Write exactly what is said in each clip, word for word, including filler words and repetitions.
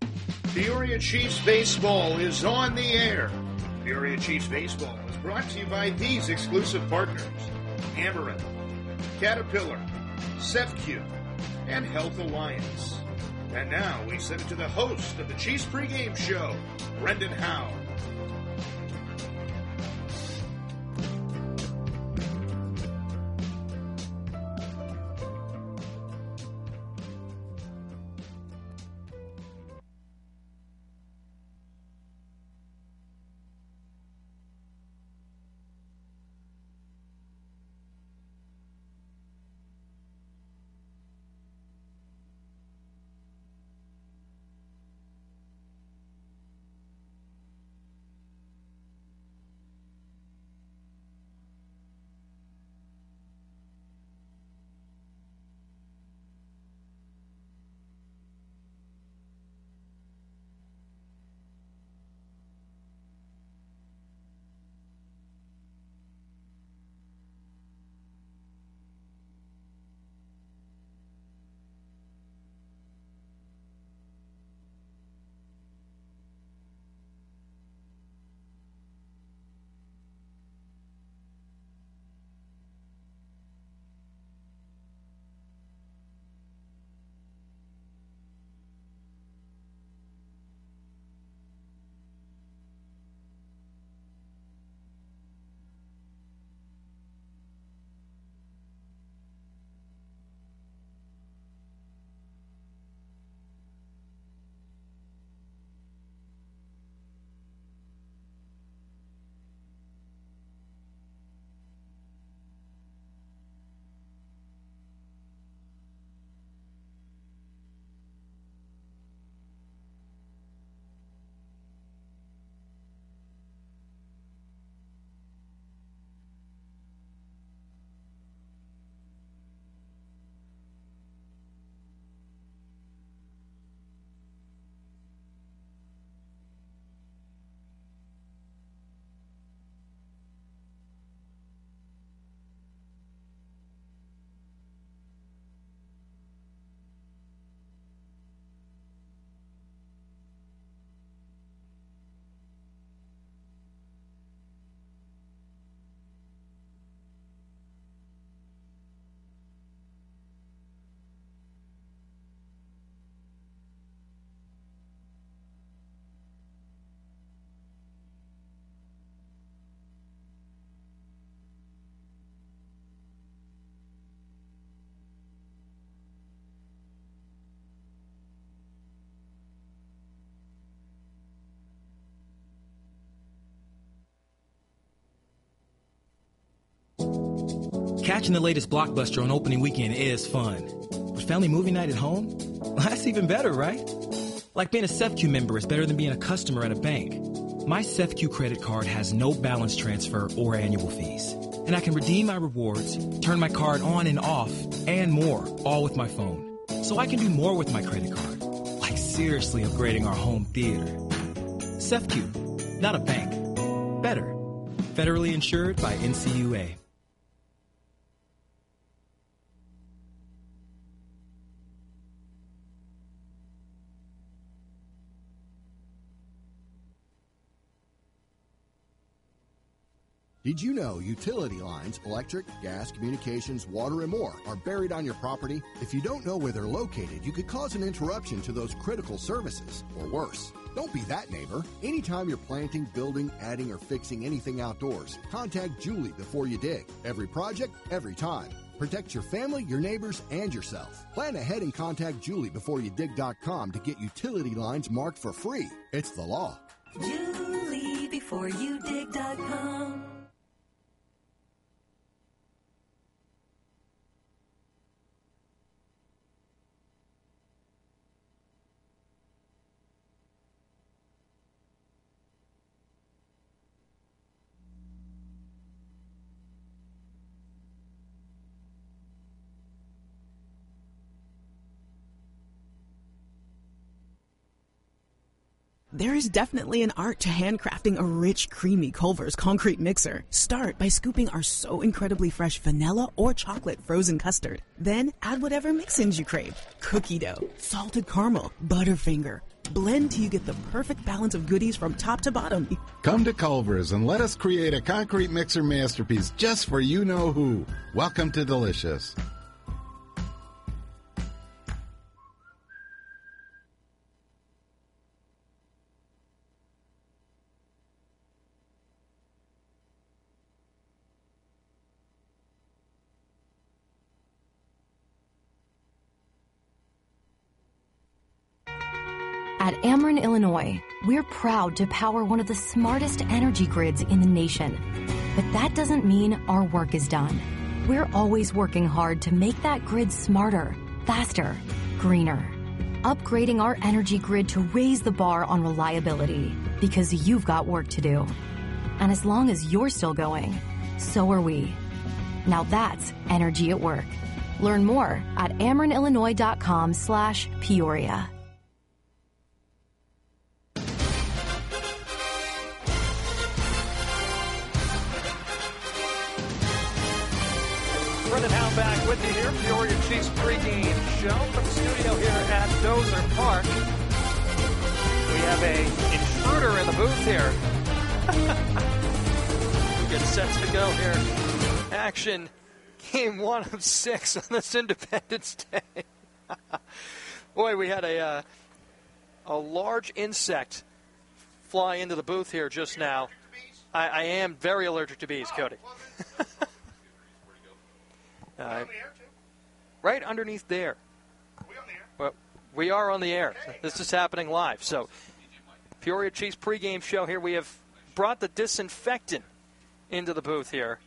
Peoria Chiefs Baseball is on the air. Peoria Chiefs Baseball is brought to you by these exclusive partners: Amaranth, Caterpillar, CEFCU, and Health Alliance. And now we send it to the host of the Chiefs pregame show, Brendan Howe. Catching the latest blockbuster on opening weekend is fun. But family movie night at home? Well, that's even better, right? Like being a CEFCU member is better than being a customer at a bank. My CEFCU credit card has no balance transfer or annual fees. And I can redeem my rewards, turn my card on and off, and more, all with my phone. So I can do more with my credit card. Like seriously upgrading our home theater. CEFCU, not a bank. Better. Federally insured by N C U A. Did you know utility lines, electric, gas, communications, water, and more are buried on your property? If you don't know where they're located, you could cause an interruption to those critical services, or worse. Don't be that neighbor. Anytime you're planting, building, adding, or fixing anything outdoors, contact Julie before you dig. Every project, every time. Protect your family, your neighbors, and yourself. Plan ahead and contact Julie before you dig dot com to get utility lines marked for free. It's the law. Julie before you dig dot com. There is definitely an art to handcrafting a rich, creamy Culver's concrete mixer. Start by scooping our so incredibly fresh vanilla or chocolate frozen custard. Then add whatever mix-ins you crave. Cookie dough, salted caramel, Butterfinger, Blend till you get the perfect balance of goodies from top to bottom. Come to Culver's and let us create a concrete mixer masterpiece just for you-know-who. Welcome to Delicious. At Ameren, Illinois, we're proud to power one of the smartest energy grids in the nation. But that doesn't mean our work is done. We're always working hard to make that grid smarter, faster, greener. Upgrading our energy grid to raise the bar on reliability, because you've got work to do. And as long as you're still going, so are we. Now that's energy at work. Learn more at amerenillinois.com slash Peoria. Brendan Howe back with you here, Peoria Chiefs pregame show from the studio here at Dozer Park. We have a intruder in the booth here. We get set to go here. Action, game one of six on this Independence Day. Boy, we had a uh, a large insect fly into the booth here just now. I, I am very allergic to bees, Cody. Uh, right underneath there. Well, we are on the air. This is happening live. So, Peoria Chiefs pregame show here. We have brought the disinfectant into the booth here.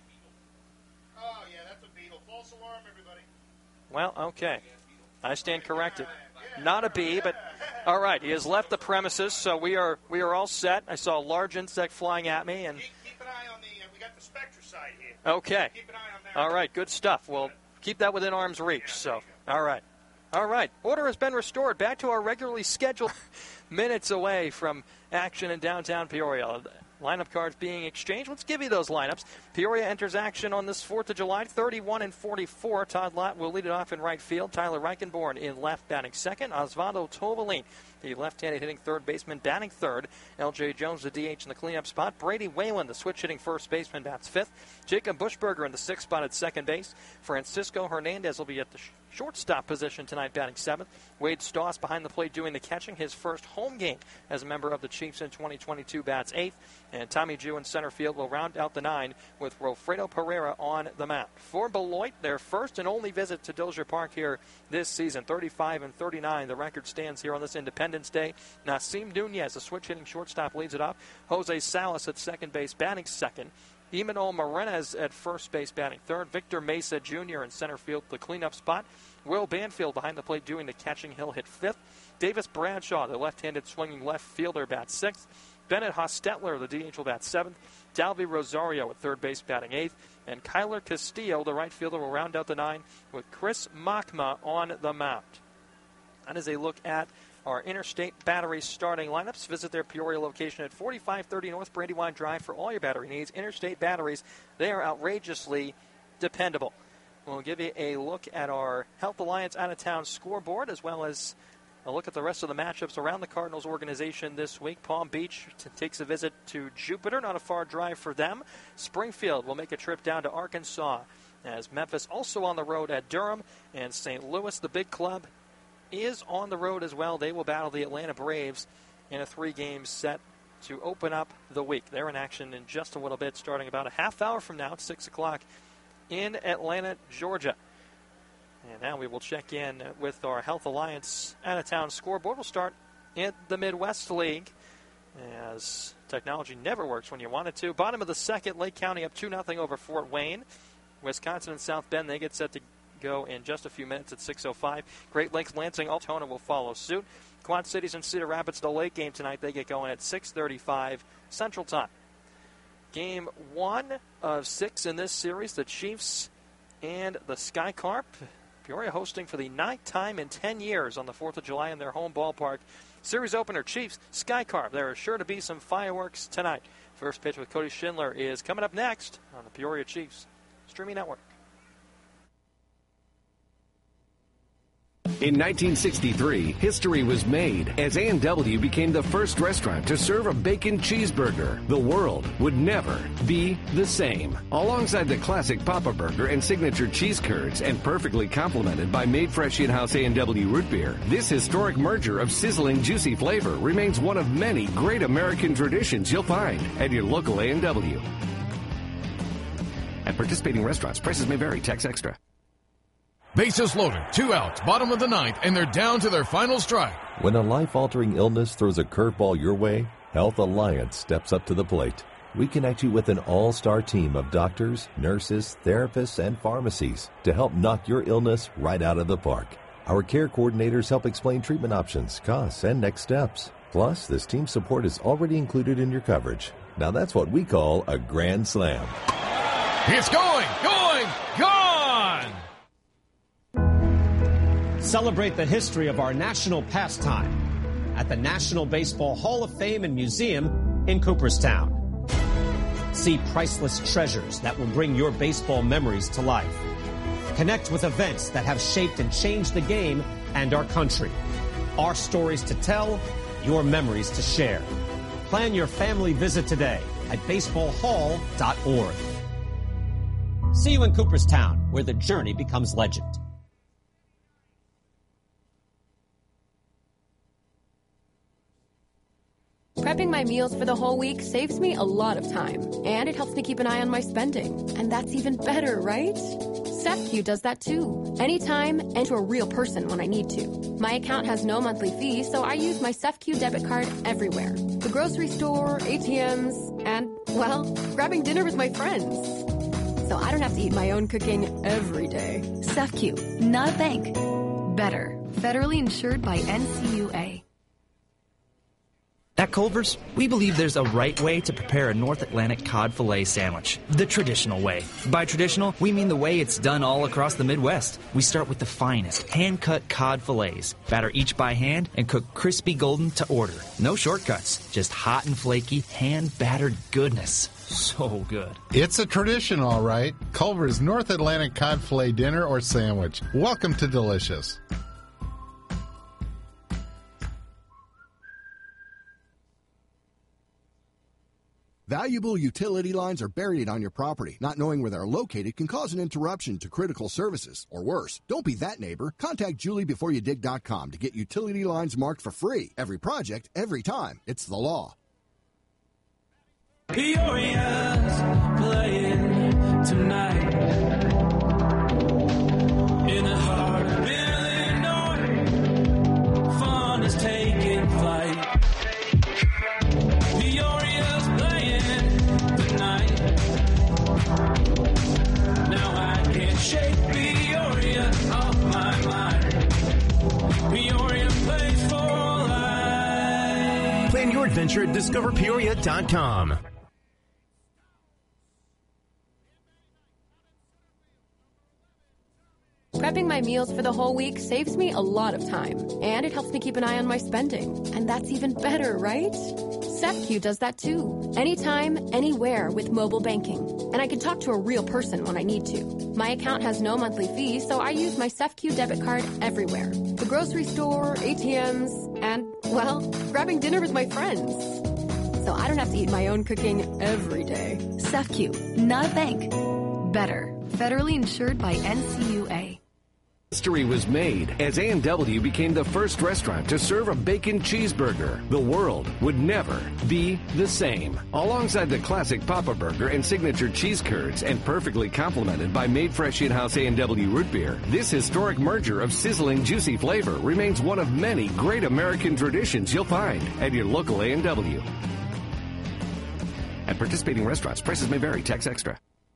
Oh, yeah, that's a beetle. False alarm, everybody. Well, okay. I stand corrected. Not a bee, but all right. He has left the premises, so we are we are all set. I saw a large insect flying at me, and keep, keep an eye on the. Uh, we got the Spectracide here. Okay. Keep an eye on that. All right, good stuff. We'll keep that within arm's reach. So, all right. All right. Order has been restored. Back to our regularly scheduled minutes away from action in downtown Peoria. Lineup cards being exchanged. Let's give you those lineups. Peoria enters action on this fourth of July, thirty-one and forty-four. Todd Lott will lead it off in right field. Tyler Reichenborn in left, batting second. Osvaldo Tobalin, the left-handed hitting third baseman, batting third. L J Jones, the D H in the cleanup spot. Brady Whalen, the switch-hitting first baseman, bats fifth. Jacob Buschberger in the sixth spot at second base. Francisco Hernandez will be at the sh- shortstop position tonight, batting seventh. Wade Stoss behind the plate doing the catching. His first home game as a member of the Chiefs in twenty twenty-two, bats eighth. And Tommy Jew in center field will round out the nine with Wilfredo Pereira on the mound. For Beloit, their first and only visit to Dozier Park here this season, thirty-five and thirty-nine. The record stands here on this Independence Day. Nasim Nunez, the switch-hitting shortstop, leads it off. Jose Salas at second base, batting second. Imanol Morenez at first base, batting third. Victor Mesa Junior in center field, the cleanup spot. Will Banfield behind the plate doing the catching. He'll hit fifth. Davis Bradshaw, the left-handed swinging left fielder, bats sixth. Bennett Hostetler, the D H, will bat seventh. Dalby Rosario at third base, batting eighth. And Kyler Castillo, the right fielder, will round out the nine with Chris Machma on the mound. That is a look at our Interstate Battery starting lineups. Visit their Peoria location at forty-five thirty North Brandywine Drive for all your battery needs. Interstate Batteries, they are outrageously dependable. We'll give you a look at our Health Alliance out-of-town scoreboard, as well as a look at the rest of the matchups around the Cardinals organization this week. Palm Beach t- takes a visit to Jupiter, not a far drive for them. Springfield will make a trip down to Arkansas, as Memphis also on the road at Durham. And Saint Louis, the big club, is on the road as well. They will battle the Atlanta Braves in a three-game set to open up the week. They're in action in just a little bit, starting about a half hour from now at six o'clock in Atlanta, Georgia. And now we will check in with our Health Alliance out-of-town scoreboard. We'll start in the Midwest League, as technology never works when you want it to. Bottom of the second, Lake County up two nothing over Fort Wayne. Wisconsin and South Bend, they get set to go in just a few minutes at six oh five. Great Lakes, Lansing, Altona will follow suit. Quad Cities and Cedar Rapids, the late game tonight, they get going at six thirty-five Central Time. Game one of six in this series, the Chiefs and the Sky Carp. Peoria hosting for the ninth time in ten years on the fourth of July in their home ballpark. Series opener, Chiefs, Sky Carp. There are sure to be some fireworks tonight. First pitch with Cody Schindler is coming up next on the Peoria Chiefs Streaming Network. In nineteen sixty-three, history was made as A and W became the first restaurant to serve a bacon cheeseburger. The world would never be the same. Alongside the classic Papa Burger and signature cheese curds, and perfectly complemented by made fresh in-house A and W root beer, this historic merger of sizzling, juicy flavor remains one of many great American traditions you'll find at your local A and W. At participating restaurants, prices may vary. Tax extra. Bases loaded, two outs, bottom of the ninth, and they're down to their final strike. When a life-altering illness throws a curveball your way, Health Alliance steps up to the plate. We connect you with an all-star team of doctors, nurses, therapists, and pharmacies to help knock your illness right out of the park. Our care coordinators help explain treatment options, costs, and next steps. Plus, this team support is already included in your coverage. Now that's what we call a grand slam. It's going, going, gone! Celebrate the history of our national pastime at the National Baseball Hall of Fame and Museum in Cooperstown. See priceless treasures that will bring your baseball memories to life. Connect with events that have shaped and changed the game and our country. Our stories to tell, your memories to share. Plan your family visit today at baseball hall dot org. See you in Cooperstown, where the journey becomes legend. Prepping my meals for the whole week saves me a lot of time, and it helps me keep an eye on my spending. And that's even better, right? SafeQ does that too. Anytime, and to a real person when I need to. My account has no monthly fee, so I use my SafeQ debit card everywhere. The grocery store, A T Ms, and, well, grabbing dinner with my friends. So I don't have to eat my own cooking every day. SafeQ, not a bank. Better. Federally insured by N C U A. At Culver's, we believe there's a right way to prepare a North Atlantic cod fillet sandwich, the traditional way. By traditional, we mean the way it's done all across the Midwest. We start with the finest, hand-cut cod fillets, batter each by hand, and cook crispy golden to order. No shortcuts, just hot and flaky, hand-battered goodness. So good. It's a tradition, all right. Culver's North Atlantic cod fillet dinner or sandwich. Welcome to Delicious. Valuable utility lines are buried on your property. Not knowing where they're located can cause an interruption to critical services, or worse. Don't be that neighbor. Contact Julie Before You Dig dot com to get utility lines marked for free. Every project, every time. It's the law. Peoria's playing tonight in the heart of Illinois. Fun is taking flight. Peoria's playing tonight. Now I can't shake Peoria off my mind. Peoria plays for life. Plan your adventure at discover peoria dot com. Prepping my meals for the whole week saves me a lot of time, and it helps me keep an eye on my spending. And that's even better, right? SafeQ does that too. Anytime, anywhere with mobile banking. And I can talk to a real person when I need to. My account has no monthly fee, so I use my SafeQ debit card everywhere. The grocery store, A T Ms, and, well, grabbing dinner with my friends. So I don't have to eat my own cooking every day. SafeQ, not a bank. Better. Federally insured by N C U A. History was made as A and W became the first restaurant to serve a bacon cheeseburger. The world would never be the same. Alongside the classic Papa Burger and signature cheese curds, and perfectly complemented by made fresh in-house A and W root beer, this historic merger of sizzling, juicy flavor remains one of many great American traditions you'll find at your local A and W. At participating restaurants, prices may vary. Tax extra.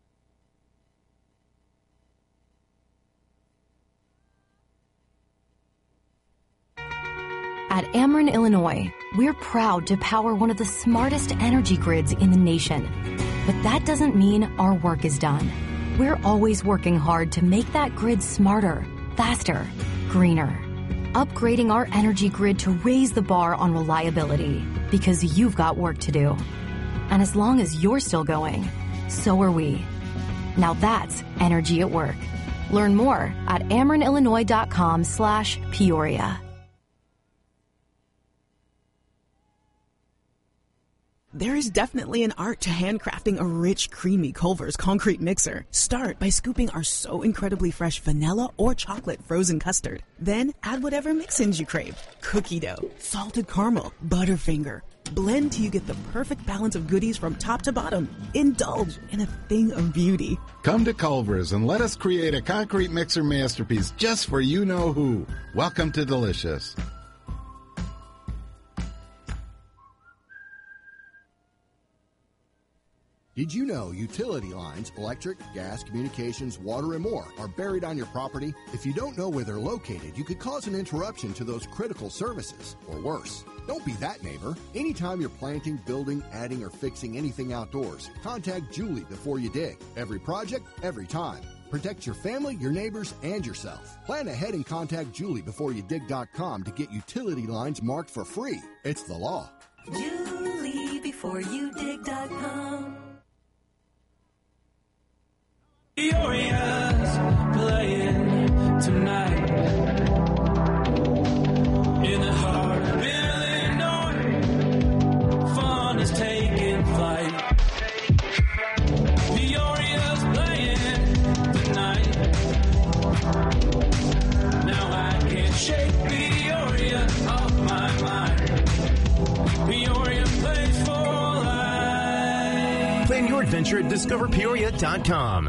At Ameren, Illinois, we're proud to power one of the smartest energy grids in the nation. But that doesn't mean our work is done. We're always working hard to make that grid smarter, faster, greener. Upgrading our energy grid to raise the bar on reliability, because you've got work to do. And as long as you're still going, so are we. Now that's energy at work. Learn more at amarinillinois.com slash Peoria. There is definitely an art to handcrafting a rich, creamy Culver's concrete mixer. Start by scooping our so incredibly fresh vanilla or chocolate frozen custard. Then add whatever mix-ins you crave. Cookie dough, salted caramel, Butterfinger. Blend till you get the perfect balance of goodies from top to bottom. Indulge in a thing of beauty. Come to Culver's and let us create a concrete mixer masterpiece just for you know who. Welcome to Delicious. Did you know utility lines, electric, gas, communications, water, and more are buried on your property? If you don't know where they're located, you could cause an interruption to those critical services, or worse. Don't be that neighbor. Anytime you're planting, building, adding, or fixing anything outdoors, contact Julie before you dig. Every project, every time. Protect your family, your neighbors, and yourself. Plan ahead and contact Julie before you dig dot com to get utility lines marked for free. It's the law. Julie before you dig dot com. Peoria's playing tonight in the heart of Illinois. Fun is taking flight. Peoria's playing tonight. Now I can't shake Peoria off my mind. Peoria plays for life. Plan your adventure at discover peoria dot com.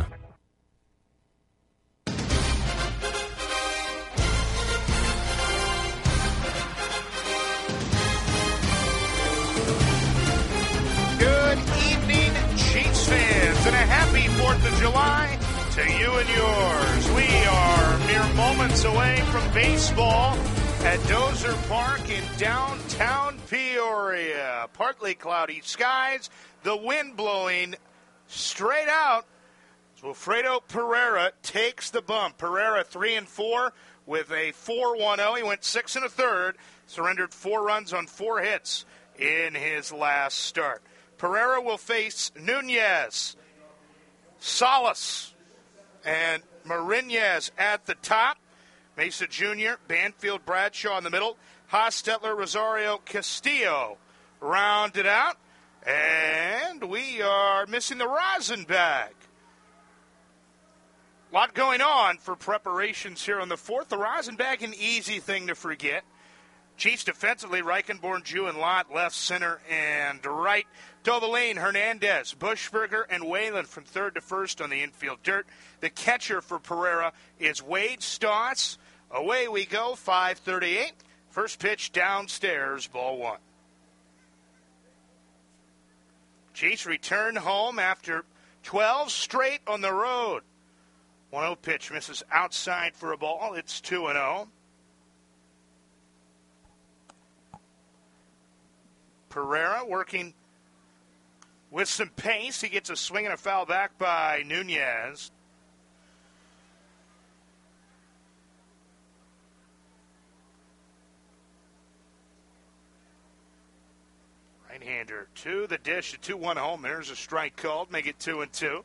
And a happy fourth of July to you and yours. We are mere moments away from baseball at Dozer Park in downtown Peoria. Partly cloudy skies, the wind blowing straight out. So Wilfredo Pereira takes the bump. Pereira three and four with a four one oh. He went six and a third, surrendered four runs on four hits in his last start. Pereira will face Nunez, Salas, and Marinez at the top. Mesa Junior, Banfield, Bradshaw in the middle. Hostetler, Rosario, Castillo rounded out. And we are missing the Rosenbag. A lot going on for preparations here on the fourth. The Rosenbag, an easy thing to forget. Chiefs defensively, Reichenborn, Jew, and Lott, left, center, and right. Dovalane, Hernandez, Bushberger, and Whalen from third to first on the infield dirt. The catcher for Pereira is Wade Stotts. Away we go, five thirty-eight. First pitch downstairs, ball one. Chiefs return home after twelve straight on the road. one oh pitch misses outside for a ball. It's two and oh. Pereira working with some pace. He gets a swing and a foul back by Nunez. Right-hander to the dish, a two one home. There's a strike called. Make it two and two.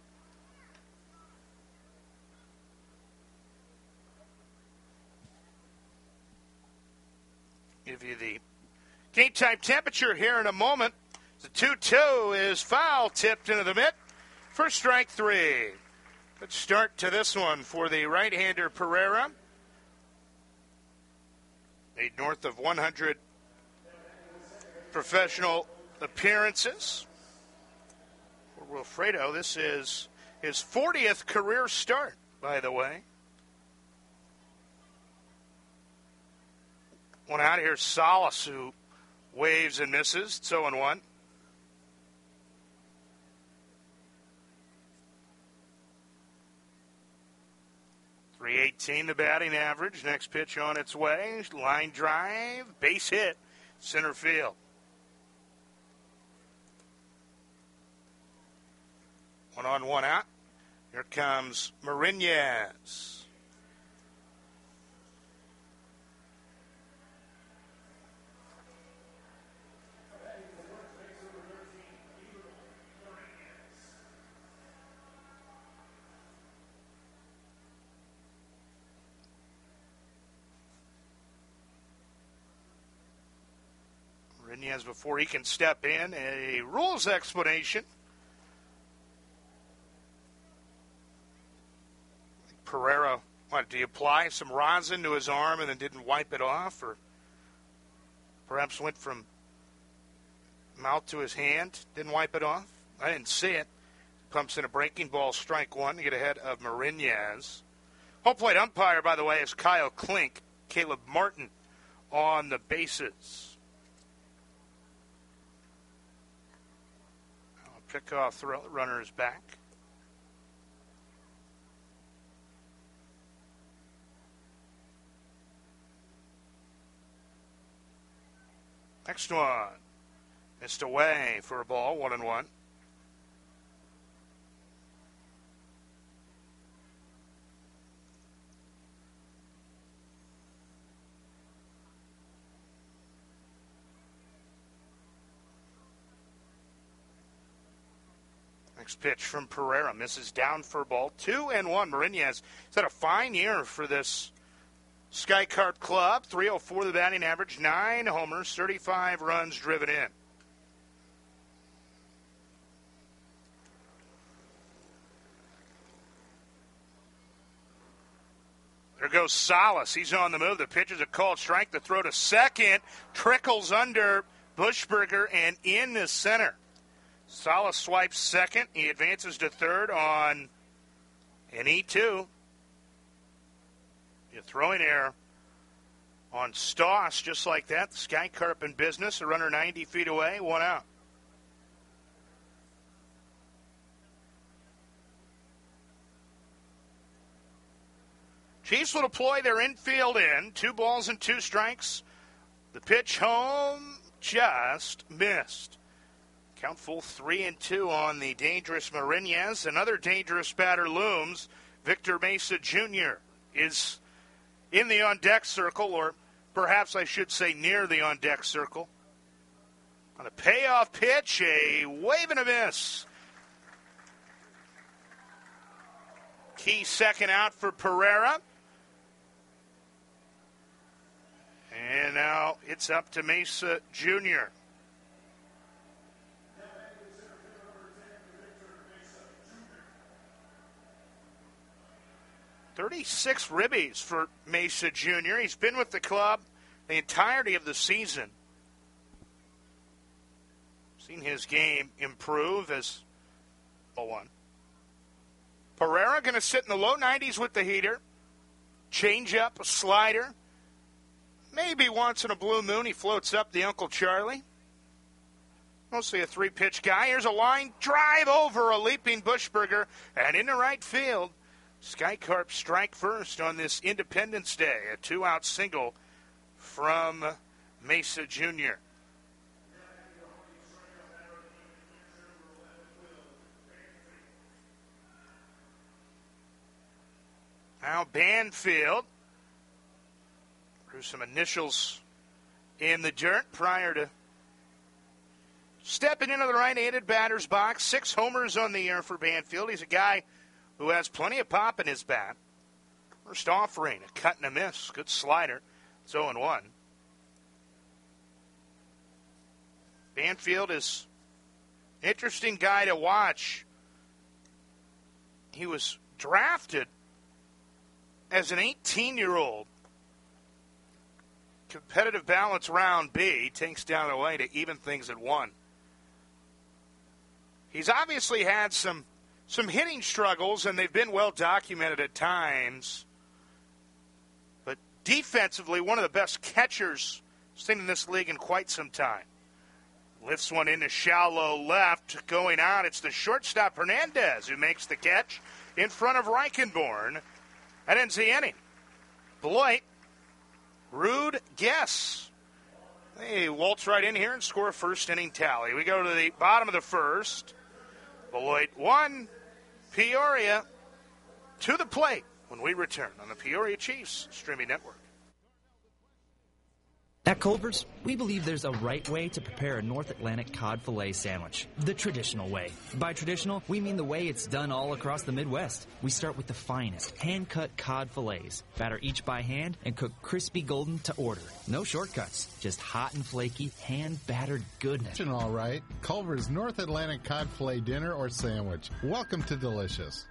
Give you the game time temperature here in a moment. The two two is foul, tipped into the mitt for strike three. Good start to this one for the right-hander Pereira. Made north of one hundred professional appearances. For Wilfredo, this is his fortieth career start, by the way. One out of here, Salas, who waves and misses. It's oh and one. three eighteen the batting average. Next pitch on its way. Line drive. Base hit. Center field. One on, one out. Here comes Marinez. Marinez before he can step in. A rules explanation. Pereira, what, did he apply some rosin to his arm and then didn't wipe it off? Or perhaps went from mouth to his hand, didn't wipe it off? I didn't see it. Pumps in a breaking ball, strike one to get ahead of Marinez. Home plate umpire, by the way, is Kyle Klink. Caleb Martin on the bases. Pickoff throw, runner is back. Next one. Missed away for a ball, one and one. Next pitch from Pereira. Misses down for a ball. Two and one. Marinez has had a fine year for this Sky Carp club. three oh four the batting average. Nine homers. thirty-five runs driven in. There goes Salas. He's on the move. The pitch is a called strike. The throw to second. Trickles under Bushberger and in the center. Salas swipes second. He advances to third on an E two. A throwing error on Stoss, just like that. The Sky Carp in business. A runner ninety feet away, one out. Chiefs will deploy their infield in. Two balls and two strikes. The pitch home just missed. Count full three and two on the dangerous Marinez. Another dangerous batter looms. Victor Mesa Junior is in the on-deck circle, or perhaps I should say near the on-deck circle. On a payoff pitch, a wave and a miss. Key second out for Pereira. And now it's up to Mesa Junior thirty-six ribbies for Mesa Junior He's been with the club the entirety of the season. Seen his game improve as a one. Pereira going to sit in the low nineties with the heater. Change up, a slider. Maybe once in a blue moon he floats up the Uncle Charlie. Mostly a three-pitch guy. Here's a line drive over a leaping Bushberger and into right field. Sky Carp strike first on this Independence Day. A two-out single from Mesa Junior Now Banfield drew some initials in the dirt prior to stepping into the right-handed batter's box. Six homers on the year for Banfield. He's a guy who has plenty of pop in his bat. First offering, a cut and a miss. Good slider. It's oh and one. Banfield is an interesting guy to watch. He was drafted as an eighteen-year-old. Competitive balance round B takes down the way to even things at one. He's obviously had some some hitting struggles, and they've been well documented at times. But defensively, one of the best catchers seen in this league in quite some time. Lifts one into shallow left. Going out, it's the shortstop Hernandez who makes the catch in front of Reichenborn. That ends the inning. Beloit, rude guess. They waltz right in here and score a first inning tally. We go to the bottom of the first. Beloit one, Peoria to the plate when we return on the Peoria Chiefs streaming network. At Culver's, we believe there's a right way to prepare a North Atlantic cod fillet sandwich, the traditional way. By traditional, we mean the way it's done all across the Midwest. We start with the finest, hand-cut cod fillets, batter each by hand, and cook crispy golden to order. No shortcuts, just hot and flaky, hand-battered goodness. All right, Culver's North Atlantic cod fillet dinner or sandwich. Welcome to Delicious.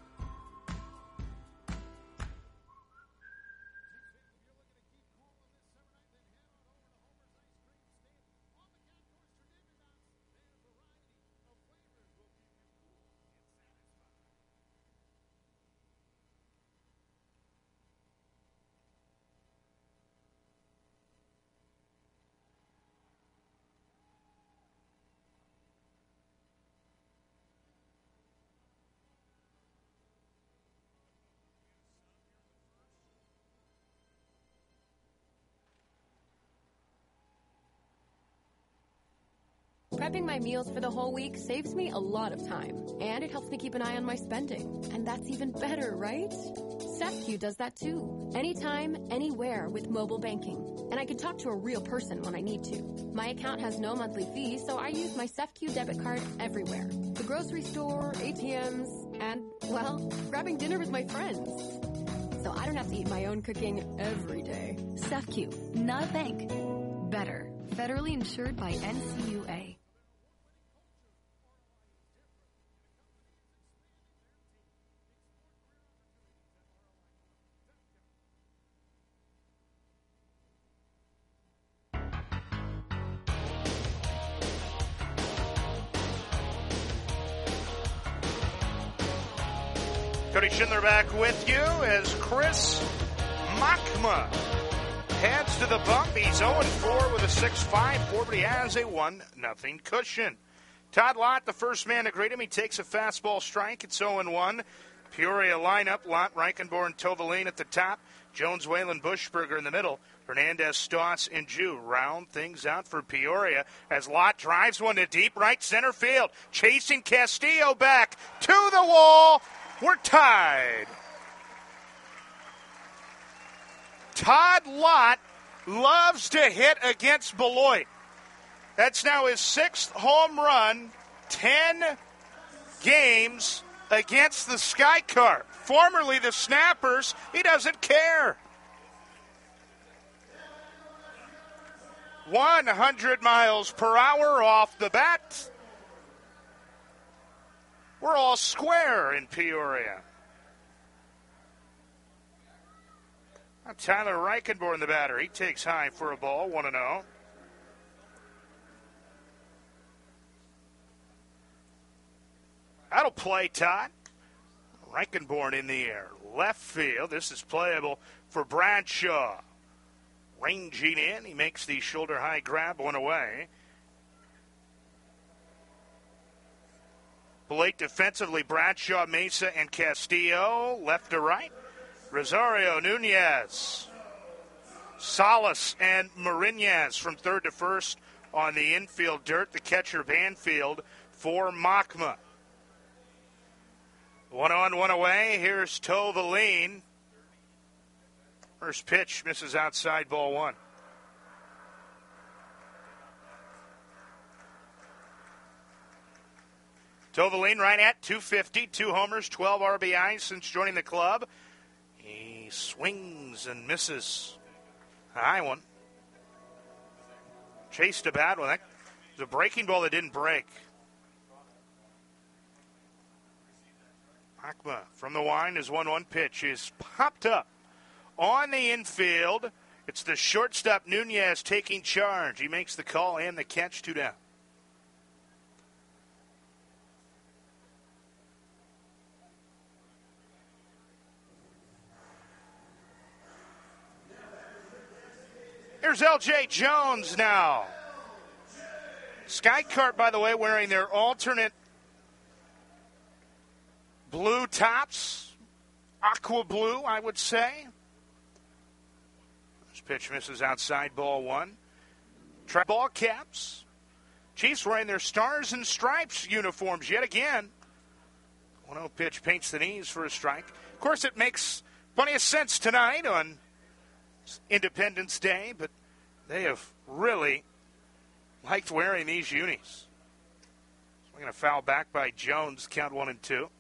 Prepping my meals for the whole week saves me a lot of time, and it helps me keep an eye on my spending. And that's even better, right? SafeQ does that too. Anytime, anywhere with mobile banking. And I can talk to a real person when I need to. My account has no monthly fee, so I use my SafeQ debit card everywhere. The grocery store, A T Ms, and, well, grabbing dinner with my friends. So I don't have to eat my own cooking every day. SafeQ, not a bank. Better. Federally insured by N C U A. Cody Schindler back with you as Chris Machma heads to the bump. He's oh and four with a six five four, but he has a one nothing cushion. Todd Lott, the first man to greet him. He takes a fastball strike. It's oh and one. Peoria lineup. Lott, Reichenborn, Tovalin at the top. Jones, Whalen, Bushberger in the middle. Hernandez, Stoss, and Jew round things out for Peoria as Lott drives one to deep right center field. Chasing Castillo back to the wall. We're tied. Todd Lott loves to hit against Beloit. That's now his sixth home run, ten games against the Sky Carp. Formerly the Snappers, he doesn't care. one hundred miles per hour off the bat. We're all square in Peoria. Now Tyler Reichenborn, the batter. He takes high for a ball, one and oh. That'll play, Todd. Reichenborn in the air. Left field. This is playable for Bradshaw. Ranging in. He makes the shoulder-high grab, one away. Late defensively, Bradshaw, Mesa, and Castillo. Left to right. Rosario, Nunez. Salas and Marinez from third to first on the infield dirt. The catcher, Banfield, for Machma. One on, one away. Here's Tovalin. First pitch misses outside, ball one. Tovalin right at two fifty, two homers, twelve R B Is since joining the club. He swings and misses. A high one. Chased a bad one. That was a breaking ball that didn't break. Machma from the line, his one one pitch is popped up on the infield. It's the shortstop Nunez taking charge. He makes the call and the catch, two down. Here's L J Jones now. Sky Carp, by the way, wearing their alternate blue tops. Aqua blue, I would say. This pitch misses outside, ball one. Try ball caps. Chiefs wearing their stars and stripes uniforms yet again. one oh pitch paints the knees for a strike. Of course, it makes plenty of sense tonight on Independence Day, but They have really liked wearing these unis. We're going to foul back by Jones, count one and two.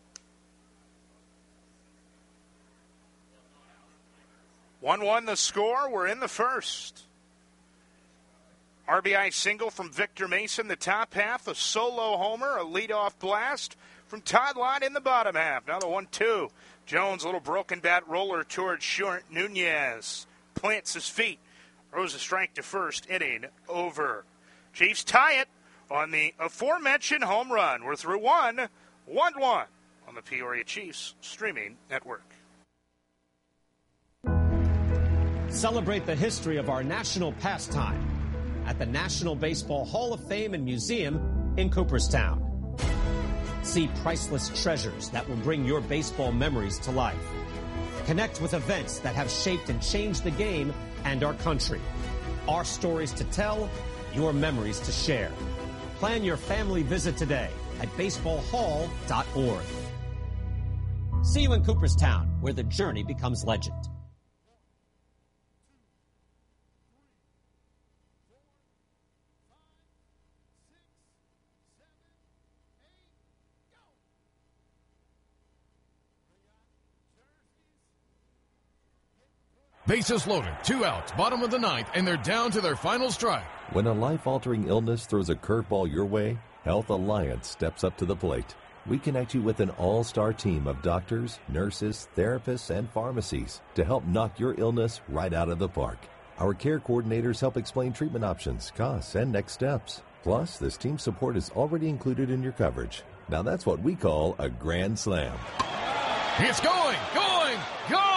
one one the score. We're in the first. R B I single from Victor Mason, the top half, a solo homer, a leadoff blast from Todd Lott in the bottom half. Now the one two. Jones, a little broken bat roller towards short. Nunez plants his feet. Throws a strike to first, inning over. Chiefs tie it on the aforementioned home run. We're through one, one one on the Peoria Chiefs streaming network. Celebrate the history of our national pastime at the National Baseball Hall of Fame and Museum in Cooperstown. See priceless treasures that will bring your baseball memories to life. Connect with events that have shaped and changed the game and our country. Our stories to tell, your memories to share. Plan your family visit today at baseball hall dot org. See you in Cooperstown, where the journey becomes legend. Bases loaded, two outs, bottom of the ninth, and they're down to their final strike. When a life-altering illness throws a curveball your way, Health Alliance steps up to the plate. We connect you with an all-star team of doctors, nurses, therapists, and pharmacies to help knock your illness right out of the park. Our care coordinators help explain treatment options, costs, and next steps. Plus, this team support is already included in your coverage. Now that's what we call a grand slam. It's going, going, gone!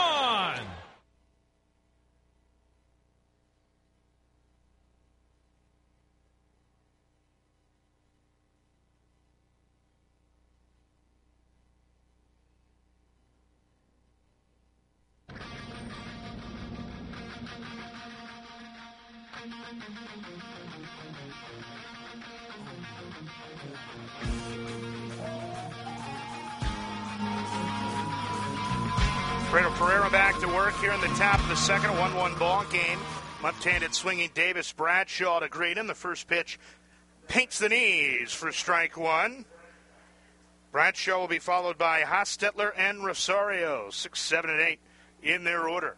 Fredo Pereira back to work here in the top of the second, a one one ball game. Left-handed swinging Davis Bradshaw to Green. The first pitch paints the knees for strike one. Bradshaw will be followed by Hostetler and Rosario, six, seven, and eight in their order.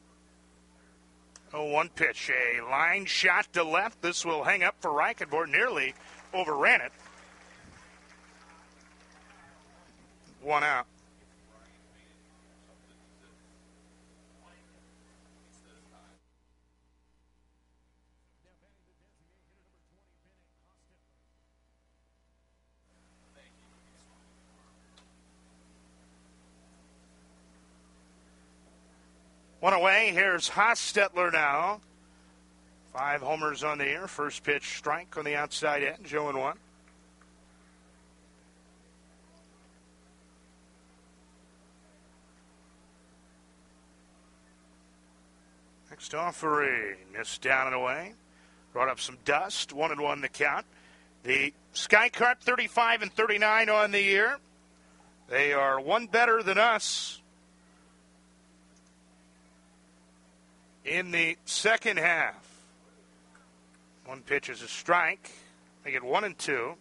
Oh, one pitch, a line shot to left. This will hang up for Reichenborg. Nearly overran it. One out. One away. Here's Hostetler now. Five homers on the year. First pitch strike on the outside end. oh and one. Next offering. Missed down and away. Brought up some dust. One and one the count. The Sky Carp thirty-five and thirty-nine on the year. They are one better than us in the second half. One pitch is a strike. They get one and two.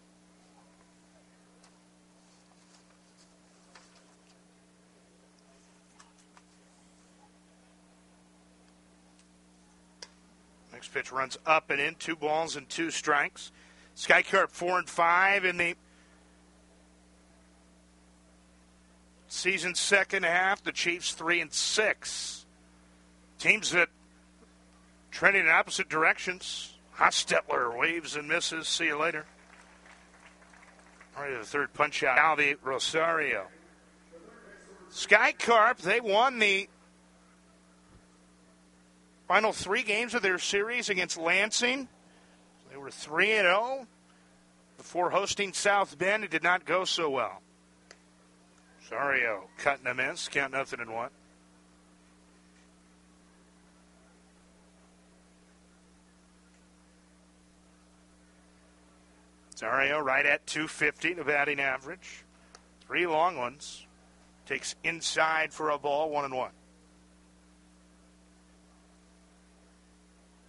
Next pitch runs up and in. Two balls and two strikes. Sky Carp four and five in the season second half. The Chiefs three and six. Teams that trending in opposite directions. Hostetler waves and misses. See you later. All right, the third punch out. Alvy Rosario. Sky Carp, they won the final three games of their series against Lansing. They were three and oh. Before hosting South Bend, it did not go so well. Rosario cutting a miss. Count nothing in one. Rosario right at two fifty, the batting average. Three long ones. Takes inside for a ball, one and one.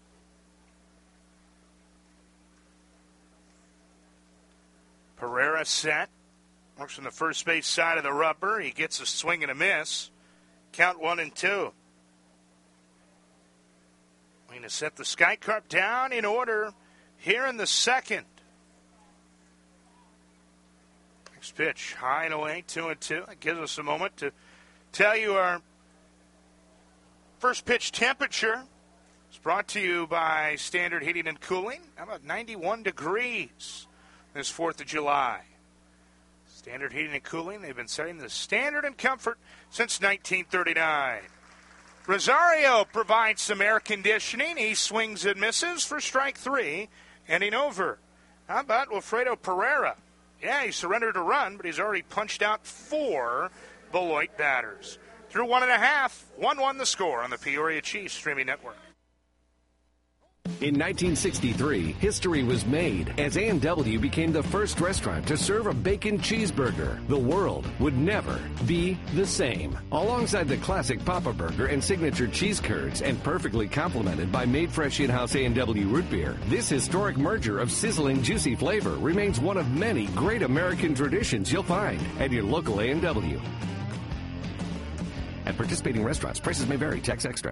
Pereira set. Works from the first base side of the rubber. He gets a swing and a miss. Count one and two. We're going to set the Sky Carp down in order here in the second. Next pitch, high and away, two and two. That gives us a moment to tell you our first pitch temperature. It's brought to you by Standard Heating and Cooling. How about ninety-one degrees this fourth of July? Standard Heating and Cooling, they've been setting the standard and comfort since nineteen thirty-nine. Rosario provides some air conditioning. He swings and misses for strike three, ending over. How about Wilfredo Pereira? Yeah, he surrendered a run, but he's already punched out four Beloit batters. Through one and a half, one one the score on the Peoria Chiefs streaming network. In nineteen sixty-three, history was made as A and W became the first restaurant to serve a bacon cheeseburger. The world would never be the same. Alongside the classic Papa Burger and signature cheese curds, and perfectly complemented by made fresh in-house A and W root beer, this historic merger of sizzling, juicy flavor remains one of many great American traditions you'll find at your local A and W. At participating restaurants, prices may vary. Tax extra.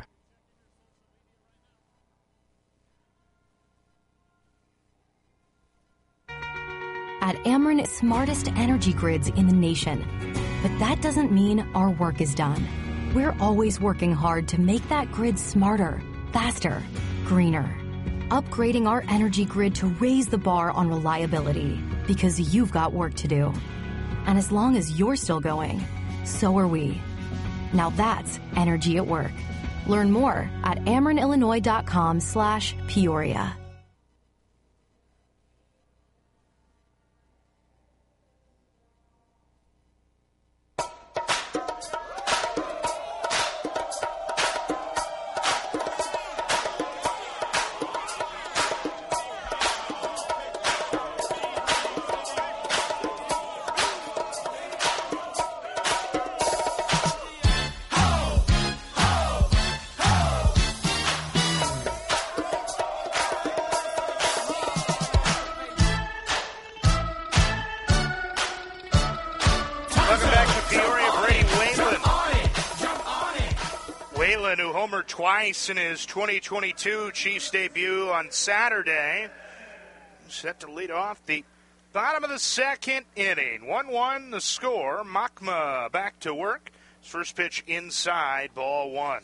At Ameren, smartest energy grids in the nation. But that doesn't mean our work is done. We're always working hard to make that grid smarter, faster, greener. Upgrading our energy grid to raise the bar on reliability, because you've got work to do. And as long as you're still going, so are we. Now that's energy at work. Learn more at amerenillinois.com slash Peoria. Twice in his twenty twenty-two Chiefs debut on Saturday. Set to lead off the bottom of the second inning. one one the score. Makma back to work. His first pitch inside, ball one.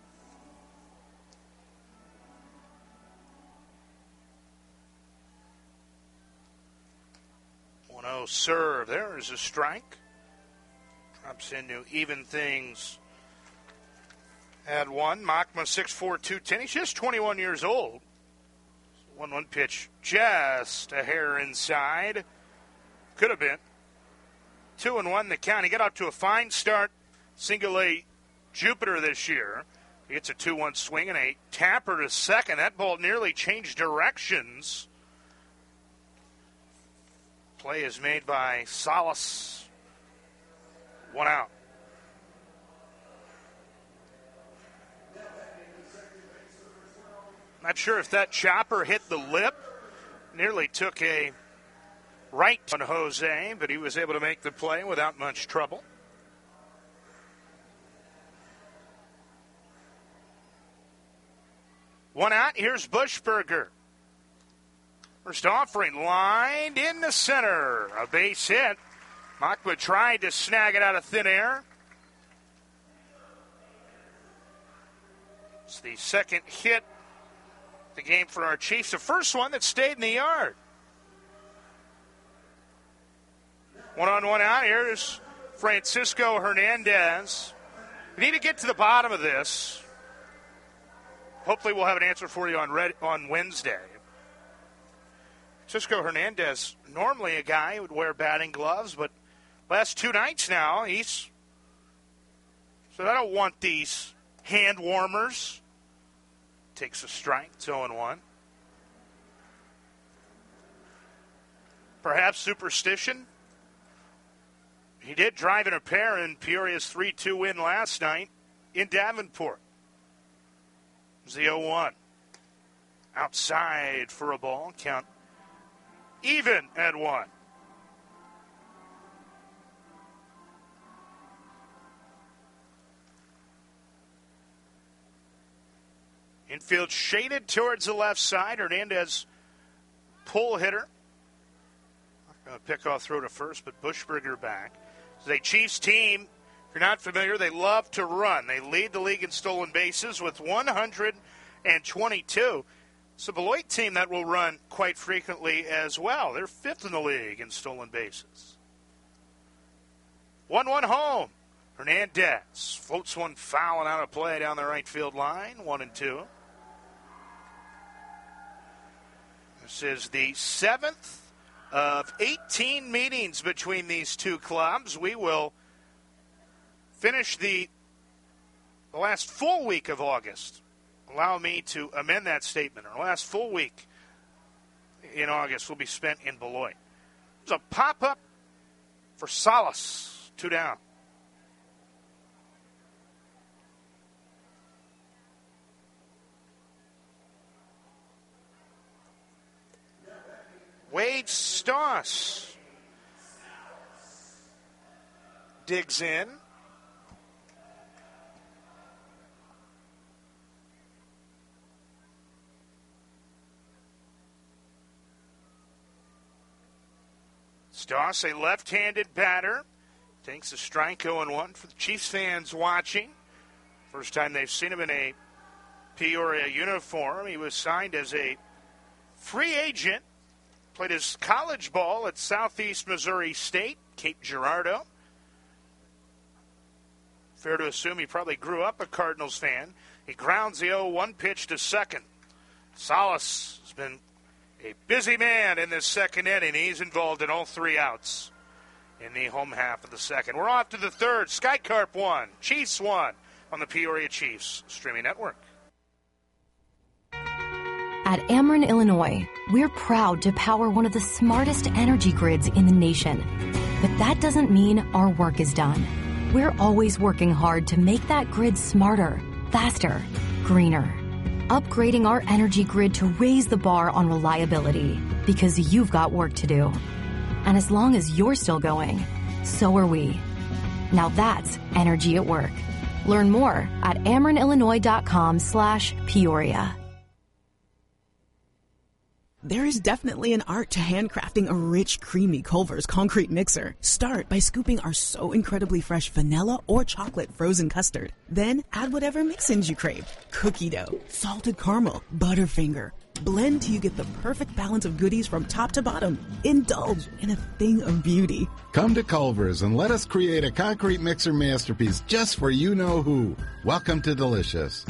one oh serve. There is a strike. Drops into even things. Had one. Makma six four, two ten. He's just twenty-one years old. one one pitch. Just a hair inside. Could have been. two and one the count. He got out to a fine start. Single A Jupiter this year. He gets a two one swing and a tapper to second. That ball nearly changed directions. Play is made by Salas. One out. Not sure if that chopper hit the lip. Nearly took a right on Jose, but he was able to make the play without much trouble. One out. Here's Bushberger. First offering lined in the center. A base hit. Makma tried to snag it out of thin air. It's the second hit the game for our Chiefs. The first one that stayed in the yard. One on, one out. Here's Francisco Hernandez. We need to get to the bottom of this. Hopefully we'll have an answer for you on red, on Wednesday. Francisco Hernandez, normally a guy who would wear batting gloves, but last two nights now, he's said, I don't want these hand warmers. Takes a strike, it's oh and one. Perhaps superstition. He did drive in a pair in Peoria's three two win last night in Davenport. It was the oh one. Outside for a ball. Count even at one. Infield shaded towards the left side. Hernandez, pull hitter. Going to pick off throw to first, but Bushberger back. It's a Chiefs team. If you're not familiar, they love to run. They lead the league in stolen bases with one hundred twenty-two. It's a Beloit team that will run quite frequently as well. They're fifth in the league in stolen bases. one one home. Hernandez floats one foul and out of play down the right field line. One and two. This is the seventh of eighteen meetings between these two clubs. We will finish the, the last full week of August. Allow me to amend that statement. Our last full week in August will be spent in Beloit. There's a pop-up for Salas. Two down. Wade Stoss digs in. Stoss, a left-handed batter, takes a strike oh and one for the Chiefs fans watching. First time they've seen him in a Peoria uniform. He was signed as a free agent. Played his college ball at Southeast Missouri State, Cape Girardeau. Fair to assume he probably grew up a Cardinals fan. He grounds the oh one pitch to second. Salas has been a busy man in this second inning. He's involved in all three outs in the home half of the second. We're off to the third. Skycarp one, Chiefs one on the Peoria Chiefs streaming network. At Ameren, Illinois, we're proud to power one of the smartest energy grids in the nation. But that doesn't mean our work is done. We're always working hard to make that grid smarter, faster, greener. Upgrading our energy grid to raise the bar on reliability, because you've got work to do. And as long as you're still going, so are we. Now that's energy at work. Learn more at amerenillinois.com slash Peoria. There is definitely an art to handcrafting a rich, creamy Culver's concrete mixer. Start by scooping our so incredibly fresh vanilla or chocolate frozen custard. Then add whatever mix-ins you crave. Cookie dough, salted caramel, Butterfinger. Blend till you get the perfect balance of goodies from top to bottom. Indulge in a thing of beauty. Come to Culver's and let us create a concrete mixer masterpiece just for you-know-who. Welcome to Delicious.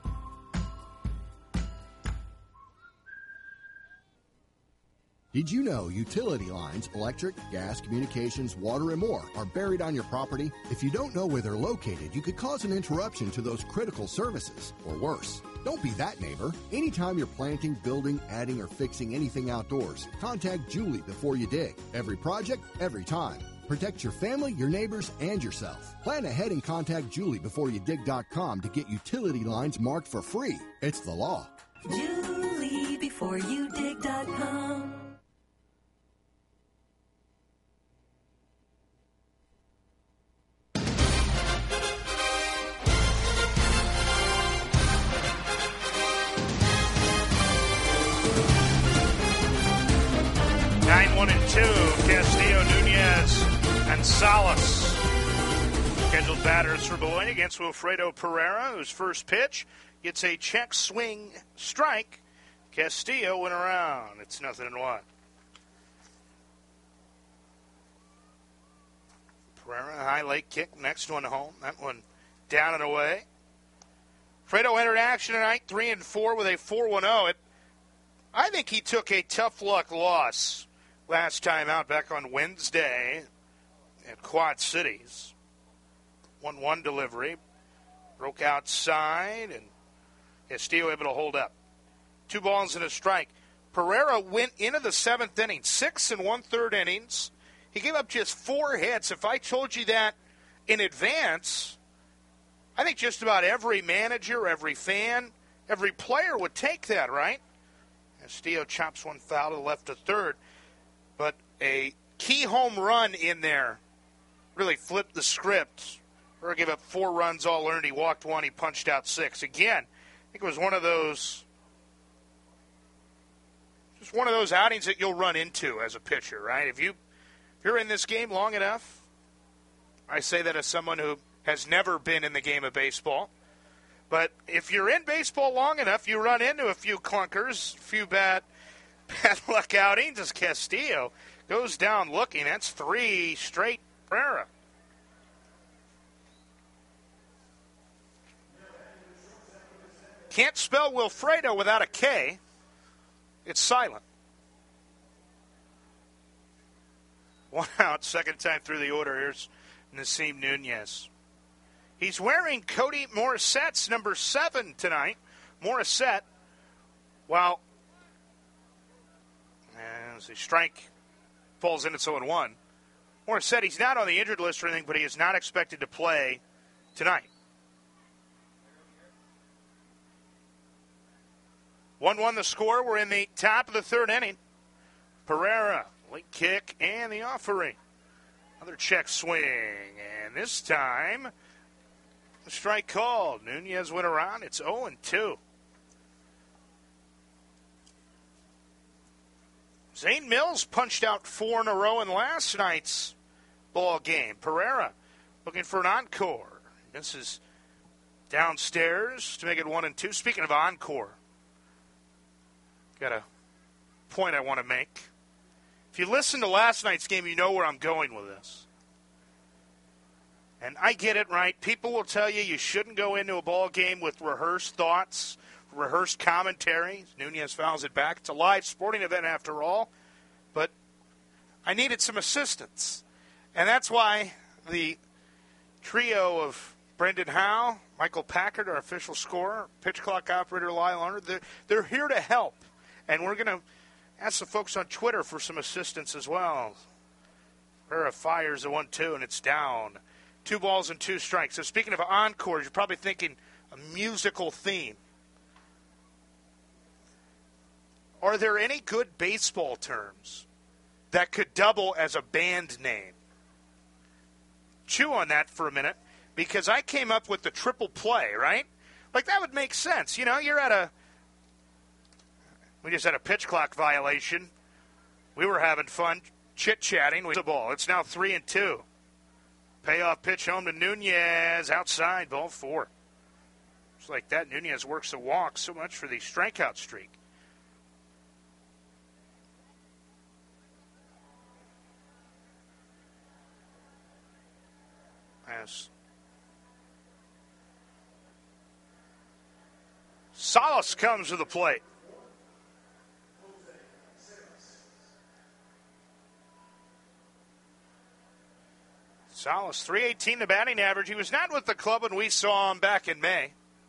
Did you know utility lines, electric, gas, communications, water, and more are buried on your property? If you don't know where they're located, you could cause an interruption to those critical services, or worse. Don't be that neighbor. Anytime you're planting, building, adding, or fixing anything outdoors, contact Julie before you dig. Every project, every time. Protect your family, your neighbors, and yourself. Plan ahead and contact Julie before you dig dot com to get utility lines marked for free. It's the law. Julie before you dig dot com. nine one and two, Castillo, Nunez, and Salas. Scheduled batters for Beloit against Wilfredo Pereira, whose first pitch gets a check swing strike. Castillo went around. It's nothing and one. Pereira, high leg kick, next one home. That one down and away. Fredo entered action tonight, three and four with a four one oh. It, I think he took a tough luck loss last time out back on Wednesday at Quad Cities. one one delivery. Broke outside, and Castillo able to hold up. Two balls and a strike. Pereira went into the seventh inning, six and one-third innings. He gave up just four hits. If I told you that in advance, I think just about every manager, every fan, every player would take that, right? Castillo chops one foul to the left of third. But a key home run in there really flipped the script. Pereira gave up four runs all earned. He walked one. He punched out six. Again, think it was one of those, just one of those outings that you'll run into as a pitcher, right? If you, if you're in this game long enough, I say that as someone who has never been in the game of baseball. But if you're in baseball long enough, you run into a few clunkers, a few bad, bad luck outings as Castillo goes down looking. That's three straight Pereira. Can't spell Wilfredo without a K. It's silent. One out, second time through the order. Here's Nasim Nunez. He's wearing Cody Morissette's number seven tonight. Morissette, while as the strike falls in at oh and one. Morissette, he's not on the injured list or anything, but he is not expected to play tonight. one one the score. We're in the top of the third inning. Pereira, late kick, and the offering. Another check swing, and this time the strike called. Nunez went around. It's oh and two. Zane Mills punched out four in a row in last night's ball game. Pereira looking for an encore. This is downstairs to make it one and two. Speaking of encore, got a point I want to make. If you listen to last night's game, you know where I'm going with this. And I get it, right? People will tell you you shouldn't go into a ball game with rehearsed thoughts, rehearsed commentary. Nunez fouls it back. It's a live sporting event after all. But I needed some assistance. And that's why the trio of Brendan Howe, Michael Packard, our official scorer, pitch clock operator Lyle Arnold, they're, they're here to help. And we're going to ask the folks on Twitter for some assistance as well. Herrera fires a one two, and it's down. Two balls and two strikes. So speaking of encores, you're probably thinking a musical theme. Are there any good baseball terms that could double as a band name? Chew on that for a minute, because I came up with the triple play, right? Like, that would make sense. You know, you're at a – we just had a pitch clock violation. We were having fun chit-chatting with the ball. It's now three and two. Payoff pitch home to Nunez. Outside, ball four. Just like that, Nunez works a walk. So much for the strikeout streak. As Salas comes to the plate. Salas, three eighteen the batting average. He was not with the club when we saw him back in May.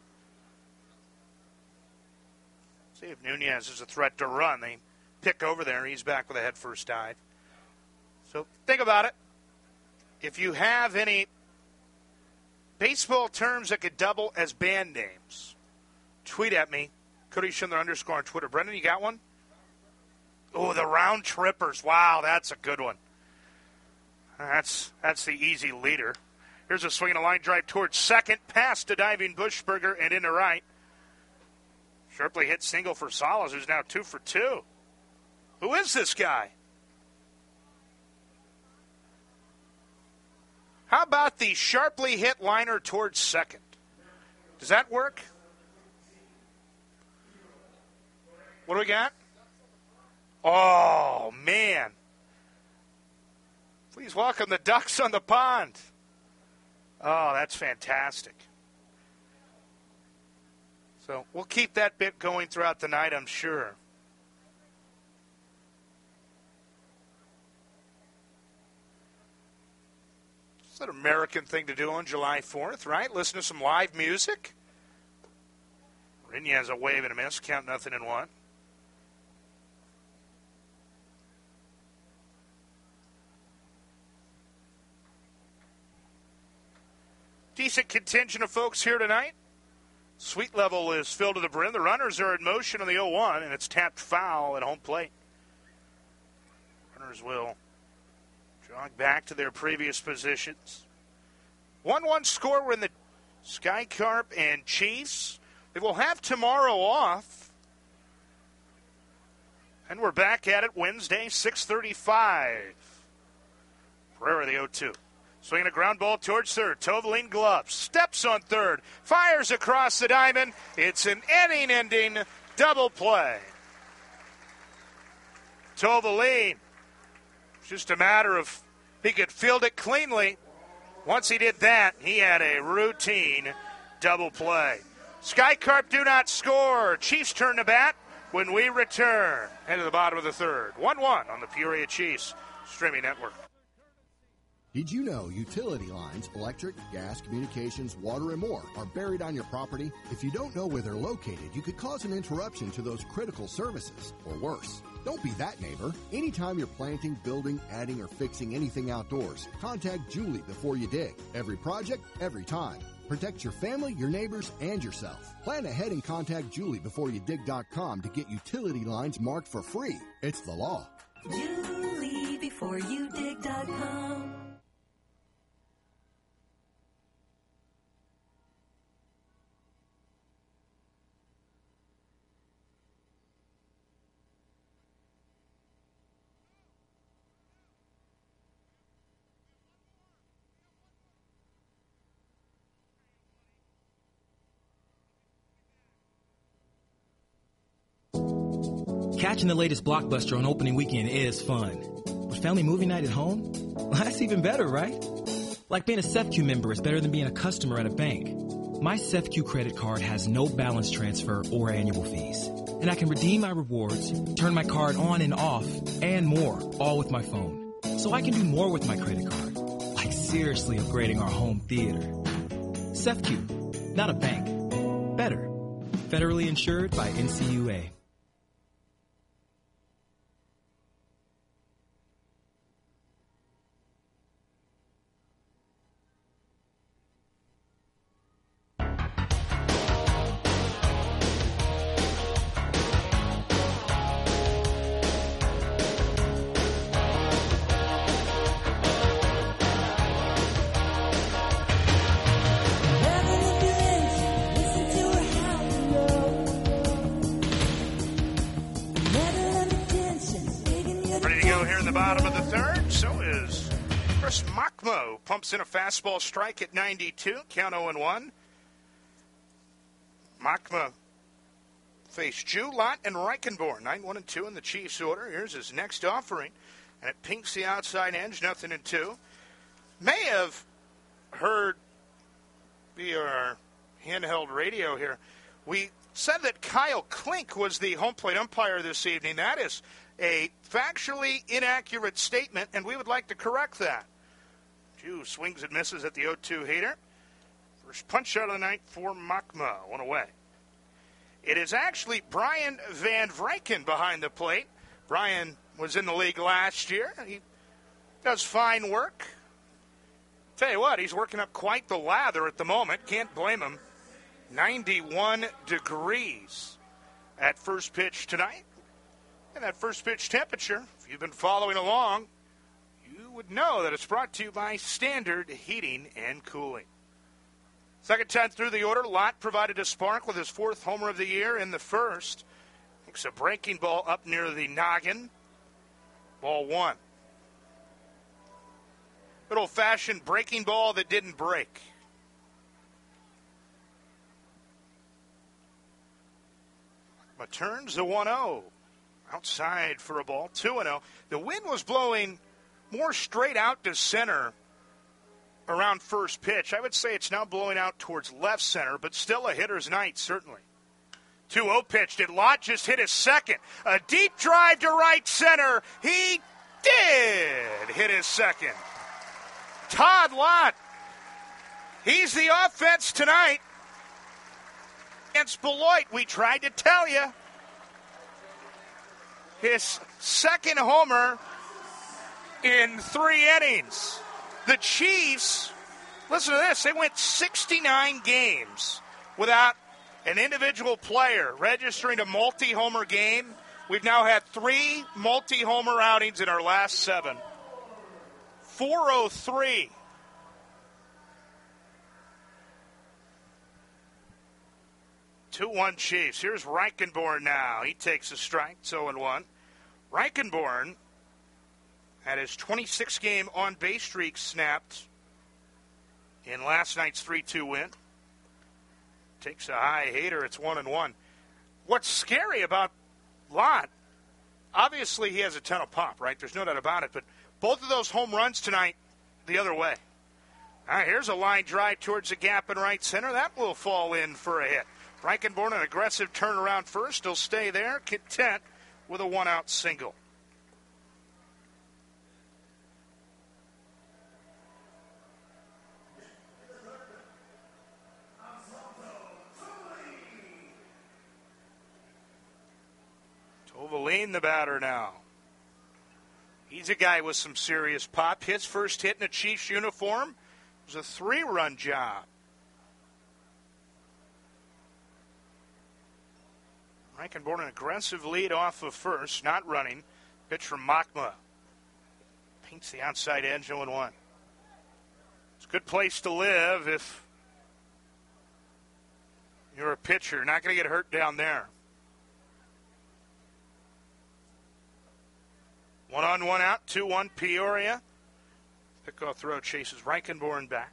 See if Nunez is a threat to run. They pick over there. He's back with a head first dive. So think about it. If you have any baseball terms that could double as band names, tweet at me. Cody Schindler underscore on Twitter. Brendan, you got one? Oh, the round trippers. Wow, that's a good one. That's that's the easy leader. Here's a swing and a line drive towards second. Pass to diving Buschberger and into right. Sharply hit single for Salas, who's now two for two. Who is this guy? How about the sharply hit liner towards second? Does that work? What do we got? Oh, man. Please welcome the Ducks on the pond. Oh, that's fantastic. So we'll keep that bit going throughout the night, I'm sure. It's an American thing to do on July fourth, right? Listen to some live music. Rinya has a wave and a miss. Count nothing in one. Decent contingent of folks here tonight. Sweet level is filled to the brim. The runners are in motion on the oh one, and it's tapped foul at home plate. Runners will jog back to their previous positions. one one score. We're in the Sky Carp and Chiefs. They will have tomorrow off. And we're back at it Wednesday, six thirty-five. Pereira, the oh two. Swinging a ground ball towards third. Tovaline gloves. Steps on third. Fires across the diamond. It's an inning-ending double play. Tovaline. It's just a matter of he could field it cleanly. Once he did that, he had a routine double play. Sky Carp do not score. Chiefs turn to bat when we return. Into the bottom of the third. one one on the Peoria Chiefs streaming network. Did you know utility lines, electric, gas, communications, water, and more are buried on your property? If you don't know where they're located, you could cause an interruption to those critical services, or worse. Don't be that neighbor. Anytime you're planting, building, adding, or fixing anything outdoors, contact Julie before you dig. Every project, every time. Protect your family, your neighbors, and yourself. Plan ahead and contact Julie before you dig dot com to get utility lines marked for free. It's the law. Julie before you dig dot com. Catching the latest blockbuster on opening weekend is fun. But family movie night at home? Well, that's even better, right? Like being a SEFCU member is better than being a customer at a bank. My SEFCU credit card has no balance transfer or annual fees. And I can redeem my rewards, turn my card on and off, and more, all with my phone. So I can do more with my credit card. Like seriously upgrading our home theater. SEFCU, not a bank. Better. Federally insured by N C U A. Pumps in a fastball strike at ninety-two. Count oh and one. Machma faced Jew, Lott, and Reichenborn. nine one and two in the Chiefs' order. Here's his next offering. And it pinks the outside edge, nothing and two. May have heard via our handheld radio here. We said that Kyle Klink was the home plate umpire this evening. That is a factually inaccurate statement, and we would like to correct that. Jew swings and misses at the oh two hitter. First punch out of the night for Machma. One away. It is actually Brian Van Vryken behind the plate. Brian was in the league last year. He does fine work. Tell you what, he's working up quite the lather at the moment. Can't blame him. ninety-one degrees at first pitch tonight. And that first pitch temperature, if you've been following along, you would know that it's brought to you by Standard Heating and Cooling. Second time through the order, Lott provided a spark with his fourth homer of the year in the first. Makes a breaking ball up near the noggin. Ball one. Good old-fashioned breaking ball that didn't break. But turns the one oh. Outside for a ball, two and oh. The wind was blowing more straight out to center around first pitch. I would say it's now blowing out towards left center, but still a hitter's night, certainly. two oh pitch. Did Lott just hit his second? A deep drive to right center. He did hit his second. Todd Lott. He's the offense tonight. Against Beloit, we tried to tell you. His second homer in three innings. The Chiefs, listen to this, they went sixty-nine games without an individual player registering a multi-homer game. We've now had three multi-homer outings in our last seven. four oh three. two one Chiefs. Here's Reichenborn now. He takes a strike. It's oh and one. Reichenborn had his twenty-six game on-base streak snapped in last night's three two win. Takes a high hater. It's one and one. What's scary about Lott, obviously he has a ton of pop, right? There's no doubt about it. But both of those home runs tonight, the other way. All right, here's a line drive towards the gap in right center. That will fall in for a hit. Reichenborn, an aggressive turnaround first. He'll stay there, content with a one-out single. Tovaline, the batter now. He's a guy with some serious pop. His first hit in a Chiefs uniform was a three-run job. Reichenborn, an aggressive lead off of first, not running. Pitch from Machma. Paints the outside edge, oh and one. It's a good place to live if you're a pitcher. Not going to get hurt down there. One on, one out, two one Peoria. Pickoff throw chases Reichenborn back.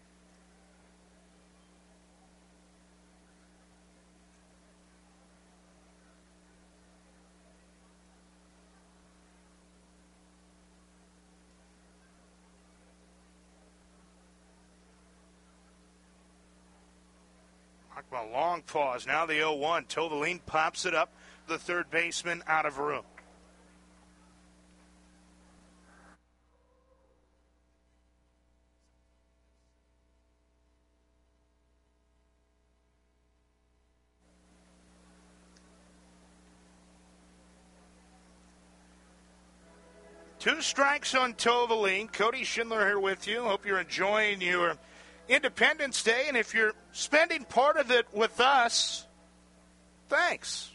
A long pause. Now the oh one. Tovaline pops it up. The third baseman out of room. Two strikes on Tovaline. Cody Schindler here with you. Hope you're enjoying your Independence Day, and if you're spending part of it with us, thanks.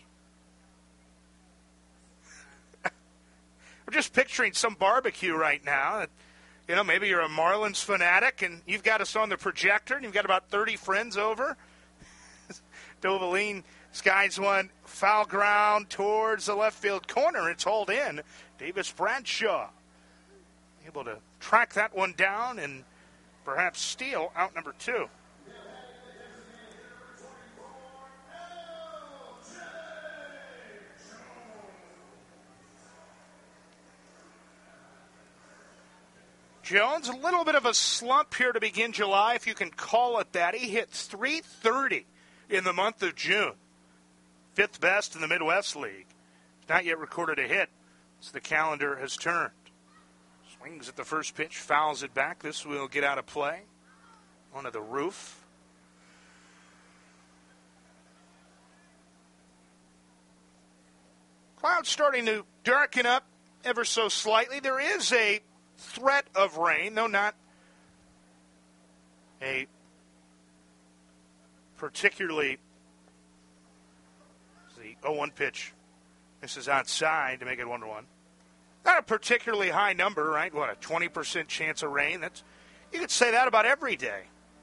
We're just picturing some barbecue right now. You know, maybe you're a Marlins fanatic, and you've got us on the projector, and you've got about thirty friends over. Tovaline skies one foul ground towards the left field corner. It's hauled in. Davis Bradshaw able to track that one down and perhaps steal out number two. Jones, a little bit of a slump here to begin July, if you can call it that. He hit three thirty in the month of June. Fifth best in the Midwest League. He's not yet recorded a hit as the calendar has turned. Swings at the first pitch, fouls it back. This will get out of play. Onto the roof. Clouds starting to darken up ever so slightly. There is a threat of rain, though not a particularly. The oh one pitch. This is outside to make it one to one. Not a particularly high number, right? What, a twenty percent chance of rain? That's, you could say that about every day.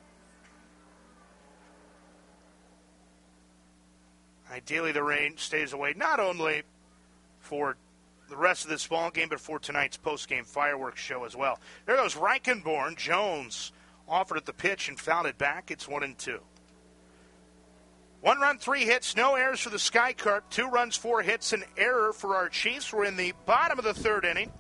Ideally, the rain stays away not only for the rest of this ball game, but for tonight's post-game fireworks show as well. There goes Reichenborn. Jones offered at the pitch and fouled it back. It's one and two. One run, three hits, no errors for the Sky Carp. Two runs, four hits, an error for our Chiefs. We're in the bottom of the third inning.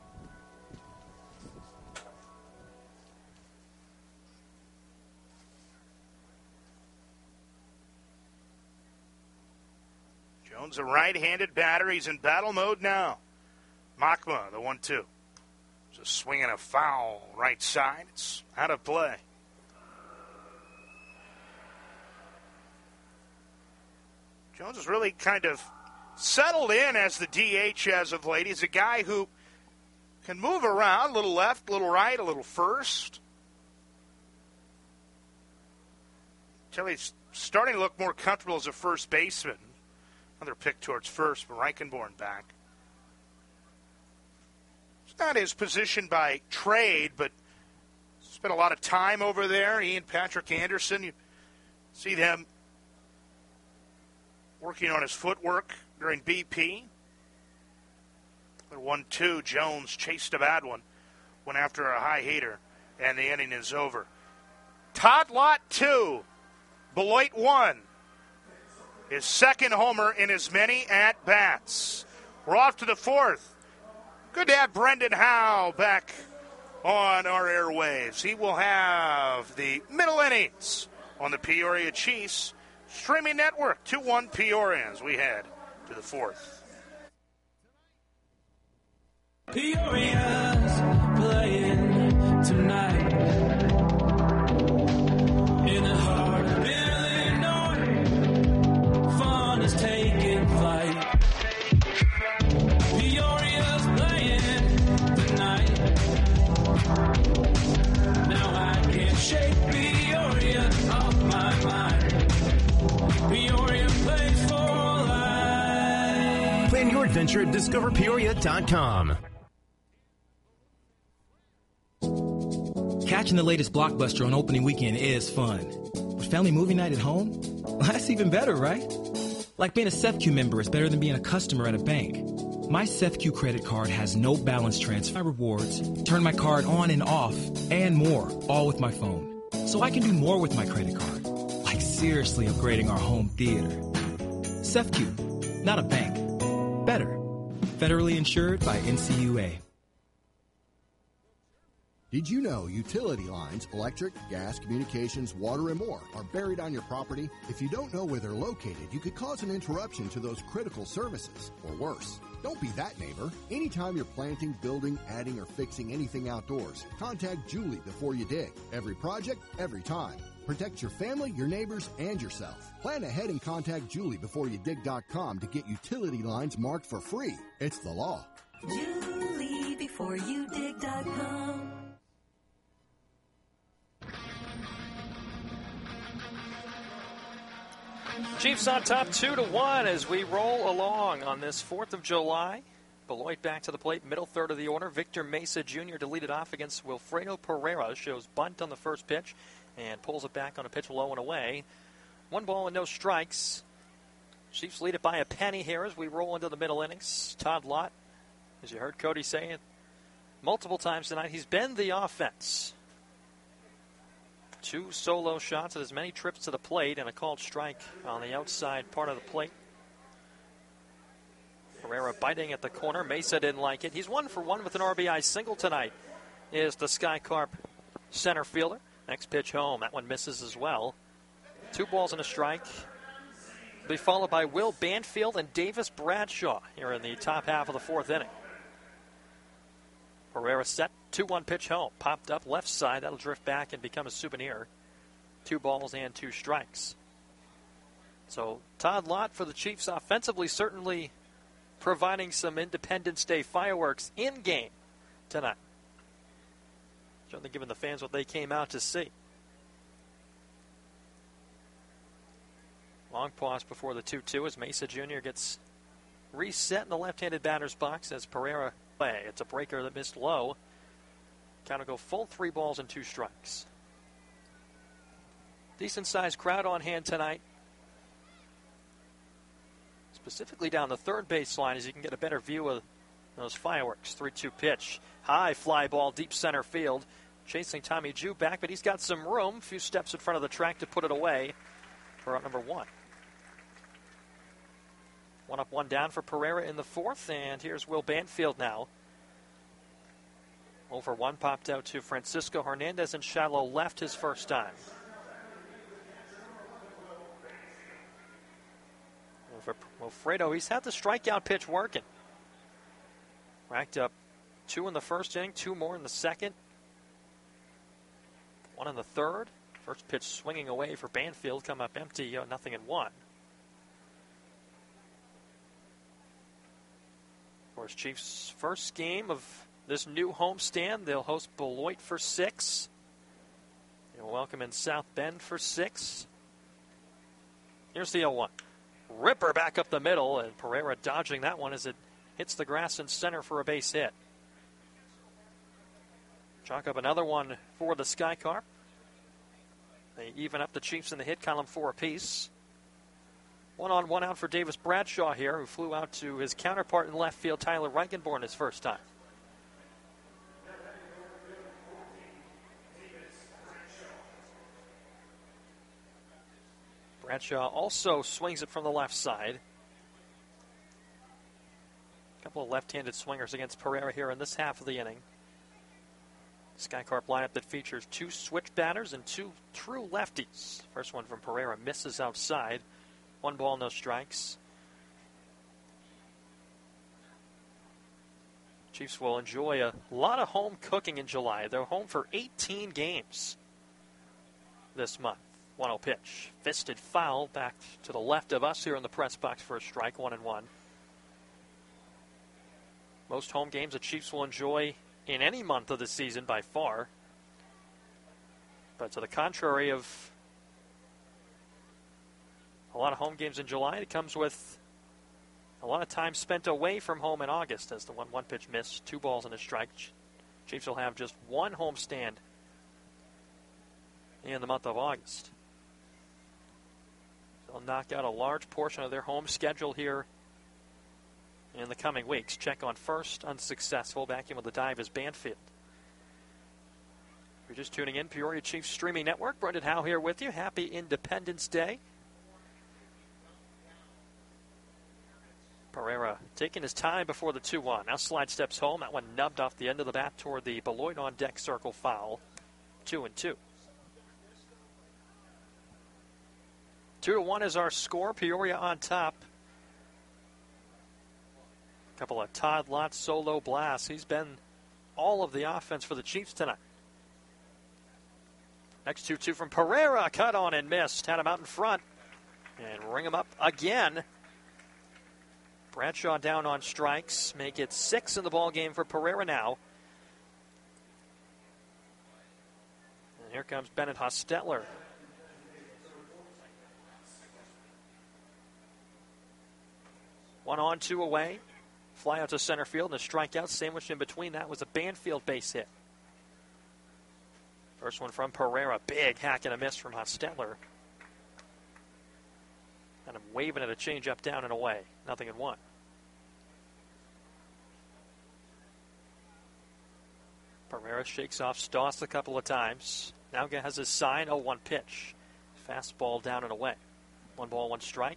Jones, a right-handed batter. He's in battle mode now. Machma, the one two. Just swinging a foul right side. It's out of play. Jones has really kind of settled in as the D H as of late. He's a guy who can move around, a little left, a little right, a little first. Until he's starting to look more comfortable as a first baseman. Another pick towards first, but Reichenborn back. It's not his position by trade, but spent a lot of time over there. He and Patrick Anderson, you see them working on his footwork during B P. The one two, Jones chased a bad one, went after a high heater, and the inning is over. Todd Lott two, Beloit one. His second homer in as many at-bats. We're off to the fourth. Good to have Brendan Howe back on our airwaves. He will have the middle innings on the Peoria Chiefs streaming network. two one Peoria as we head to the fourth. Peoria's playing tonight in the heart of Illinois. Fun is taking flight. Peoria's playing tonight. Now I can't shake Peoria off my mind. Peoria plays for life. Plan your adventure at discover peoria dot com. Catching the latest blockbuster on opening weekend is fun. But family movie night at home? That's even better, right? Like being a SEFCU member is better than being a customer at a bank. My SEFCU credit card has no balance transfer rewards, turn my card on and off, and more, all with my phone. So I can do more with my credit card. Like seriously upgrading our home theater. SEFCU, not a bank. Better. Federally insured by N C U A. Did you know utility lines, electric, gas, communications, water, and more are buried on your property? If you don't know where they're located, you could cause an interruption to those critical services, or worse. Don't be that neighbor. Anytime you're planting, building, adding, or fixing anything outdoors, contact Julie before you dig. Every project, every time. Protect your family, your neighbors, and yourself. Plan ahead and contact Julie before you dig dot com to get utility lines marked for free. It's the law. Julie before you dig dot com. Chiefs on top two to one as we roll along on this fourth of July. Beloit back to the plate, middle third of the order. Victor Mesa Junior to lead it off against Wilfredo Pereira. Shows bunt on the first pitch and pulls it back on a pitch low and away. One ball and no strikes. Chiefs lead it by a penny here as we roll into the middle innings. Todd Lott, as you heard Cody say it multiple times tonight, he's been the offense. Two solo shots at as many trips to the plate and a called strike on the outside part of the plate. Pereira biting at the corner. Mesa didn't like it. He's one for one with an R B I single tonight, is the Sky Carp center fielder. Next pitch home. That one misses as well. Two balls and a strike. Be followed by Will Banfield and Davis Bradshaw here in the top half of the fourth inning. Pereira set, two one pitch home. Popped up left side. That'll drift back and become a souvenir. Two balls and two strikes. So Todd Lott for the Chiefs offensively certainly providing some Independence Day fireworks in game tonight. Certainly giving the fans what they came out to see. Long pause before the two two as Mesa Junior gets reset in the left-handed batter's box as Pereira play. It's a breaker that missed low. Count will go full three balls and two strikes. Decent-sized crowd on hand tonight. Specifically down the third baseline as you can get a better view of those fireworks. three two pitch. High fly ball, deep center field. Chasing Tommy Jew back, but he's got some room. A few steps in front of the track to put it away for out number one. One up, one down for Pereira in the fourth, and here's Will Banfield now. Over one popped out to Francisco Hernandez in shallow left his first time. For Wilfredo, he's had the strikeout pitch working. Racked up two in the first inning, two more in the second. One in the third. First pitch swinging away for Banfield, come up empty, uh, nothing in one. Of course, Chiefs' first game of this new homestand. They'll host Beloit for six. They'll welcome in South Bend for six. Here's the oh one. Ripper back up the middle, and Pereira dodging that one as it hits the grass in center for a base hit. Chalk up another one for the Sky Carp. They even up the Chiefs in the hit column four apiece. One on, one out for Davis Bradshaw here, who flew out to his counterpart in left field, Tyler Reichenborn, his first time. Bradshaw also swings it from the left side. A couple of left-handed swingers against Pereira here in this half of the inning. Skycarp lineup that features two switch batters and two true lefties. First one from Pereira misses outside. One ball, no strikes. Chiefs will enjoy a lot of home cooking in July. They're home for eighteen games this month. one oh pitch. Fisted foul back to the left of us here in the press box for a strike, one and one. Most home games the Chiefs will enjoy in any month of the season by far. But to the contrary of a lot of home games in July, it comes with a lot of time spent away from home in August as the one one pitch miss, two balls and a strike. Chiefs will have just one home stand in the month of August. They'll knock out a large portion of their home schedule here in the coming weeks. Check on first, unsuccessful. Back in with the dive is Banfield. If you're just tuning in, Peoria Chiefs Streaming Network. Brendan Howe here with you. Happy Independence Day. Pereira taking his time before the two one. Now slide steps home. That one nubbed off the end of the bat toward the Beloit on deck circle foul. Two and two. Two to one is our score. Peoria on top. A couple of Todd Lott solo blasts. He's been all of the offense for the Chiefs tonight. Next two two from Pereira. Cut on and missed. Had him out in front. And ring him up again. Bradshaw down on strikes. Make it six in the ball game for Pereira now. And here comes Bennett Hostetler. One on, two away. Fly out to center field and a strikeout sandwiched in between. That was a Banfield base hit. First one from Pereira. Big hack and a miss from Hostetler. And I'm waving at a changeup down and away. Nothing in one. Pereira shakes off Stoss a couple of times. Now has his sign. oh one pitch. Fastball down and away. One ball, one strike.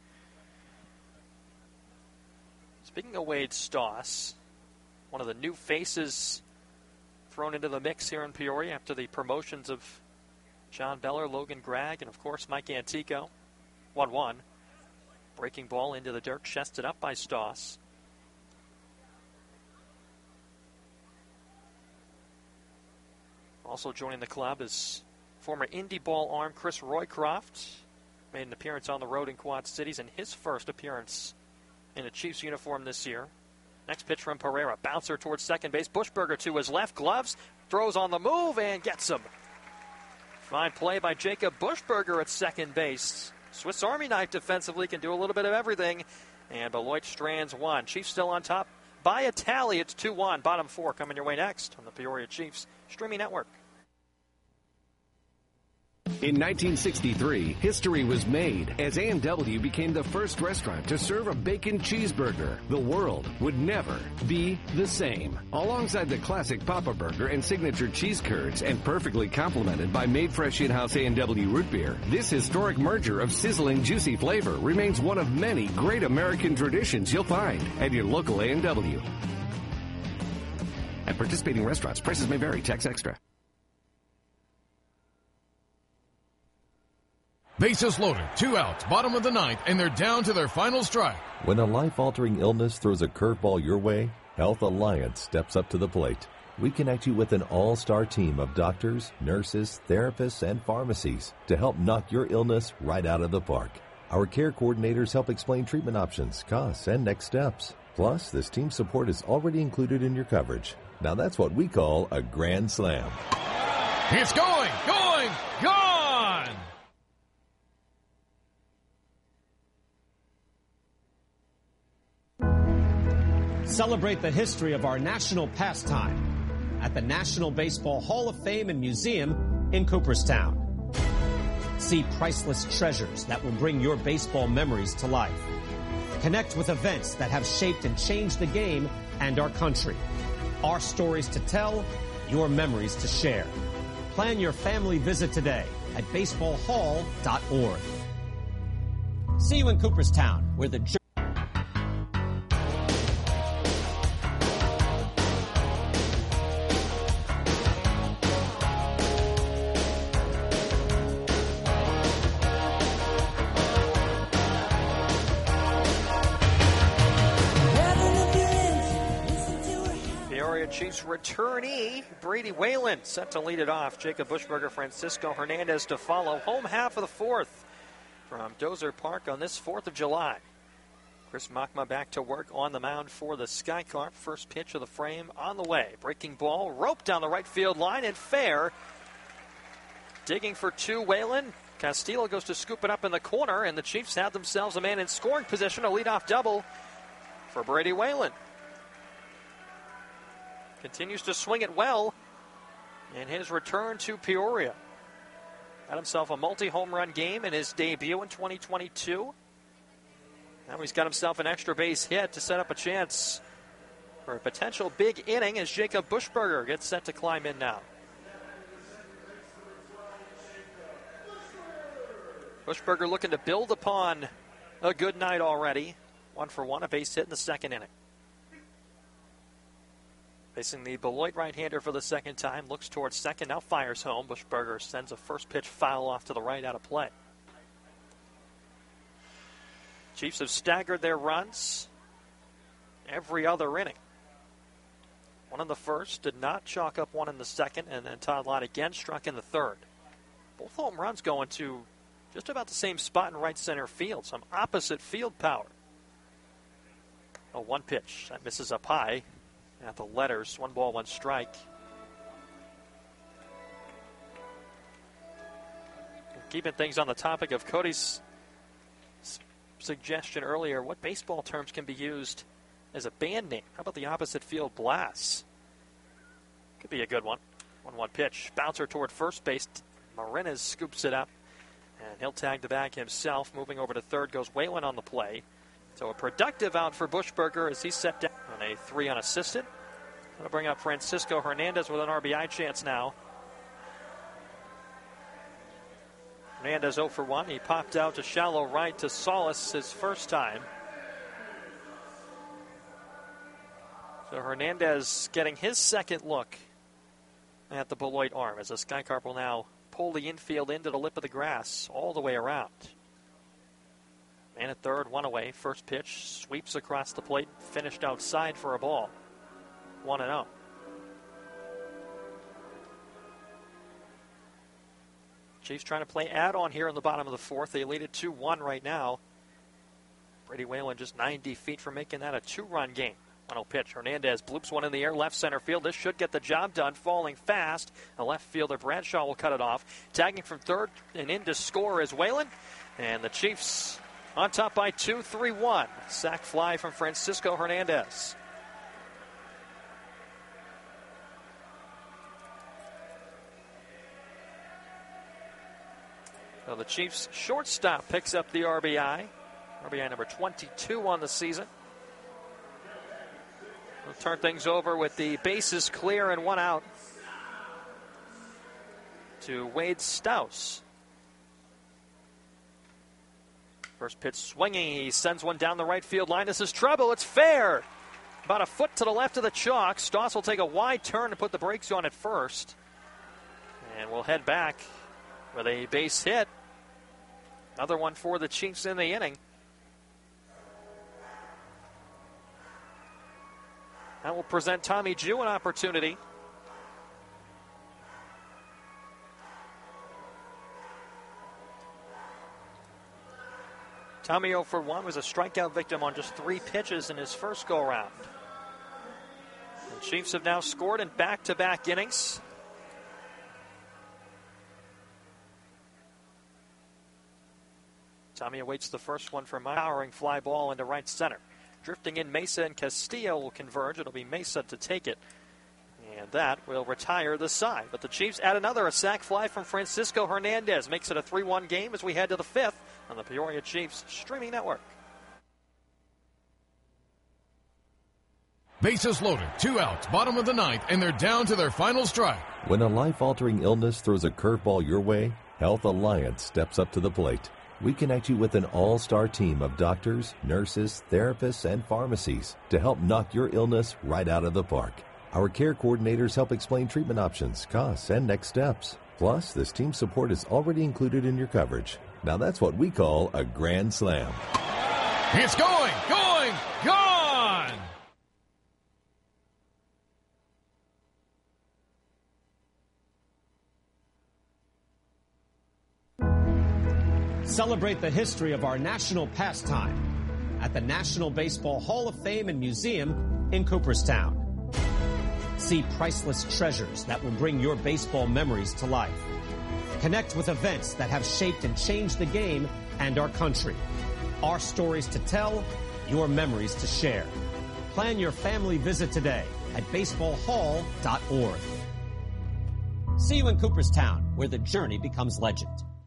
Speaking of Wade Stoss, one of the new faces thrown into the mix here in Peoria after the promotions of John Beller, Logan Gregg, and of course Mike Antico. one one. Breaking ball into the dirt, chested up by Stoss. Also joining the club is former Indy Ball arm Chris Roycroft. Made an appearance on the road in Quad Cities and his first appearance in a Chiefs uniform this year. Next pitch from Pereira. Bouncer towards second base. Bushberger to his left. Gloves. Throws on the move and gets him. Fine play by Jacob Bushberger at second base. Swiss Army knife defensively, can do a little bit of everything. And Beloit strands one. Chiefs still on top by a tally. It's two one. Bottom four coming your way next on the Peoria Chiefs Streaming Network. In nineteen sixty-three, history was made as A and W became the first restaurant to serve a bacon cheeseburger. The world would never be the same. Alongside the classic Papa Burger and signature cheese curds, and perfectly complemented by made fresh in-house A and W root beer, this historic merger of sizzling, juicy flavor remains one of many great American traditions you'll find at your local A and W. At participating restaurants, prices may vary. Tax extra. Bases loaded, two outs, bottom of the ninth, and they're down to their final strike. When a life-altering illness throws a curveball your way, Health Alliance steps up to the plate. We connect you with an all-star team of doctors, nurses, therapists, and pharmacies to help knock your illness right out of the park. Our care coordinators help explain treatment options, costs, and next steps. Plus, this team support is already included in your coverage. Now that's what we call a grand slam. It's going, going, gone! Celebrate the history of our national pastime at the National Baseball Hall of Fame and Museum in Cooperstown. See priceless treasures that will bring your baseball memories to life. Connect with events that have shaped and changed the game and our country. Our stories to tell, your memories to share. Plan your family visit today at baseball hall dot org. See you in Cooperstown, where the Chiefs returnee Brady Whalen set to lead it off. Jacob Bushberger, Francisco Hernandez to follow. Home half of the fourth from Dozer Park on this fourth of July. Chris Machma back to work on the mound for the Skycarp. First pitch of the frame on the way. Breaking ball, roped down the right field line and fair. Digging for two, Whalen. Castillo goes to scoop it up in the corner, and the Chiefs have themselves a man in scoring position. A leadoff double for Brady Whalen. Continues to swing it well in his return to Peoria. Had himself a multi-home run game in his debut in twenty twenty-two. Now he's got himself an extra base hit to set up a chance for a potential big inning as Jacob Bushberger gets set to climb in now. Bushberger looking to build upon a good night already. One for one, a base hit in the second inning. Facing the Beloit right-hander for the second time. Looks towards second, now fires home. Bushberger sends a first pitch foul off to the right out of play. Chiefs have staggered their runs every other inning. One in the first, did not chalk up one in the second, and then Todd Lott again struck in the third. Both home runs going to just about the same spot in right center field. Some opposite field power. Oh, one pitch. That misses up high. At the letters, one ball, one strike. Keeping things on the topic of Cody's s- suggestion earlier, what baseball terms can be used as a band name? How about the opposite field blasts? Could be a good one. one one pitch. Bouncer toward first base. Marinez scoops it up, and he'll tag the bag himself. Moving over to third goes Whalen on the play. So a productive out for Bushberger as he's set down on a three unassisted. That'll bring up Francisco Hernandez with an R B I chance now. Hernandez oh for one. He popped out to shallow right to Solis his first time. So Hernandez getting his second look at the Beloit arm as the Skycarp will now pull the infield into the lip of the grass all the way around. Man at third, one away. First pitch sweeps across the plate, finished outside for a ball. one and oh. Chiefs trying to play add-on here in the bottom of the fourth. They lead it two one right now. Brady Whalen just ninety feet from making that a two-run game. one oh pitch. Hernandez bloops one in the air, left center field. This should get the job done, falling fast. The left fielder, Bradshaw, will cut it off. Tagging from third and in to score is Whalen. And the Chiefs on top by two, three one. Sack fly from Francisco Hernandez. So the Chiefs shortstop picks up the R B I. R B I number twenty-two on the season. We'll turn things over with the bases clear and one out to Wade Stouse. First pitch swinging. He sends one down the right field line. This is trouble. It's fair. About a foot to the left of the chalk. Stoss will take a wide turn to put the brakes on at first. And we'll head back with a base hit. Another one for the Chiefs in the inning. That will present Tommy Jew an opportunity. Tommy oh for one was a strikeout victim on just three pitches in his first go-round. The Chiefs have now scored in back-to-back innings. Tommy awaits the first one from a powering fly ball into right center. Drifting in, Mesa and Castillo will converge. It'll be Mesa to take it. And that will retire the side. But the Chiefs add another, a sac fly from Francisco Hernandez. Makes it a three one game as we head to the fifth on the Peoria Chiefs streaming network. Bases loaded, two outs, bottom of the ninth, and they're down to their final strike. When a life-altering illness throws a curveball your way, Health Alliance steps up to the plate. We connect you with an all-star team of doctors, nurses, therapists, and pharmacies to help knock your illness right out of the park. Our care coordinators help explain treatment options, costs, and next steps. Plus, this team support is already included in your coverage. Now that's what we call a grand slam. It's going, going, gone! Celebrate the history of our national pastime at the National Baseball Hall of Fame and Museum in Cooperstown. See priceless treasures that will bring your baseball memories to life. Connect with events that have shaped and changed the game and our country. Our stories to tell, your memories to share. Plan your family visit today at baseball hall dot org. See you in Cooperstown, where the journey becomes legend.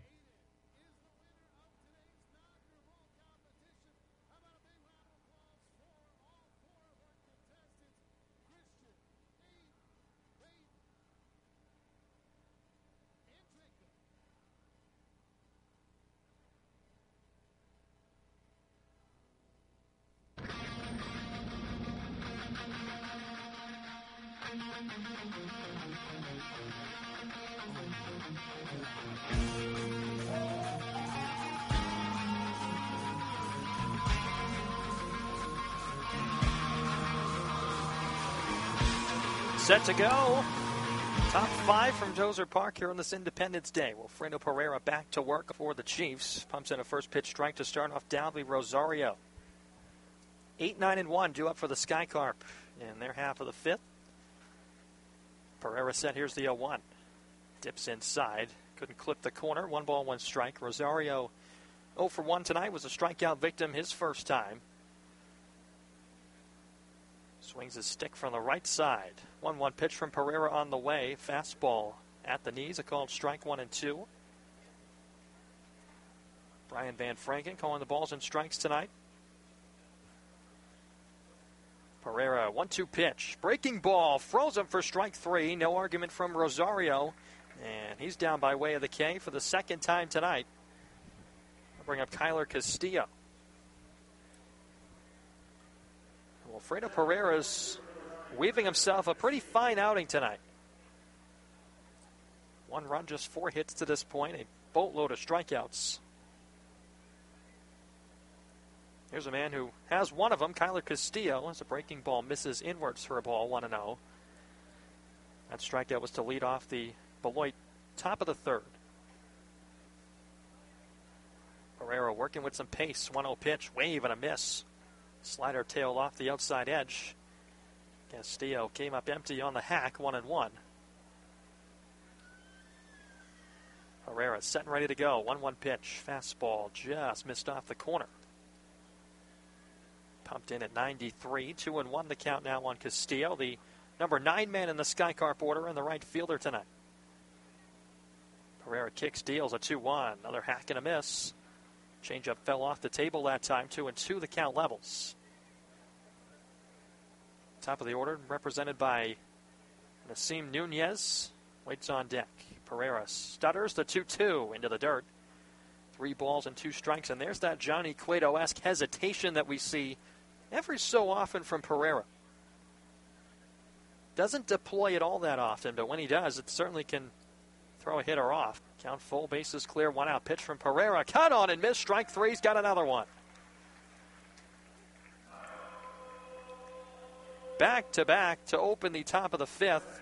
Set to go. Top five from Tozer Park here on this Independence Day. Wilfredo Pereira back to work for the Chiefs. Pumps in a first pitch strike to start off Dalby Rosario. eight nine and one due up for the Sky Carp in their half of the fifth. Pereira set. Here's the oh one. Dips inside. Couldn't clip the corner. One ball, one strike. Rosario oh for one tonight. Was a strikeout victim his first time. Swings his stick from the right side. one one pitch from Pereira on the way. Fastball at the knees. A called strike one and two. Brian Van Franken calling the balls and strikes tonight. Pereira, one two pitch. Breaking ball. Froze him for strike three. No argument from Rosario. And he's down by way of the K for the second time tonight. I'll bring up Kyler Castillo. Wilfredo Pereira's weaving himself a pretty fine outing tonight. One run, just four hits to this point, a boatload of strikeouts. Here's a man who has one of them, Kyler Castillo, as a breaking ball misses inwards for a ball, one and oh. That strikeout was to lead off the Beloit top of the third. Pereira working with some pace, one oh pitch, wave and a miss. Slider tail off the outside edge. Castillo came up empty on the hack, one and one. Pereira set and ready to go. one one pitch. Fastball just missed off the corner. Pumped in at ninety-three. two and one the count now on Castillo, the number nine man in the Sky Carp order and the right fielder tonight. Pereira kicks, deals a two one. Another hack and a miss. Changeup fell off the table that time. Two and two the count levels. Top of the order represented by Nasim Nunez. Waits on deck. Pereira stutters the two two into the dirt. Three balls and two strikes. And there's that Johnny Cueto-esque hesitation that we see every so often from Pereira. Doesn't deploy it all that often, but when he does, it certainly can throw a hitter off. Count full, bases clear, one out pitch from Pereira. Cut on and miss, strike three, he's got another one. Back to back to open the top of the fifth.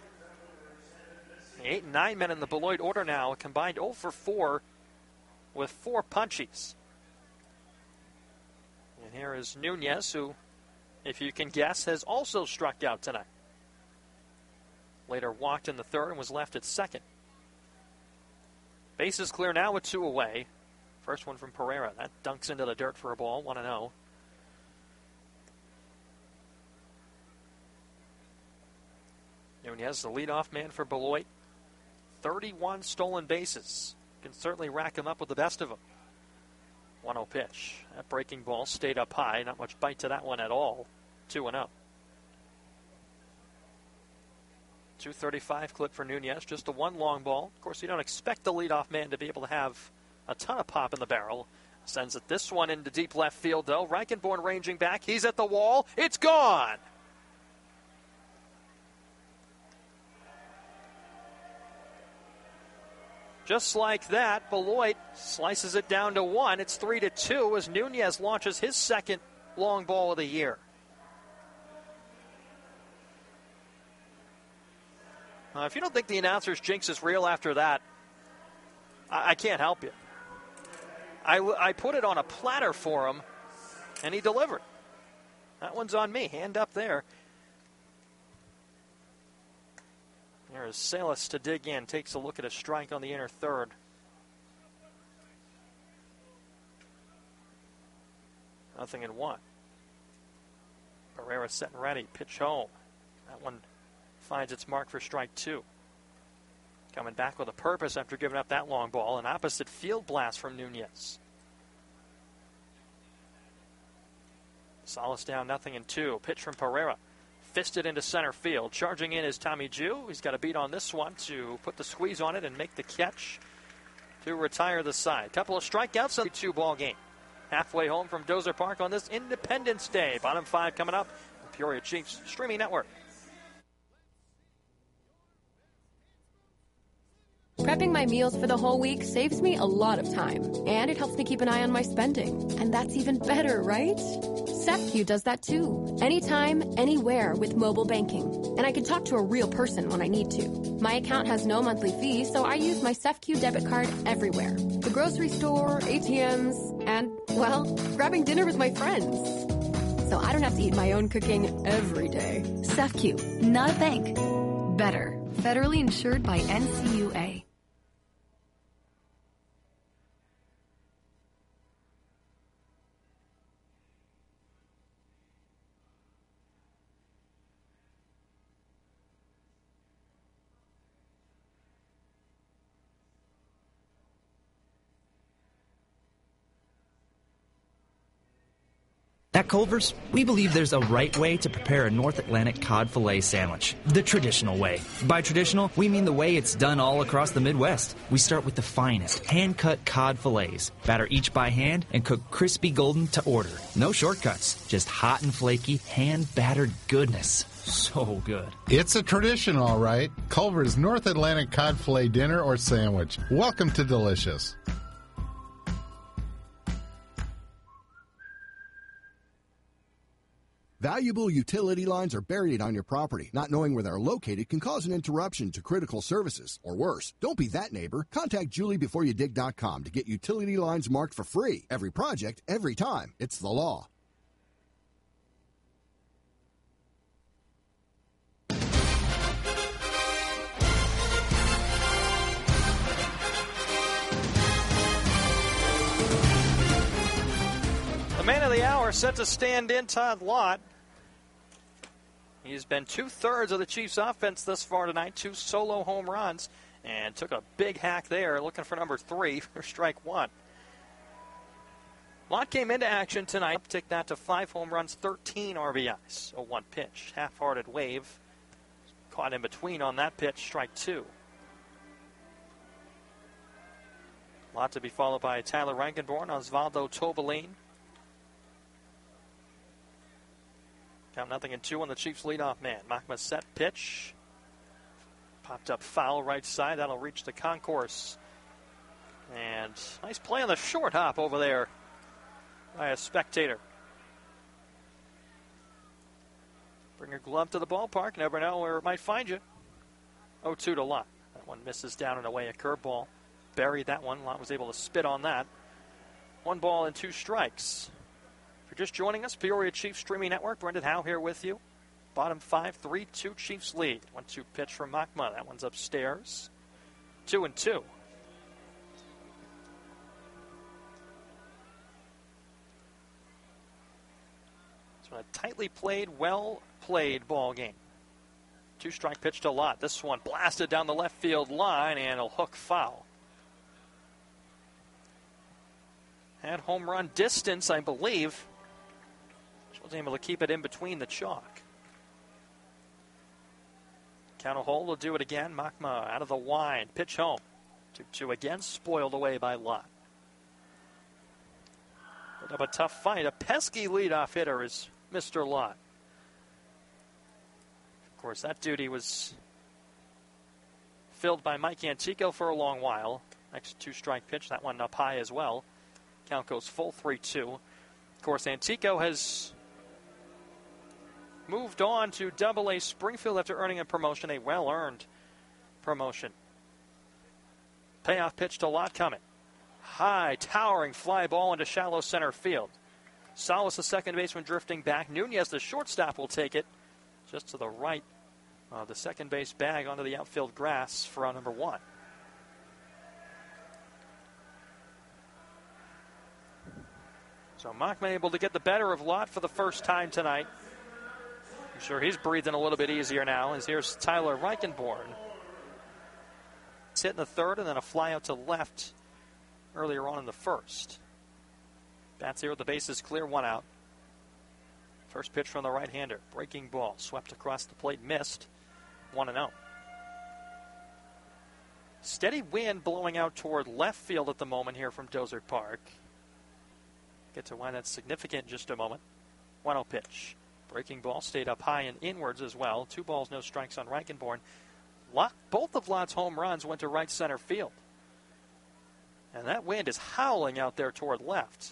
The eight and nine men in the Beloit order now, combined oh for four with four punchies. And here is Nunez, who, if you can guess, has also struck out tonight. Later walked in the third and was left at second. Bases clear now with two away. First one from Pereira. That dunks into the dirt for a ball, one and oh. Nunez, the leadoff man for Beloit. thirty-one stolen bases. Can certainly rack him up with the best of them. one oh pitch. That breaking ball stayed up high. Not much bite to that one at all. two and oh. two thirty-five clip for Nunez. Just the one long ball. Of course, you don't expect the leadoff man to be able to have a ton of pop in the barrel. Sends it this one into deep left field, though. Reichenborn ranging back. He's at the wall. It's gone. Just like that, Beloit slices it down to one. It's three to two as Nunez launches his second long ball of the year. Uh, if you don't think the announcer's jinx is real after that, I, I can't help you. I, I put it on a platter for him, and he delivered. That one's on me. Hand up there. There's Salas to dig in. Takes a look at a strike on the inner third. Nothing in one. Pereira set and ready. Pitch home. That one finds its mark for strike two. Coming back with a purpose after giving up that long ball. An opposite field blast from Nunez. Salas down nothing in two. Pitch from Pereira. Fisted into center field. Charging in is Tommy Jew. He's got a beat on this one to put the squeeze on it and make the catch to retire the side. Couple of strikeouts on the two ball game. Halfway home from Dozer Park on this Independence Day. Bottom five coming up. The Peoria Chiefs Streaming Network. Prepping my meals for the whole week saves me a lot of time, and it helps me keep an eye on my spending. And that's even better, right? SafeQ does that too. Anytime, anywhere with mobile banking. And I can talk to a real person when I need to. My account has no monthly fee, so I use my SafeQ debit card everywhere. The grocery store, A T Ms, and, well, grabbing dinner with my friends. So I don't have to eat my own cooking every day. SafeQ, not a bank. Better. Federally insured by N C U A. At Culver's, we believe there's a right way to prepare a North Atlantic cod fillet sandwich, the traditional way. By traditional, we mean the way it's done all across the Midwest. We start with the finest, hand-cut cod fillets, batter each by hand, and cook crispy golden to order. No shortcuts, just hot and flaky, hand-battered goodness. So good. It's a tradition, all right. Culver's North Atlantic cod fillet dinner or sandwich. Welcome to Delicious. Valuable utility lines are buried on your property. Not knowing where they're located can cause an interruption to critical services, or worse. Don't be that neighbor. Contact Julie Before You Dig dot com to get utility lines marked for free. Every project, every time. It's the law. The man of the hour set to stand in, Todd Lott. He's been two-thirds of the Chiefs' offense thus far tonight, two solo home runs, and took a big hack there, looking for number three for strike one. Lott came into action tonight, uptick that to five home runs, thirteen R B Is. A one pitch, half-hearted wave. Caught in between on that pitch, strike two. Lott to be followed by Tyler Reichenborn, Osvaldo Tobalin. Count nothing in two on the Chiefs' leadoff man. Machma set pitch. Popped up foul right side. That'll reach the concourse. And nice play on the short hop over there by a spectator. Bring your glove to the ballpark. Never know where it might find you. oh two to Lott. That one misses down and away, a curveball. Buried that one. Lott was able to spit on that. One ball and two strikes. If you're just joining us, Peoria Chiefs Streaming Network. Brendan Howe here with you. Bottom five, three two Chiefs lead. one two pitch from Machma. That one's upstairs. Two and two. It's been a tightly played, well-played ball game. Two-strike pitch to Lott. This one blasted down the left field line, and it'll hook foul. Had home run distance, I believe. She was able to keep it in between the chalk. Count a hole will do it again. Makma out of the wind. Pitch home. two two again, spoiled away by Lott. Put up a tough fight. A pesky leadoff hitter is Mister Lott. Of course, that duty was filled by Mike Antico for a long while. Next two-strike pitch, that one up high as well. Count goes full three two. Of course, Antico has moved on to Double A Springfield after earning a promotion, a well-earned promotion. Payoff pitch to Lott coming. High, towering fly ball into shallow center field. Salas, the second baseman, drifting back. Nunez, the shortstop, will take it just to the right of the second base bag onto the outfield grass for out number one. So Makma able to get the better of Lott for the first time tonight. I'm sure he's breathing a little bit easier now, as here's Tyler Reichenborn. It's hit in the third and then a fly out to left earlier on in the first. Bats here with the bases clear, one out. First pitch from the right-hander. Breaking ball. Swept across the plate, missed. one and oh. Steady wind blowing out toward left field at the moment here from Dozer Park. Get to why that's significant in just a moment. one oh pitch. Breaking ball stayed up high and inwards as well. Two balls, no strikes on Reichenborn. Lott, both of Lott's home runs went to right center field. And that wind is howling out there toward left.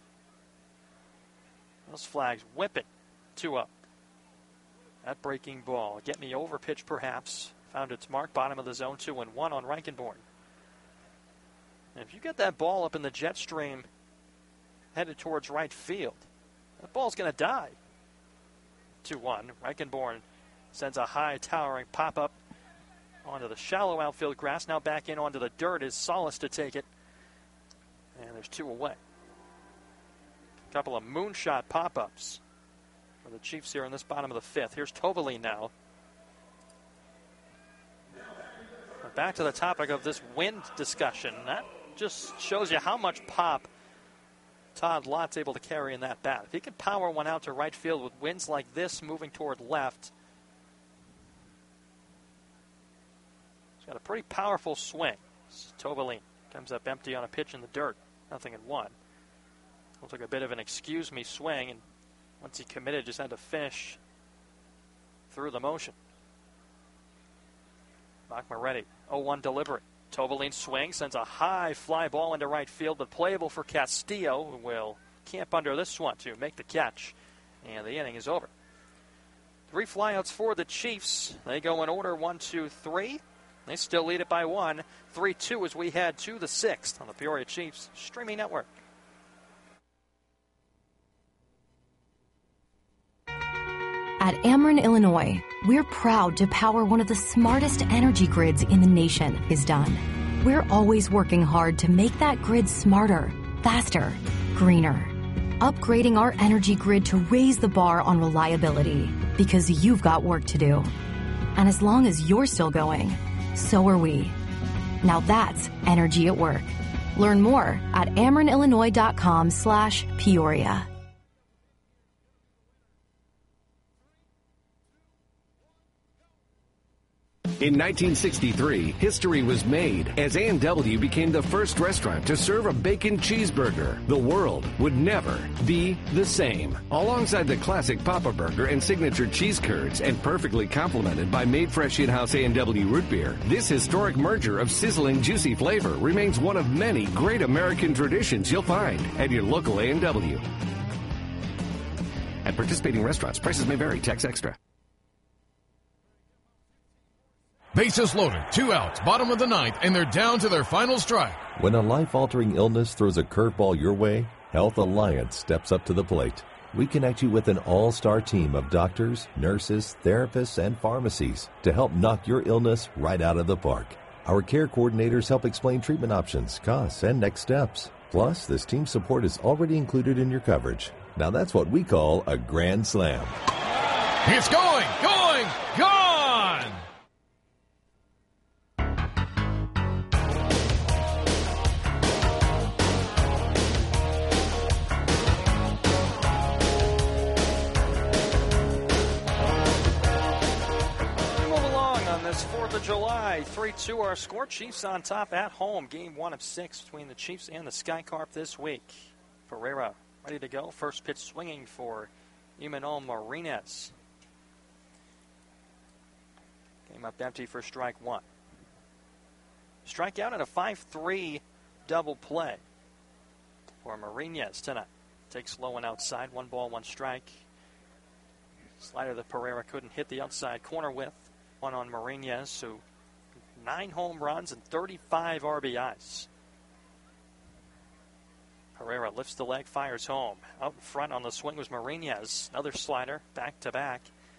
Those flags whipping. Two up. That breaking ball. Get me over pitch perhaps. Found its mark. Bottom of the zone. Two and one on Reichenborn. And if you get that ball up in the jet stream headed towards right field, that ball's going to die. two one. Reichenborn sends a high towering pop up onto the shallow outfield grass. Now back in onto the dirt is Salas to take it. And there's two away. A couple of moonshot pop-ups for the Chiefs here in this bottom of the fifth. Here's Tobalin now. But back to the topic of this wind discussion. That just shows you how much pop Todd Lott's able to carry in that bat. If he can power one out to right field with winds like this moving toward left, he's got a pretty powerful swing. Tobalin comes up empty on a pitch in the dirt. Nothing in one. Looks like a bit of an excuse me swing, and once he committed, just had to finish through the motion. Makma ready. oh one deliberate. Tobalin swings, sends a high fly ball into right field, but playable for Castillo, who will camp under this one to make the catch. And the inning is over. Three flyouts for the Chiefs. They go in order one, two, three. They still lead it by one. three two as we head to the sixth on the Peoria Chiefs streaming network. At Ameren, Illinois, we're proud to power one of the smartest energy grids in the nation is done. We're always working hard to make that grid smarter, faster, greener. Upgrading our energy grid to raise the bar on reliability, because you've got work to do. And as long as you're still going, so are we. Now that's energy at work. Learn more at amerenillinois.com slash Peoria. In nineteen sixty-three, history was made as A and W became the first restaurant to serve a bacon cheeseburger. The world would never be the same. Alongside the classic Papa Burger and signature cheese curds, and perfectly complemented by made fresh in-house A and W root beer, this historic merger of sizzling, juicy flavor remains one of many great American traditions you'll find at your local A and W. At participating restaurants, prices may vary. Tax extra. Bases loaded, two outs, bottom of the ninth, and they're down to their final strike. When a life-altering illness throws a curveball your way, Health Alliance steps up to the plate. We connect you with an all-star team of doctors, nurses, therapists, and pharmacies to help knock your illness right out of the park. Our care coordinators help explain treatment options, costs, and next steps. Plus, this team support is already included in your coverage. Now that's what we call a grand slam. It's going, going, gone! This fourth of July, three two our score. Chiefs on top at home. Game one of six between the Chiefs and the Sky Carp this week. Pereira ready to go. First pitch swinging for Imanol Marinez. Came up empty for strike one. Strikeout and a five three double play for Marinez tonight. Takes low and outside. One ball, one strike. Slider that Pereira couldn't hit the outside corner with. One on Marinez, so nine home runs and thirty-five R B Is. Pereira lifts the leg, fires home. Out in front on the swing was Marinez. Another slider, back to back.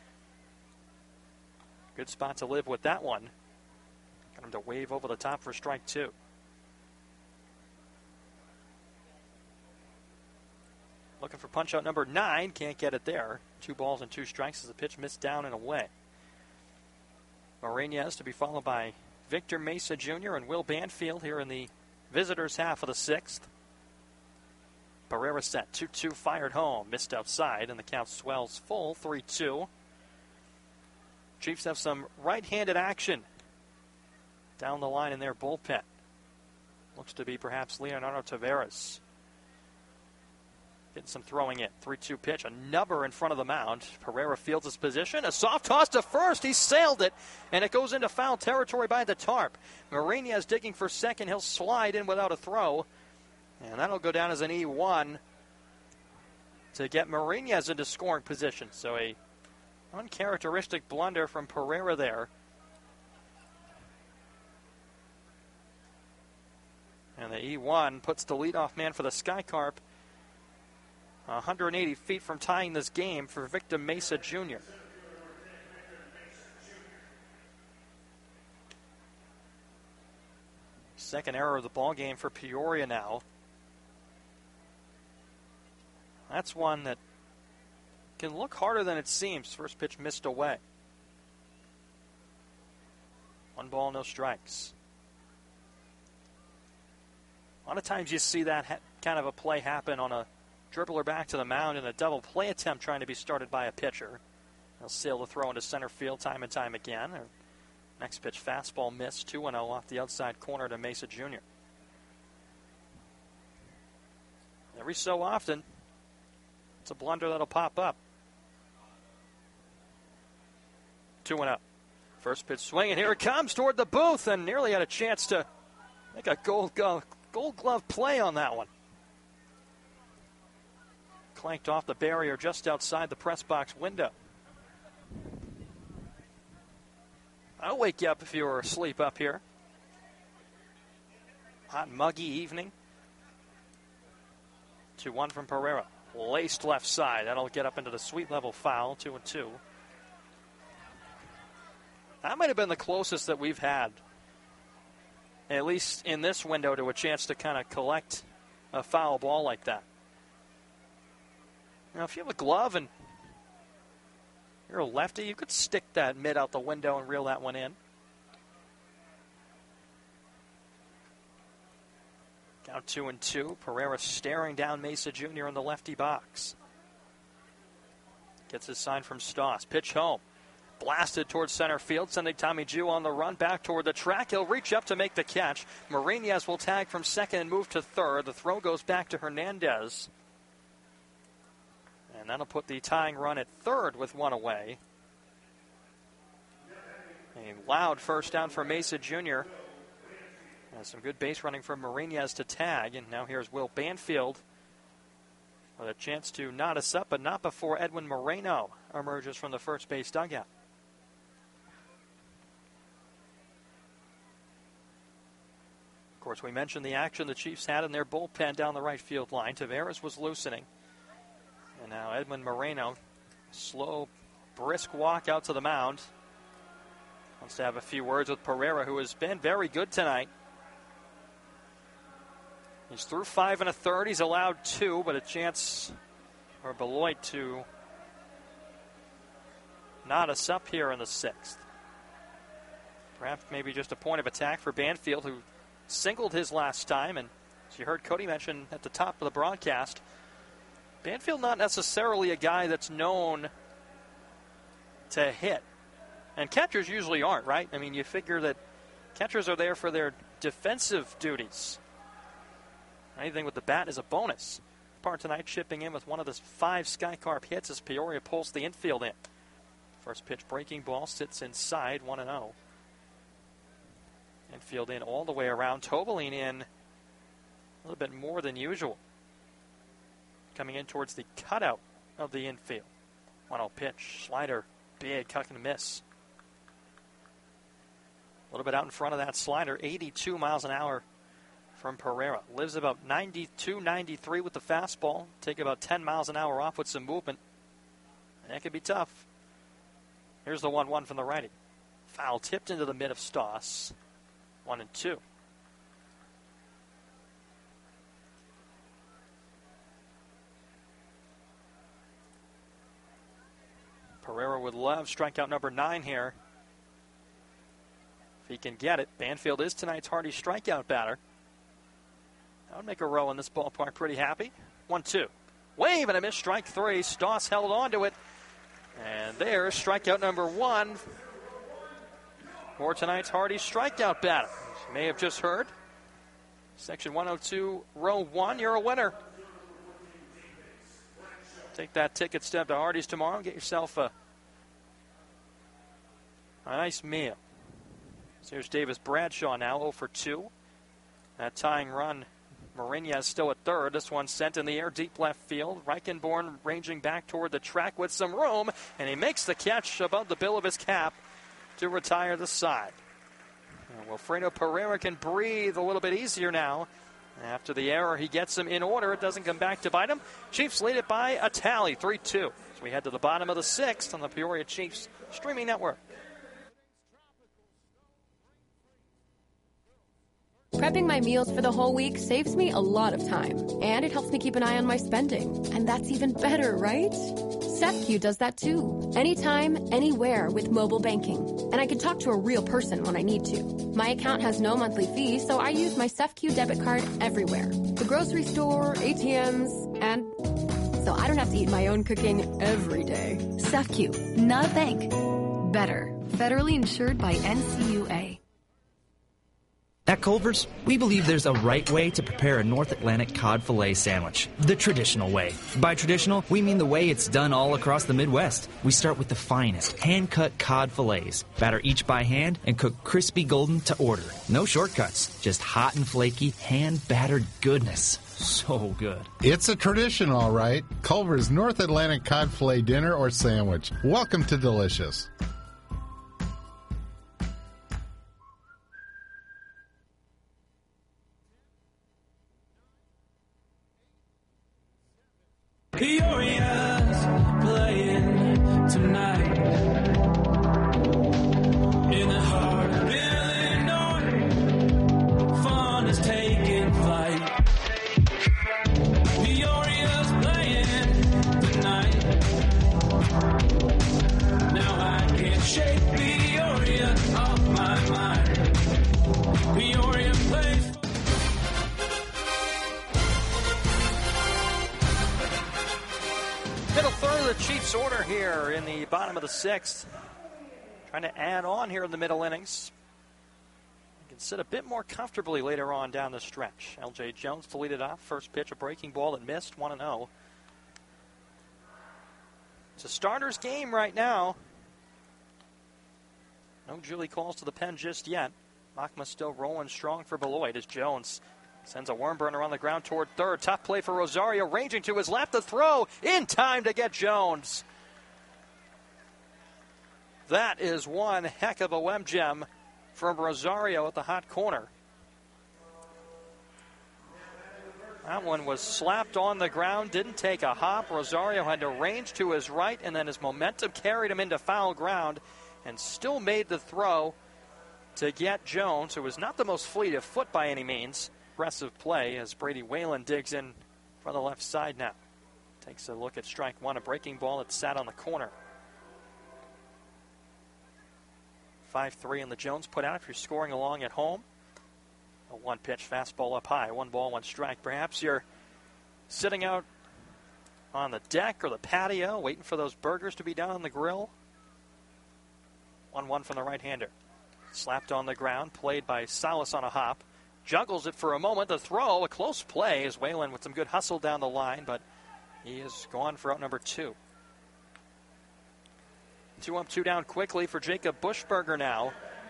Good spot to live with that one. Got him to wave over the top for strike two. Looking for punch out number nine, can't get it there. Two balls and two strikes as the pitch missed down and away. Marinez to be followed by Victor Mesa Junior and Will Banfield here in the visitors' half of the sixth. Pereira set two two, fired home, missed outside, and the count swells full three two. Chiefs have some right-handed action down the line in their bullpen. Looks to be perhaps Leonardo Taveras. Getting some throwing in. three two pitch. A nubber in front of the mound. Pereira fields his position. A soft toss to first. He sailed it. And it goes into foul territory by the tarp. Marinez digging for second. He'll slide in without a throw. And that'll go down as an E one to get Marinez into scoring position. So a uncharacteristic blunder from Pereira there. And the E one puts the leadoff man for the Sky Carp one hundred eighty feet from tying this game for Victor Mesa Junior Second error of the ball game for Peoria now. That's one that can look harder than it seems. First pitch missed away. One ball, no strikes. A lot of times you see that ha- kind of a play happen on a dribbler back to the mound in a double play attempt trying to be started by a pitcher. They'll sail the throw into center field time and time again. Next pitch, fastball missed, two and oh off the outside corner to Mesa Junior Every so often, it's a blunder that'll pop up. two and oh. First pitch swing, and here it comes toward the booth, and nearly had a chance to make a gold glove, gold glove play on that one. Clanked off the barrier just outside the press box window. I'll wake you up if you were asleep up here. Hot, muggy evening. two one from Pereira. Laced left side. That'll get up into the sweet level foul. two and two. That might have been the closest that we've had, at least in this window, to a chance to kind of collect a foul ball like that. Now, if you have a glove and you're a lefty, you could stick that mid out the window and reel that one in. Count two and two. Pereira staring down Mesa Junior in the lefty box. Gets his sign from Stoss. Pitch home. Blasted towards center field, sending Tommy Jew on the run back toward the track. He'll reach up to make the catch. Marinez will tag from second and move to third. The throw goes back to Hernandez. And that'll put the tying run at third with one away. A loud first down for Mesa Junior And some good base running from Marinez to tag. And now here's Will Banfield with a chance to knot us up, but not before Edwin Moreno emerges from the first base dugout. Of course, we mentioned the action the Chiefs had in their bullpen down the right field line. Taveras was loosening. And now Edwin Moreno, slow, brisk walk out to the mound. Wants to have a few words with Pereira, who has been very good tonight. He's through five and a third. He's allowed two, but a chance for Beloit to knot us up here in the sixth. Perhaps maybe just a point of attack for Banfield, who singled his last time. And as you heard Cody mention at the top of the broadcast, Banfield not necessarily a guy that's known to hit. And catchers usually aren't, right? I mean, you figure that catchers are there for their defensive duties. Anything with the bat is a bonus. Part tonight chipping in with one of the five Sky Carp hits as Peoria pulls the infield in. First pitch breaking ball sits inside, one and oh. Infield in all the way around. Tobaline in a little bit more than usual. Coming in towards the cutout of the infield. one oh pitch, slider, big, cut and miss. A little bit out in front of that slider, eighty-two miles an hour from Pereira. Lives about ninety-two, ninety-three with the fastball. Take about ten miles an hour off with some movement. That could be tough. Here's the one one from the righty. Foul tipped into the mid of Stoss. One and two. Pereira would love strikeout number nine here. If he can get it. Banfield is tonight's Hardy strikeout batter. That would make a row in this ballpark pretty happy. one two. Wave and a miss, strike three. Stoss held on to it. And there's strikeout number one for tonight's Hardy strikeout batter. As you may have just heard, section one oh two, row one, you're a winner. Take that ticket stub to Hardy's tomorrow and get yourself a, a nice meal. So here's Davis Bradshaw now, oh for two. That tying run, Mariñez still at third. This one sent in the air, deep left field. Reichenborn ranging back toward the track with some room, and he makes the catch above the bill of his cap to retire the side. And Wilfredo Pereira can breathe a little bit easier now. After the error, he gets him in order. It doesn't come back to bite him. Chiefs lead it by a tally, three two. So we head to the bottom of the sixth on the Peoria Chiefs streaming network. Prepping my meals for the whole week saves me a lot of time, and it helps me keep an eye on my spending. And that's even better, right? SafeQ does that too. Anytime, anywhere with mobile banking. And I can talk to a real person when I need to. My account has no monthly fee, so I use my SafeQ debit card everywhere. The grocery store, A T Ms, and so I don't have to eat my own cooking every day. SafeQ, not a bank. Better. Federally insured by N C U A. At Culver's, we believe there's a right way to prepare a North Atlantic cod fillet sandwich, the traditional way. By traditional, we mean the way it's done all across the Midwest. We start with the finest, hand-cut cod fillets, batter each by hand, and cook crispy golden to order. No shortcuts, just hot and flaky, hand-battered goodness. So good. It's a tradition, all right. Culver's North Atlantic cod fillet dinner or sandwich. Welcome to Delicious. Peoria's playing tonight in the heart of Illinois. Fun is taking flight. Peoria's playing tonight. Now I can't shake Peoria off my mind. Peoria plays. Middle third of the Chiefs' order here in the bottom of the sixth. Trying to add on here in the middle innings. You can sit a bit more comfortably later on down the stretch. L J Jones to lead it off. First pitch, a breaking ball that missed, one and oh. It's a starter's game right now. No Julie calls to the pen just yet. Machma still rolling strong for Beloit as Jones sends a worm burner on the ground toward third. Tough play for Rosario, ranging to his left. The throw in time to get Jones. That is one heck of a web gem from Rosario at the hot corner. That one was slapped on the ground, didn't take a hop. Rosario had to range to his right, and then his momentum carried him into foul ground and still made the throw to get Jones, who was not the most fleet of foot by any means. Aggressive play as Brady Whalen digs in from the left side now. Takes a look at strike one, a breaking ball that sat on the corner. five three in the Jones put out if you're scoring along at home. A one-pitch fastball up high, one ball, one strike. Perhaps you're sitting out on the deck or the patio waiting for those burgers to be done on the grill. one one from the right-hander. Slapped on the ground, played by Salas on a hop. Juggles it for a moment. The throw, a close play, is Whalen with some good hustle down the line, but he is gone for out number two. Two up, two down quickly for Jacob Buschberger now.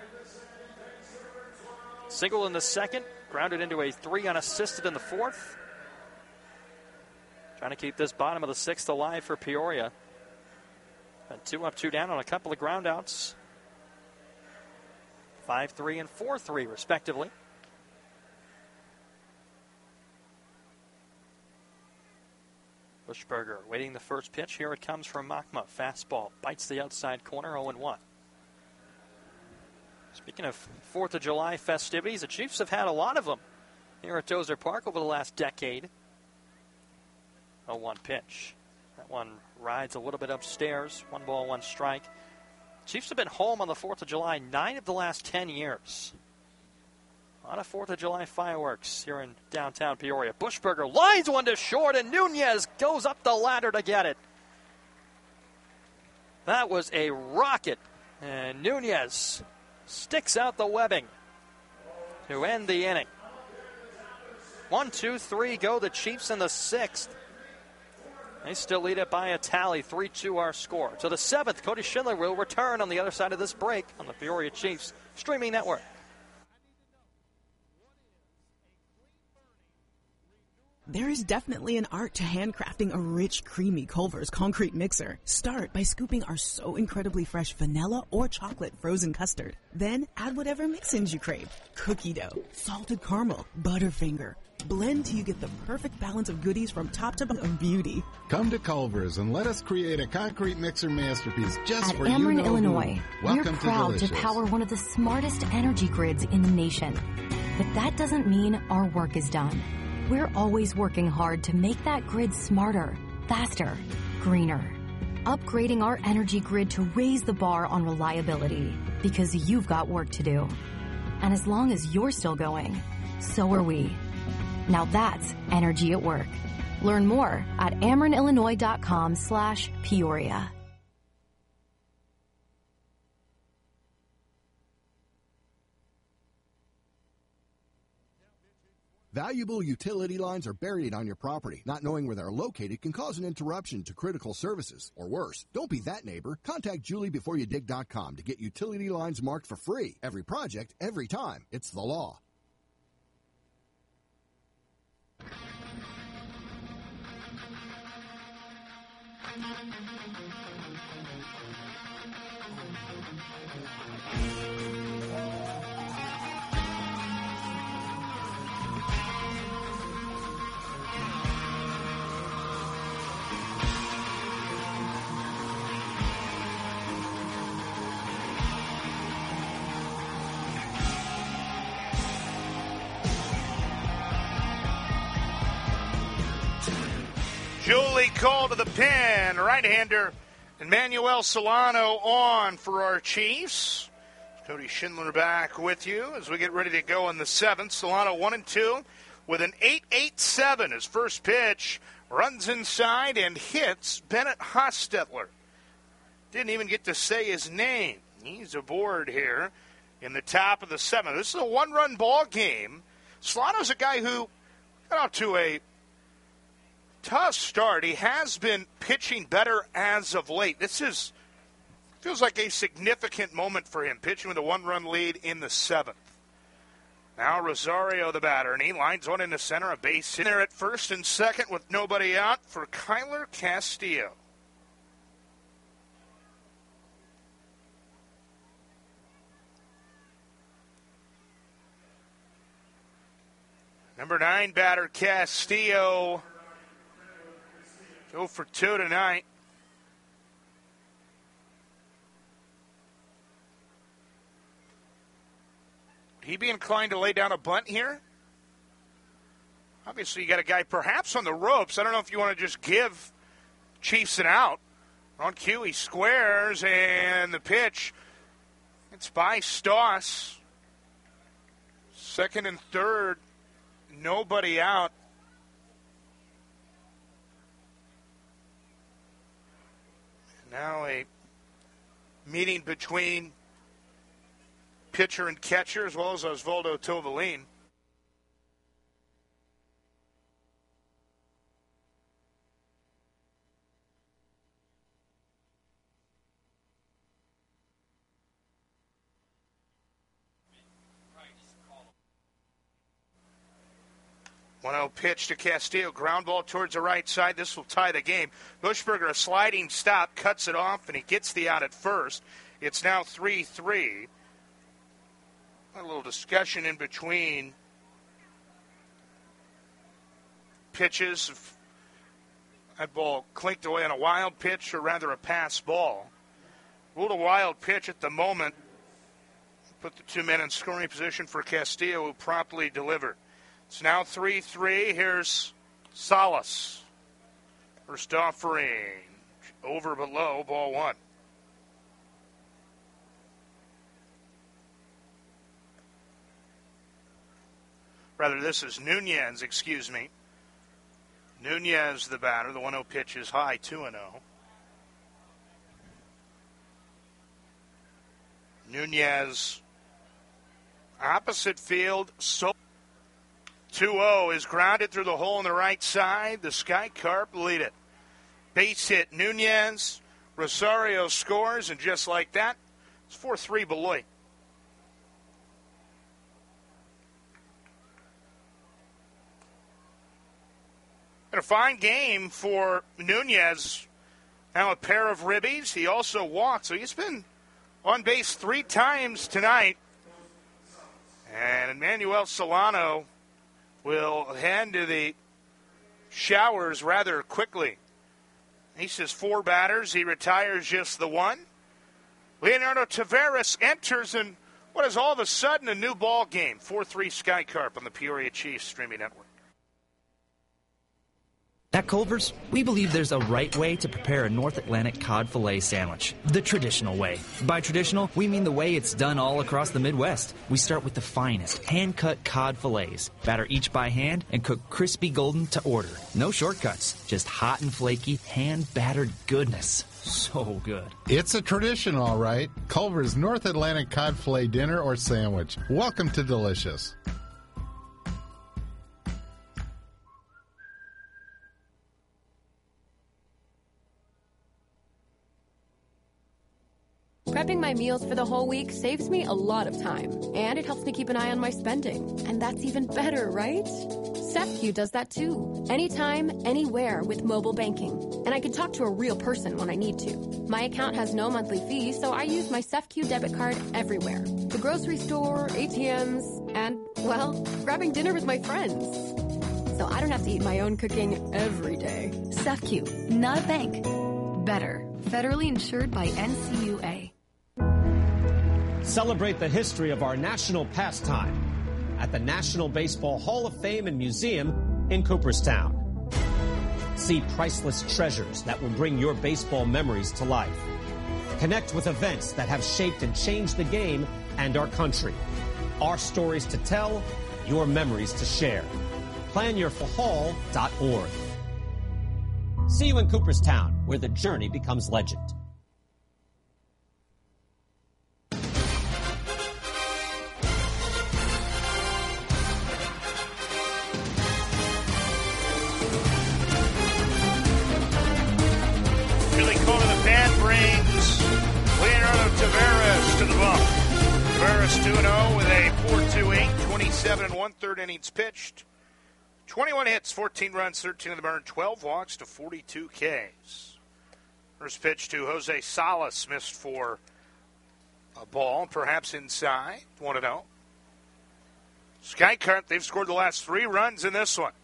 Single in the second, grounded into a three unassisted in the fourth. Trying to keep this bottom of the sixth alive for Peoria. And two up, two down on a couple of groundouts. five three and four three, respectively. Buschberger waiting the first pitch. Here it comes from Machma. Fastball bites the outside corner, oh and one. Speaking of fourth of July festivities, the Chiefs have had a lot of them here at Dozer Park over the last decade. oh one pitch. That one rides a little bit upstairs. One ball, one strike. Chiefs have been home on the fourth of July nine of the last ten years. A lot of fourth of July fireworks here in downtown Peoria. Buschberger lines one to short, and Nunez goes up the ladder to get it. That was a rocket, and Nunez sticks out the webbing to end the inning. One, two, three go the Chiefs in the sixth. They still lead it by a tally, three two our score. To the seventh, Cody Schindler will return on the other side of this break on the Peoria Chiefs streaming network. There is definitely an art to handcrafting a rich, creamy Culver's concrete mixer. Start by scooping our so incredibly fresh vanilla or chocolate frozen custard. Then add whatever mix-ins you crave. Cookie dough, salted caramel, Butterfinger. Blend till you get the perfect balance of goodies from top to bottom of beauty. Come to Culver's and let us create a concrete mixer masterpiece just At for Ameren, you know Illinois, who. Welcome we're proud to, to power one of the smartest energy grids in the nation. But that doesn't mean our work is done. We're always working hard to make that grid smarter, faster, greener. Upgrading our energy grid to raise the bar on reliability, because you've got work to do. And as long as you're still going, so are we. Now that's energy at work. Learn more at amerenillinois.com slash Peoria. Valuable utility lines are buried on your property. Not knowing where they're located can cause an interruption to critical services. Or worse, don't be that neighbor. Contact Julie Before You Dig dot com to get utility lines marked for free. Every project, every time. It's the law. Julie called to the pen. Right-hander Emmanuel Solano on for our Chiefs. Cody Schindler back with you as we get ready to go in the seventh. Solano one and two with an eight eight seven. His first pitch runs inside and hits Bennett Hostetler. Didn't even get to say his name. He's aboard here in the top of the seventh. This is a one-run ball game. Solano's a guy who got out to a tough start. He has been pitching better as of late. This is feels like a significant moment for him, pitching with a one-run lead in the seventh. Now Rosario, the batter, and he lines one into center, a base hit there at first and second with nobody out for Kyler Castillo. Number nine batter Castillo. Go for two tonight. Would he be inclined to lay down a bunt here? Obviously, you got a guy perhaps on the ropes. I don't know if you want to just give Chiefs an out. On cue, he squares, and the pitch It's by Stoss. Second and third, nobody out. Now a meeting between pitcher and catcher, as well as Osvaldo Tovalin. one oh pitch to Castillo. Ground ball towards the right side. This will tie the game. Bushberger, a sliding stop, cuts it off, and he gets the out at first. It's now three three. A little discussion in between pitches. That ball clinked away on a wild pitch, or rather a pass ball. Ruled a wild pitch at the moment. Put the two men in scoring position for Castillo, who promptly delivered. It's now three three. Here's Salas. First offering. Over below, ball one. Rather, this is Nunez, excuse me. Nunez, the batter. The one oh pitch is high, two and oh. Nunez, opposite field, so two oh is grounded through the hole on the right side. The Sky Carp lead it. Base hit Nunez. Rosario scores, and just like that, it's four three Beloit. And a fine game for Nunez. Now a pair of ribbies. He also walked, so he's been on base three times tonight. And Emmanuel Solano will head to the showers rather quickly. He says four batters. He retires just the one. Leonardo Taveras enters in what is all of a sudden a new ball game. four three Sky Carp on the Peoria Chiefs streaming network. At Culver's, we believe there's a right way to prepare a North Atlantic cod fillet sandwich, the traditional way. By traditional, we mean the way it's done all across the Midwest. We start with the finest, hand-cut cod fillets, batter each by hand, and cook crispy golden to order. No shortcuts, just hot and flaky, hand-battered goodness. So good. It's a tradition, all right. Culver's North Atlantic cod fillet dinner or sandwich. Welcome to Delicious. Prepping my meals for the whole week saves me a lot of time, and it helps me keep an eye on my spending. And that's even better, right? SafeQ does that too. Anytime, anywhere with mobile banking. And I can talk to a real person when I need to. My account has no monthly fee, so I use my SafeQ debit card everywhere. The grocery store, A T Ms, and, well, grabbing dinner with my friends. So I don't have to eat my own cooking every day. SafeQ, not a bank. Better. Federally insured by N C U A. Celebrate the history of our national pastime at the National Baseball Hall of Fame and Museum in Cooperstown. See priceless treasures that will bring your baseball memories to life. Connect with events that have shaped and changed the game and our country. Our stories to tell, your memories to share. plan your hall dot org. See you in Cooperstown, where the journey becomes legend. Billy Cole to the bat brings Leonardo Taveras to the bump. Taveras two and oh with a four two eight, twenty-seven and one-third innings pitched. twenty-one hits, fourteen runs, thirteen in the burn, twelve walks to forty-two Ks. First pitch to Jose Salas, missed for a ball, perhaps inside, one and oh. Sky Carp, they've scored the last three runs in this one.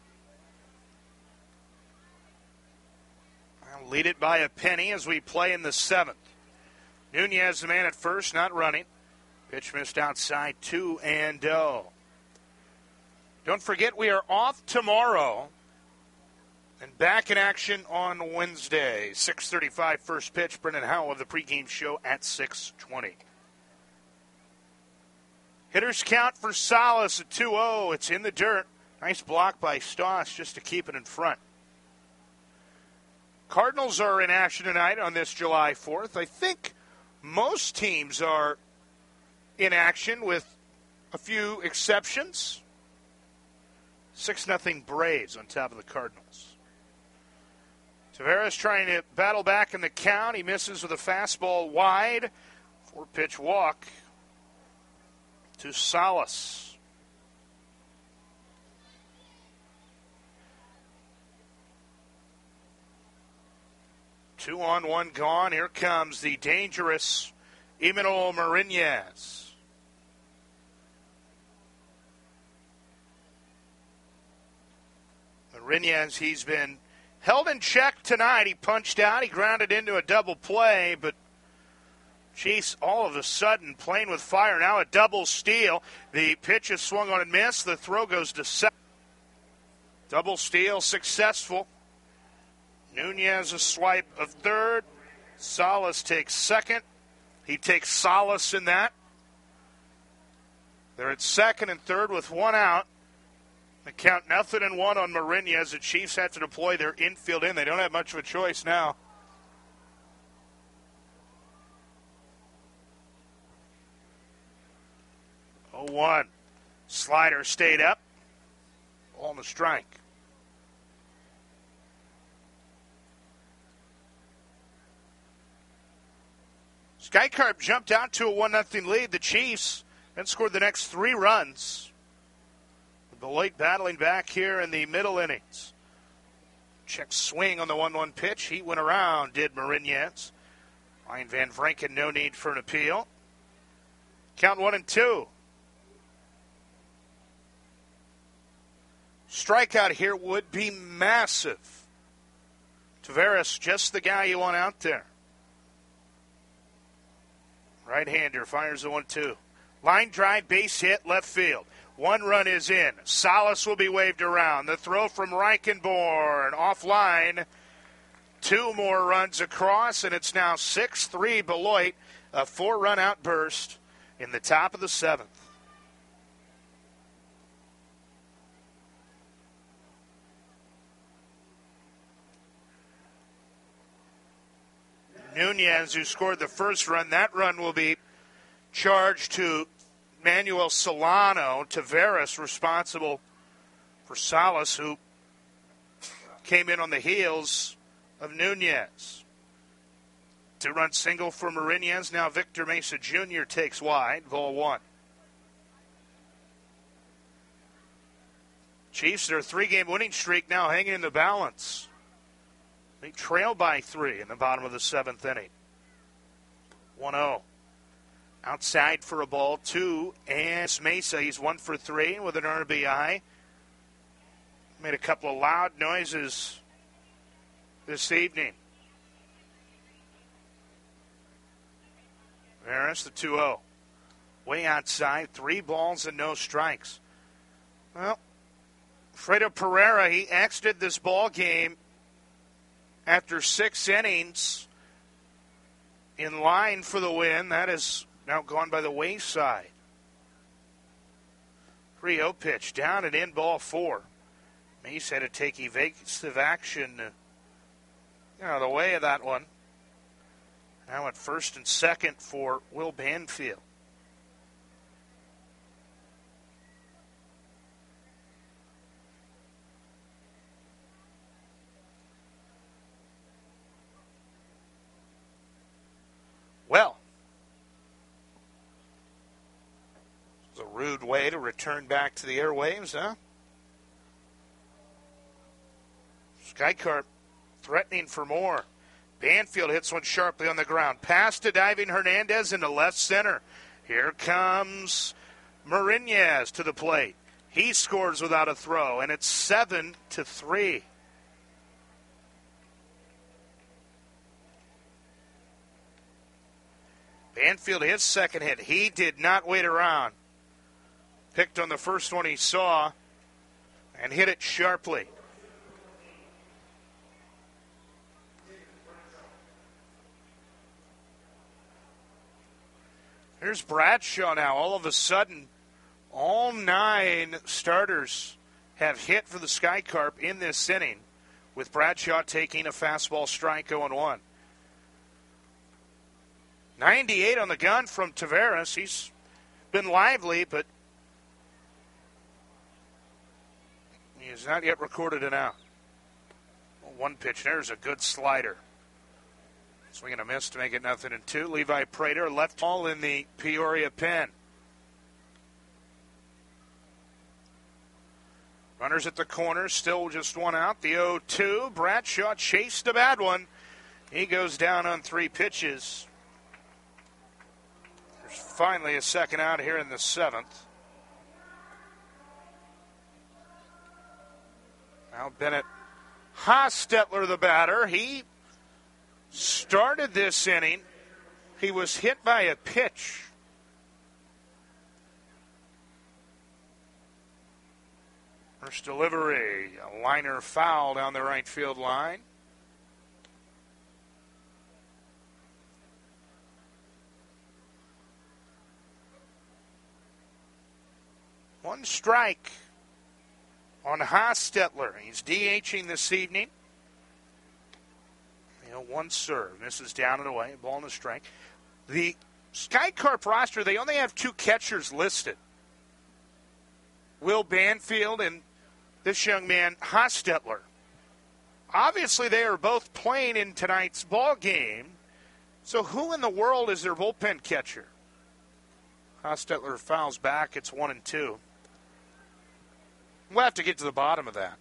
I'll lead it by a penny as we play in the seventh. Nunez, the man at first, not running. Pitch missed outside, two and oh. Don't forget, we are off tomorrow and back in action on Wednesday. six thirty-five first pitch. Brendan Howell of the pregame show at six twenty. Hitters count for Salas at two oh. It's in the dirt. Nice block by Stoss just to keep it in front. Cardinals are in action tonight on this July fourth. I think most teams are in action with a few exceptions. six nothing Braves on top of the Cardinals. Taveras trying to battle back in the count. He misses with a fastball wide. Four-pitch walk to Salas. Two on, one gone. Here comes the dangerous Imanol Marinez. Marinez, he's been held in check tonight. He punched out. He grounded into a double play, but Chiefs all of a sudden playing with fire. Now a double steal. The pitch is swung on and missed. The throw goes to second. Double steal successful. Nunez a swipe of third. Salas takes second. He takes solace in that. They're at second and third with one out. They count nothing and one on Marinez. The Chiefs have to deploy their infield in. They don't have much of a choice now. oh one. Slider stayed up. Ball on the strike. Skycarp jumped out to a one nothing lead. The Chiefs then scored the next three runs. Beloit battling back here in the middle innings. Check swing on the one one pitch. He went around, did Marinez. Ryan Van Vranken, no need for an appeal. Count one and two. Strikeout here would be massive. Taveras, just the guy you want out there. Right-hander fires the one two. Line drive, base hit, left field. One run is in. Salas will be waved around. The throw from Reichenborn offline. Two more runs across, and it's now six three Beloit. A four-run outburst in the top of the seventh. Nunez, who scored the first run, that run will be charged to Manuel Solano. Taveras responsible for Salas, who came in on the heels of Nunez. Two-run single for Marinez. Now Victor Mesa Junior takes wide. Ball one. Chiefs, their three-game winning streak now hanging in the balance. They trail by three in the bottom of the seventh inning. one oh. Outside for a ball, two. And Mesa, he's one for three with an R B I. Made a couple of loud noises this evening. There's the two oh. Way outside, three balls and no strikes. Well, Fredo Pereira, he exited this ball game after six innings in line for the win. That is now gone by the wayside. three oh pitch, down and in, ball four. Mace had to take evasive action out of the way of that one. Now at first and second for Will Banfield. Well, it's a rude way to return back to the airwaves, huh? Skycarp threatening for more. Banfield hits one sharply on the ground. Pass to diving Hernandez into left center. Here comes Marinez to the plate. He scores without a throw, and it's seven to three. Banfield, his second hit. He did not wait around. Picked on the first one he saw and hit it sharply. Here's Bradshaw now. All of a sudden, All nine starters have hit for the Sky Carp in this inning, with Bradshaw taking a fastball strike oh and one. ninety-eight on the gun from Taveras. He's been lively, but he has not yet recorded an out. One pitch. There's a good slider. Swing and a miss to make it nothing and two. Levi Prater left ball in the Peoria pen. Runners at the corner, still just one out. The oh two. Bradshaw chased a bad one. He goes down on three pitches. There's finally a second out here in the seventh. Now Bennett Hostetler, the batter. He started this inning. He was hit by a pitch. First delivery, a liner foul down the right field line. One strike on Hostetler. He's DHing this evening. You know, one serve. Misses down and away. Ball and a strike. The Sky Carp roster, they only have two catchers listed. Will Banfield and this young man, Hostetler. Obviously, they are both playing in tonight's ball game. So who in the world is their bullpen catcher? Hostetler fouls back. It's one and two. We'll have to get to the bottom of that.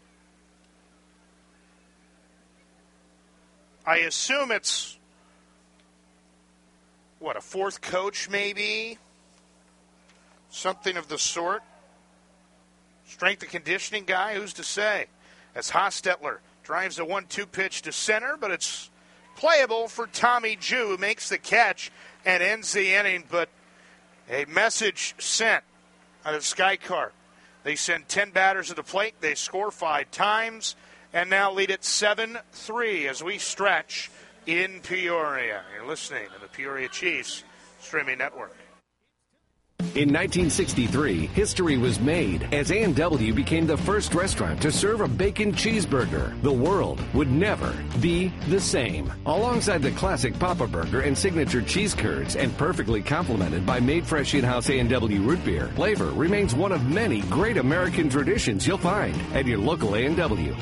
I assume it's, what, a fourth coach maybe? Something of the sort. Strength and conditioning guy, who's to say? As Hostetler drives a one two pitch to center, but it's playable for Tommy Jew, who makes the catch and ends the inning. But a message sent out of Sky Carp. They send ten batters to the plate. They score five times and now lead it seven three as we stretch in Peoria. You're listening to the Peoria Chiefs Streaming Network. In nineteen sixty-three, history was made as A and W became the first restaurant to serve a bacon cheeseburger. The world would never be the same. Alongside the classic Papa Burger and signature cheese curds, and perfectly complemented by made fresh in-house A and W root beer, flavor remains one of many great American traditions you'll find at your local A and W.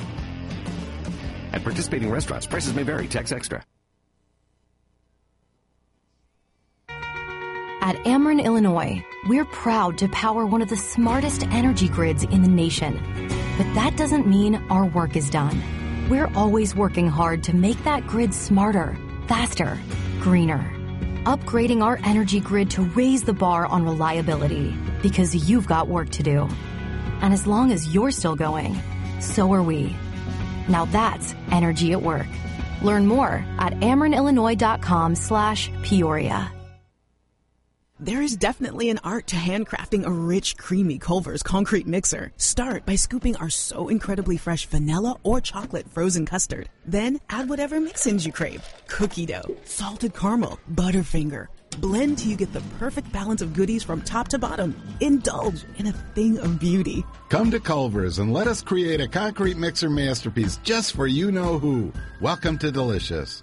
At participating restaurants, prices may vary. Tax extra. At Ameren, Illinois, we're proud to power one of the smartest energy grids in the nation. But that doesn't mean our work is done. We're always working hard to make that grid smarter, faster, greener. Upgrading our energy grid to raise the bar on reliability, because you've got work to do. And as long as you're still going, so are we. Now that's energy at work. Learn more at amerenillinois.com slash Peoria. There is definitely an art to handcrafting a rich, creamy Culver's concrete mixer. Start by scooping our so incredibly fresh vanilla or chocolate frozen custard. Then add whatever mix-ins you crave. Cookie dough, salted caramel, Butterfinger. Blend till you get the perfect balance of goodies from top to bottom. Indulge in a thing of beauty. Come to Culver's and let us create a concrete mixer masterpiece just for you-know-who. Welcome to Delicious.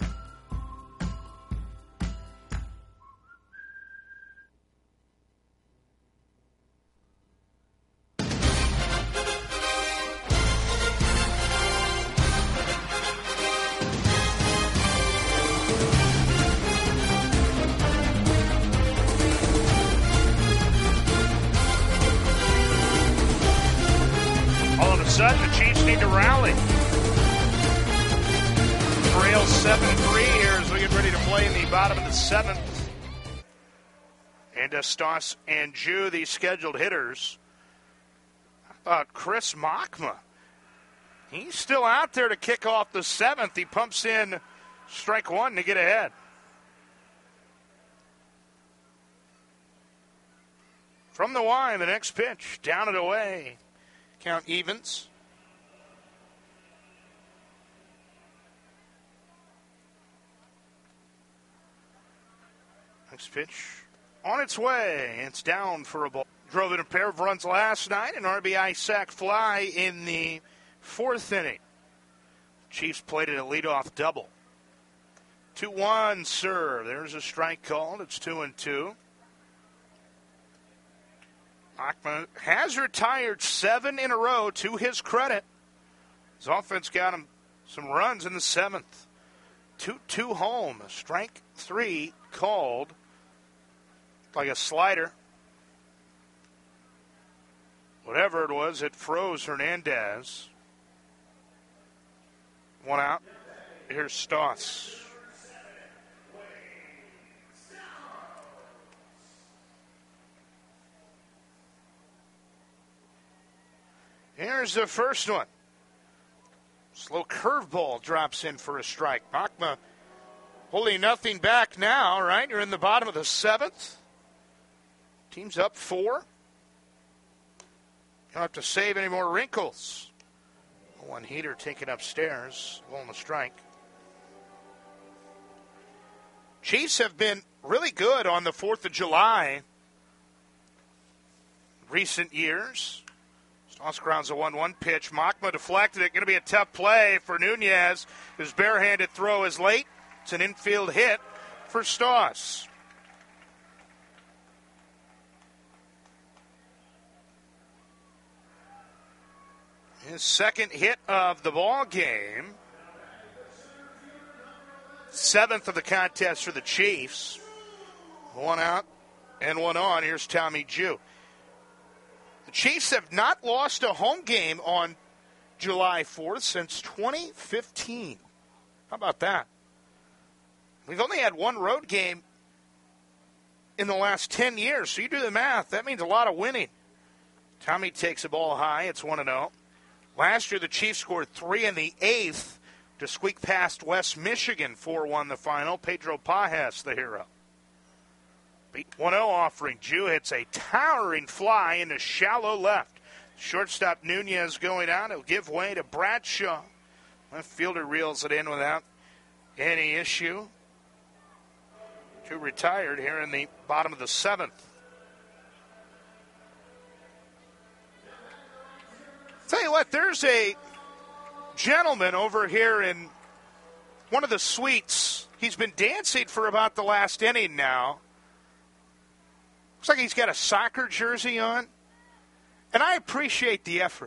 Seventh, and Stoss and Jew, the scheduled hitters. How about Chris Mockma? He's still out there to kick off the seventh. He pumps in strike one to get ahead. From the line, the next pitch, down and away. Count evens. Next pitch on its way. It's down for a ball. drove in a pair of runs last night, an R B I sac fly in the fourth inning. Chiefs played it a leadoff double. two one serve. There's a strike called. It's two and two. Achman has retired seven in a row to his credit. His offense got him some runs in the seventh. two two home. Strike three called. Like a slider. Whatever it was, it froze Hernandez. One out. Here's Stoss. Here's the first one. Slow curveball drops in for a strike. Bachma holding nothing back now, right? You're in the bottom of the seventh. Team's up four. You don't have to save any more wrinkles. One heater taken upstairs. Rolling the strike. Chiefs have been really good on the fourth of July recent years. Stoss grounds a one one pitch. Machma deflected it. Going to be a tough play for Nunez. His barehanded throw is late. It's an infield hit for Stoss. His second hit of the ball game. Seventh of the contest for the Chiefs. One out and one on. Here's Tommy Jew. The Chiefs have not lost a home game on July fourth since twenty fifteen. How about that? We've only had one road game in the last ten years, so you do the math. That means a lot of winning. Tommy takes a ball high. It's one and oh. Last year, the Chiefs scored three in the eighth to squeak past West Michigan four one the final. Pedro Pajes, the hero. Beat one oh offering. Jew hits a towering fly into shallow left. Shortstop Nunez going out. He'll give way to Bradshaw. Left fielder reels it in without any issue. Two retired here in the bottom of the seventh. Tell you what, there's a gentleman over here in one of the suites. He's been dancing for about the last inning now. Looks like he's got a soccer jersey on. And I appreciate the effort.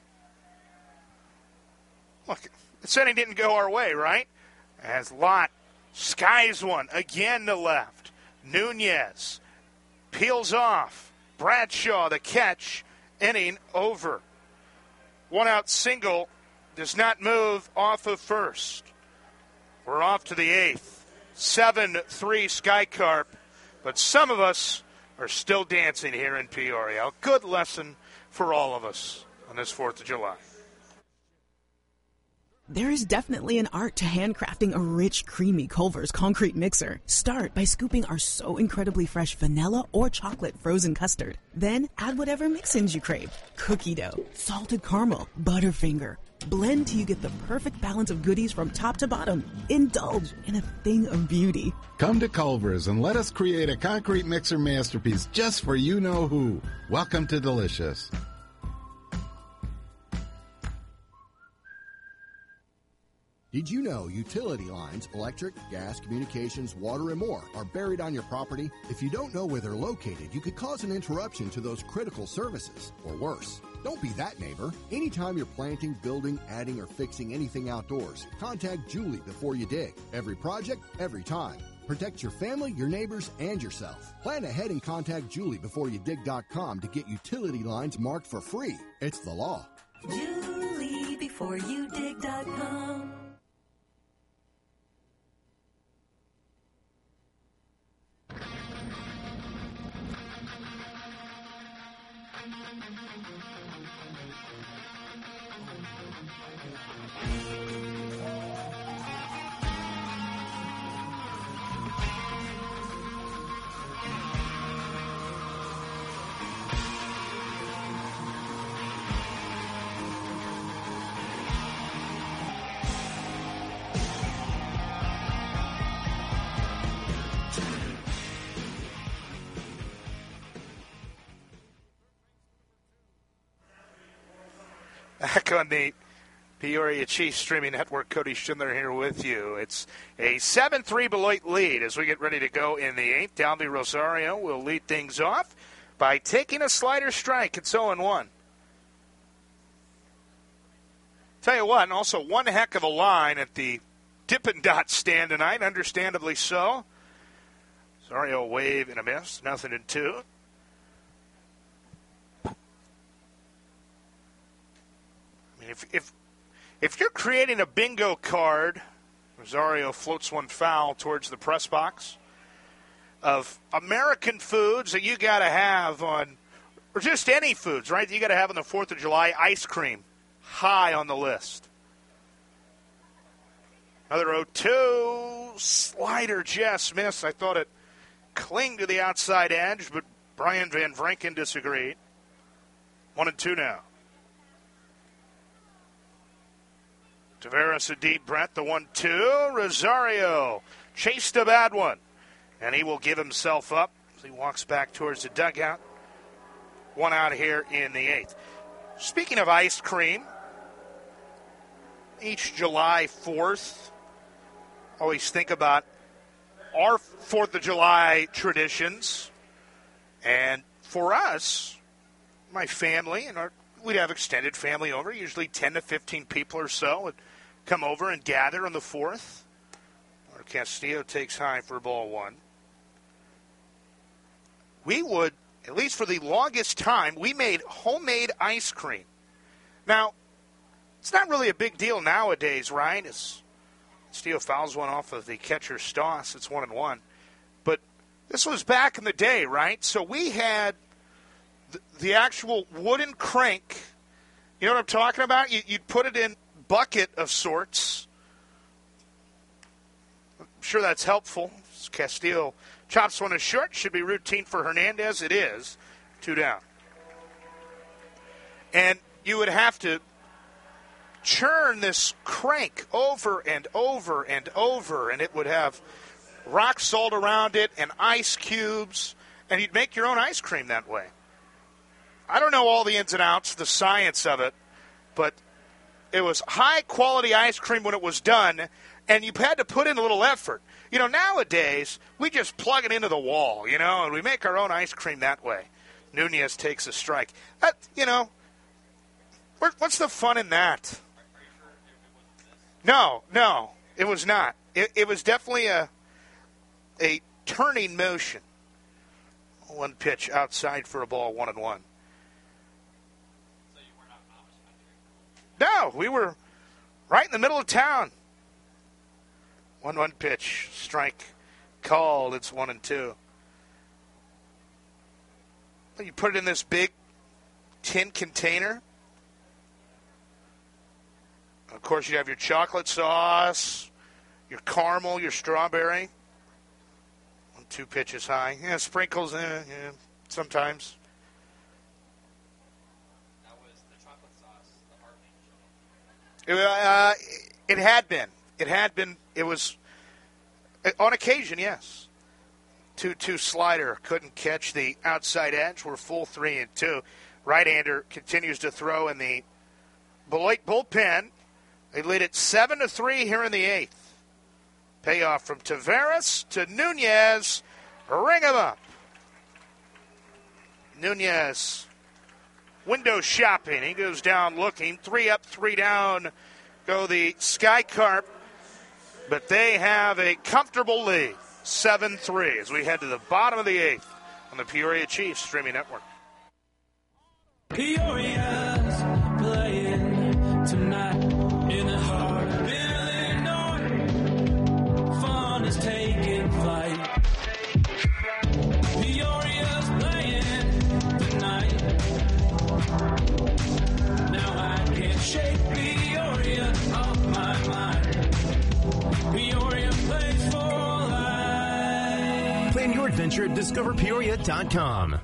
Look, this inning didn't go our way, right? As Lott skies one again to left. Nunez peels off. Bradshaw the catch. Inning over. One out single does not move off of first. We're off to the eighth. seven three Skycarp. But some of us are still dancing here in Peoria. A good lesson for all of us on this fourth of July. There is definitely an art to handcrafting a rich, creamy Culver's concrete mixer. Start by scooping our so incredibly fresh vanilla or chocolate frozen custard. Then add whatever mix-ins you crave. Cookie dough, salted caramel, Butterfinger. Blend till you get the perfect balance of goodies from top to bottom. Indulge in a thing of beauty. Come to Culver's and let us create a concrete mixer masterpiece just for you-know-who. Welcome to Delicious. Did you know utility lines, electric, gas, communications, water, and more are buried on your property? If you don't know where they're located, you could cause an interruption to those critical services, or worse. Don't be that neighbor. Anytime you're planting, building, adding, or fixing anything outdoors, contact Julie before you dig. Every project, every time. Protect your family, your neighbors, and yourself. Plan ahead and contact Julie before you dig dot com to get utility lines marked for free. It's the law. Julie before you dig dot com. Back on the Peoria Chiefs streaming network, Cody Schindler here with you. It's a seven three Beloit lead as we get ready to go in the eighth. Dalby Rosario will lead things off by taking a slider strike. It's oh and one. Tell you what, and also one heck of a line at the Dippin' Dot stand tonight, understandably so. Rosario wave and a miss, nothing in two. I mean, if if if you're creating a bingo card, Rosario floats one foul towards the press box of American foods that you got to have on, or just any foods, right? That you got to have on the Fourth of July. Ice cream, high on the list. Another oh two slider just missed. I thought it clinged to the outside edge, but Brian Van Vranken disagreed. One and two now. Tavares a deep breath, the one two. Rosario chased a bad one, and he will give himself up as he walks back towards the dugout. One out here in the eighth. Speaking of ice cream, each July fourth, always think about our Fourth of July traditions. And for us, my family, and our, we'd have extended family over, usually ten to fifteen people or so would come over and gather on the fourth. Or Castillo takes high for ball one. We would, at least for the longest time, we made homemade ice cream. Now, it's not really a big deal nowadays, right? It's Castillo fouls one off of the catcher Stoss. It's one and one. But this was back in the day, right? So we had the, the actual wooden crank. You know what I'm talking about? You, you'd put it in bucket of sorts. I'm sure that's helpful. Castillo chops one as short. Should be routine for Hernandez. It is. Two down. And you would have to churn this crank over and over and over, and it would have rock salt around it and ice cubes, and you'd make your own ice cream that way. I don't know all the ins and outs, the science of it, but it was high-quality ice cream when it was done, and you had to put in a little effort. You know, nowadays, we just plug it into the wall, you know, and we make our own ice cream that way. Nunez takes a strike. That, you know, what's the fun in that? No, no, it was not. It, it was definitely a a turning motion. One pitch outside for a ball, one and one. No, we were right in the middle of town. One one pitch, strike called. It's one and two. You put it in this big tin container. Of course, you have your chocolate sauce, your caramel, your strawberry. One, two pitches high. Yeah, sprinkles, eh, yeah, sometimes. It, uh, it had been. It had been. It was, on occasion, yes. two two slider. Couldn't catch the outside edge. We're full three and two. Right-hander continues to throw in the Beloit bullpen. They lead it seven to three here in the eighth. Payoff from Tavares to Nunez. Ring him up. Nunez. Window shopping. He goes down looking. Three up, three down. Go the Sky Carp. But they have a comfortable lead. seven three as we head to the bottom of the eighth on the Peoria Chiefs streaming network. Peoria's playing tonight in the heart of Illinois. Fun is taking flight. Peoria's playing tonight. Now I can't shake Peoria off my mind. Peoria plays for life. Plan your adventure at discover peoria dot com.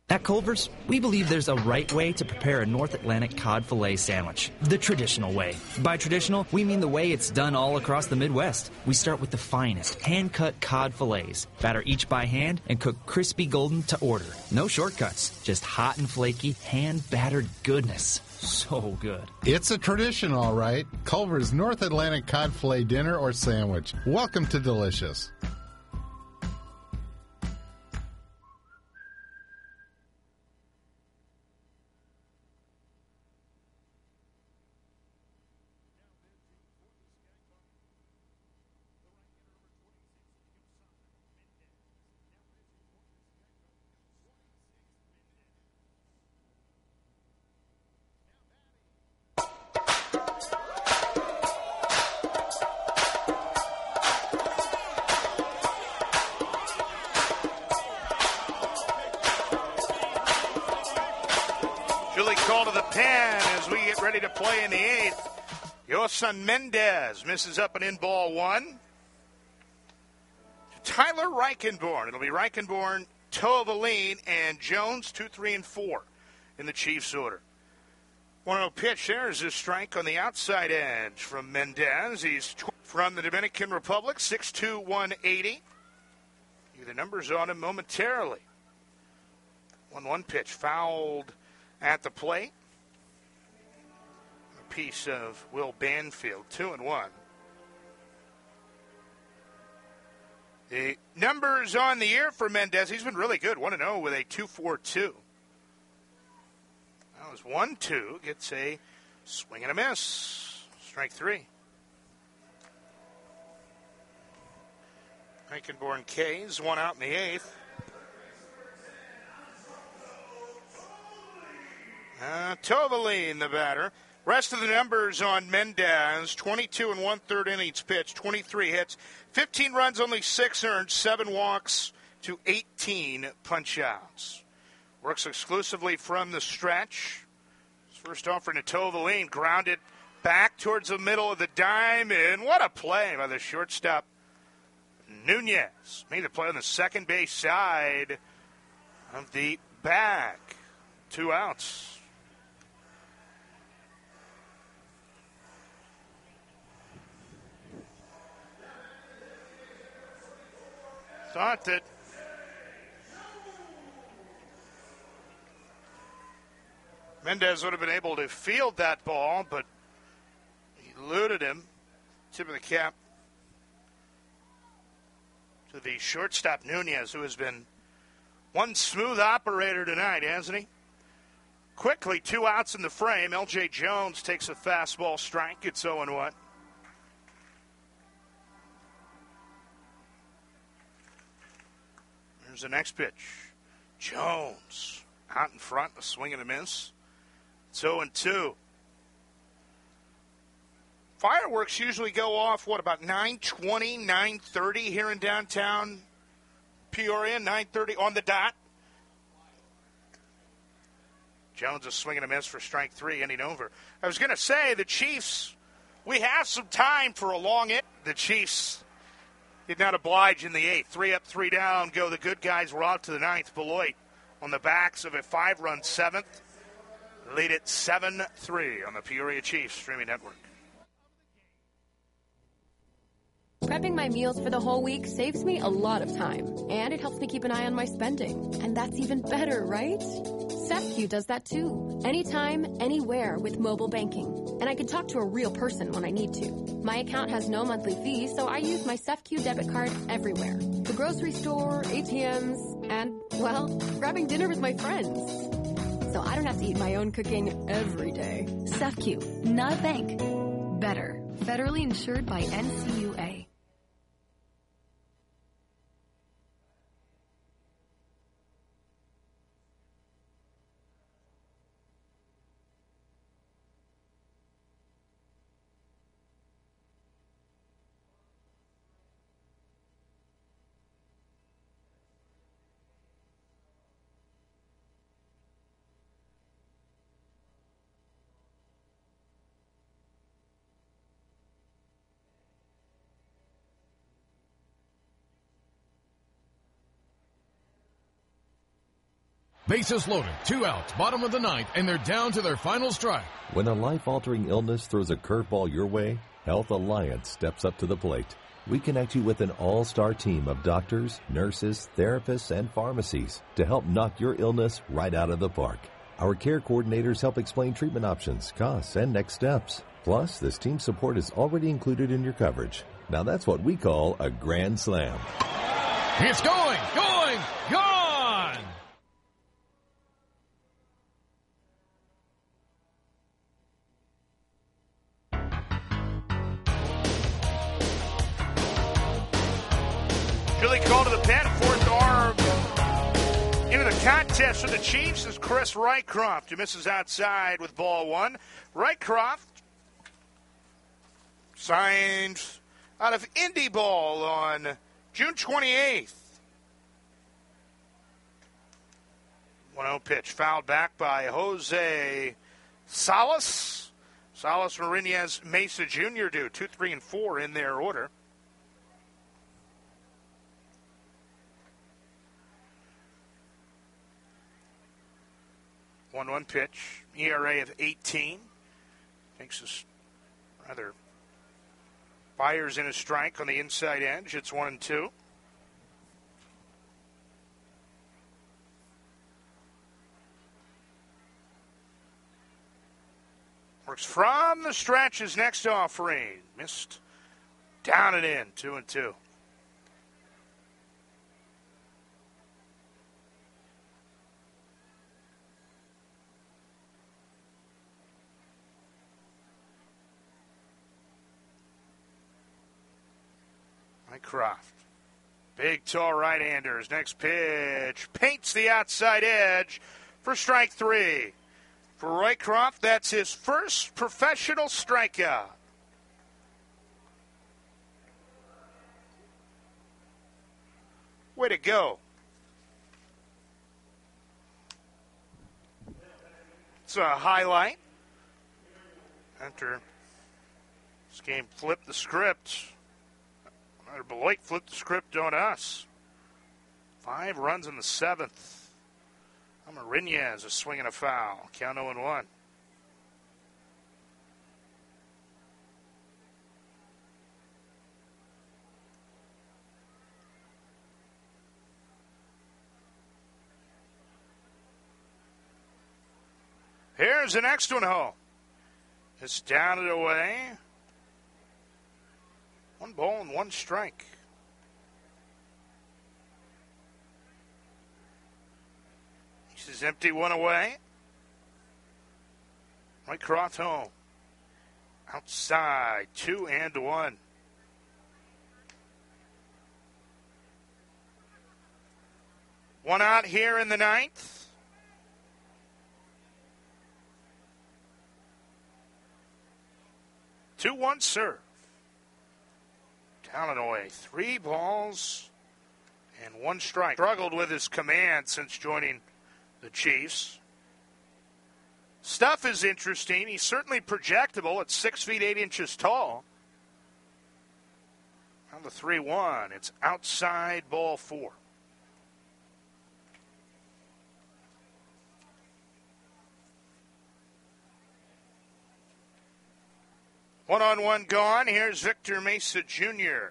At Culver's, we believe there's a right way to prepare a North Atlantic cod fillet sandwich, the traditional way. By traditional, we mean the way it's done all across the Midwest. We start with the finest, hand-cut cod fillets, batter each by hand, and cook crispy golden to order. No shortcuts, just hot and flaky, hand-battered goodness. So good. It's a tradition, all right. Culver's North Atlantic cod fillet dinner or sandwich. Welcome to Delicious. Play in the eighth. Yosan Mendez misses up and in ball one. Tyler Reichenborn. It'll be Reichenborn, Tovaline, and Jones, two, three, and four in the Chiefs order. one oh pitch. There's a strike on the outside edge from Mendez. He's from the Dominican Republic, six two, one eighty. The numbers on him momentarily. one one pitch. Fouled at the plate. Piece of Will Banfield, two and one. The numbers on the year for Mendez, he's been really good, one and oh with a two four two. That was one two, gets a swing and a miss. Strike three. Reichenborn K's, one out in the eighth. Uh, Tovaline, the batter. Rest of the numbers on Mendez, twenty-two and one-third innings pitched, twenty-three hits, fifteen runs, only six earned, seven walks to eighteen punch-outs. Works exclusively from the stretch. His first offering to Tovaline, grounded back towards the middle of the diamond. What a play by the shortstop, Nunez. Made the play on the second base side of the bag. Two outs. Thought that Mendez would have been able to field that ball, but he eluded him. Tip of the cap to the shortstop Nunez, who has been one smooth operator tonight, hasn't he? Quickly, two outs in the frame. L J Jones takes a fastball strike. It's oh and one. Here's the next pitch. Jones out in front, a swing and a miss. It's oh and two. Fireworks usually go off, what, about nine twenty, nine thirty here in downtown Peoria, nine thirty on the dot. Jones is swinging a miss for strike three, ending over. I was going to say, the Chiefs, we have some time for a long hit. The Chiefs did not oblige in the eighth. Three up, three down, go the good guys. We're out to the ninth. Beloit on the backs of a five-run seventh. Lead it seven three on the Peoria Chiefs streaming network. Prepping my meals for the whole week saves me a lot of time, and it helps me keep an eye on my spending. And that's even better, right? SafeQ does that too. Anytime, anywhere with mobile banking. And I can talk to a real person when I need to. My account has no monthly fee, so I use my SafeQ debit card everywhere. The grocery store, A T Ms, and, well, grabbing dinner with my friends. So I don't have to eat my own cooking every day. SafeQ, not a bank. Better. Federally insured by N C U A. Bases loaded, two outs, bottom of the ninth, and they're down to their final strike. When a life-altering illness throws a curveball your way, Health Alliance steps up to the plate. We connect you with an all-star team of doctors, nurses, therapists, and pharmacies to help knock your illness right out of the park. Our care coordinators help explain treatment options, costs, and next steps. Plus, this team support is already included in your coverage. Now that's what we call a grand slam. It's going, going, gone! Julie called to the pen, fourth arm into the contest for the Chiefs is Chris Rycroft, who misses outside with ball one. Rycroft signed out of Indy Ball on June twenty-eighth. one oh pitch, fouled back by Jose Salas. Salas, Marinez, Mesa Junior do two, three, and four in their order. one one pitch, E R A of eighteen. Takes us rather fires in a strike on the inside edge. It's one and two. Works from the stretch. His next offering missed, down and in, two and two. Croft. Big, tall right-handers. Next pitch. Paints the outside edge for strike three. For Rycroft, that's his first professional strikeout. Way to go. It's a highlight. After this game flipped the script. Beloit flipped the script on us. Five runs in the seventh. Marinez is swinging a foul. Count oh and one. Here's the next one home. It's down and away. One ball and one strike. This is empty, one away. Rycroft home. Outside, two and one. One out here in the ninth. two one serve. Down and away. Three balls and one strike. Struggled with his command since joining the Chiefs. Stuff is interesting. He's certainly projectable at six feet eight inches tall. On the three one, it's outside ball four. One-on-one gone. Here's Victor Mesa Junior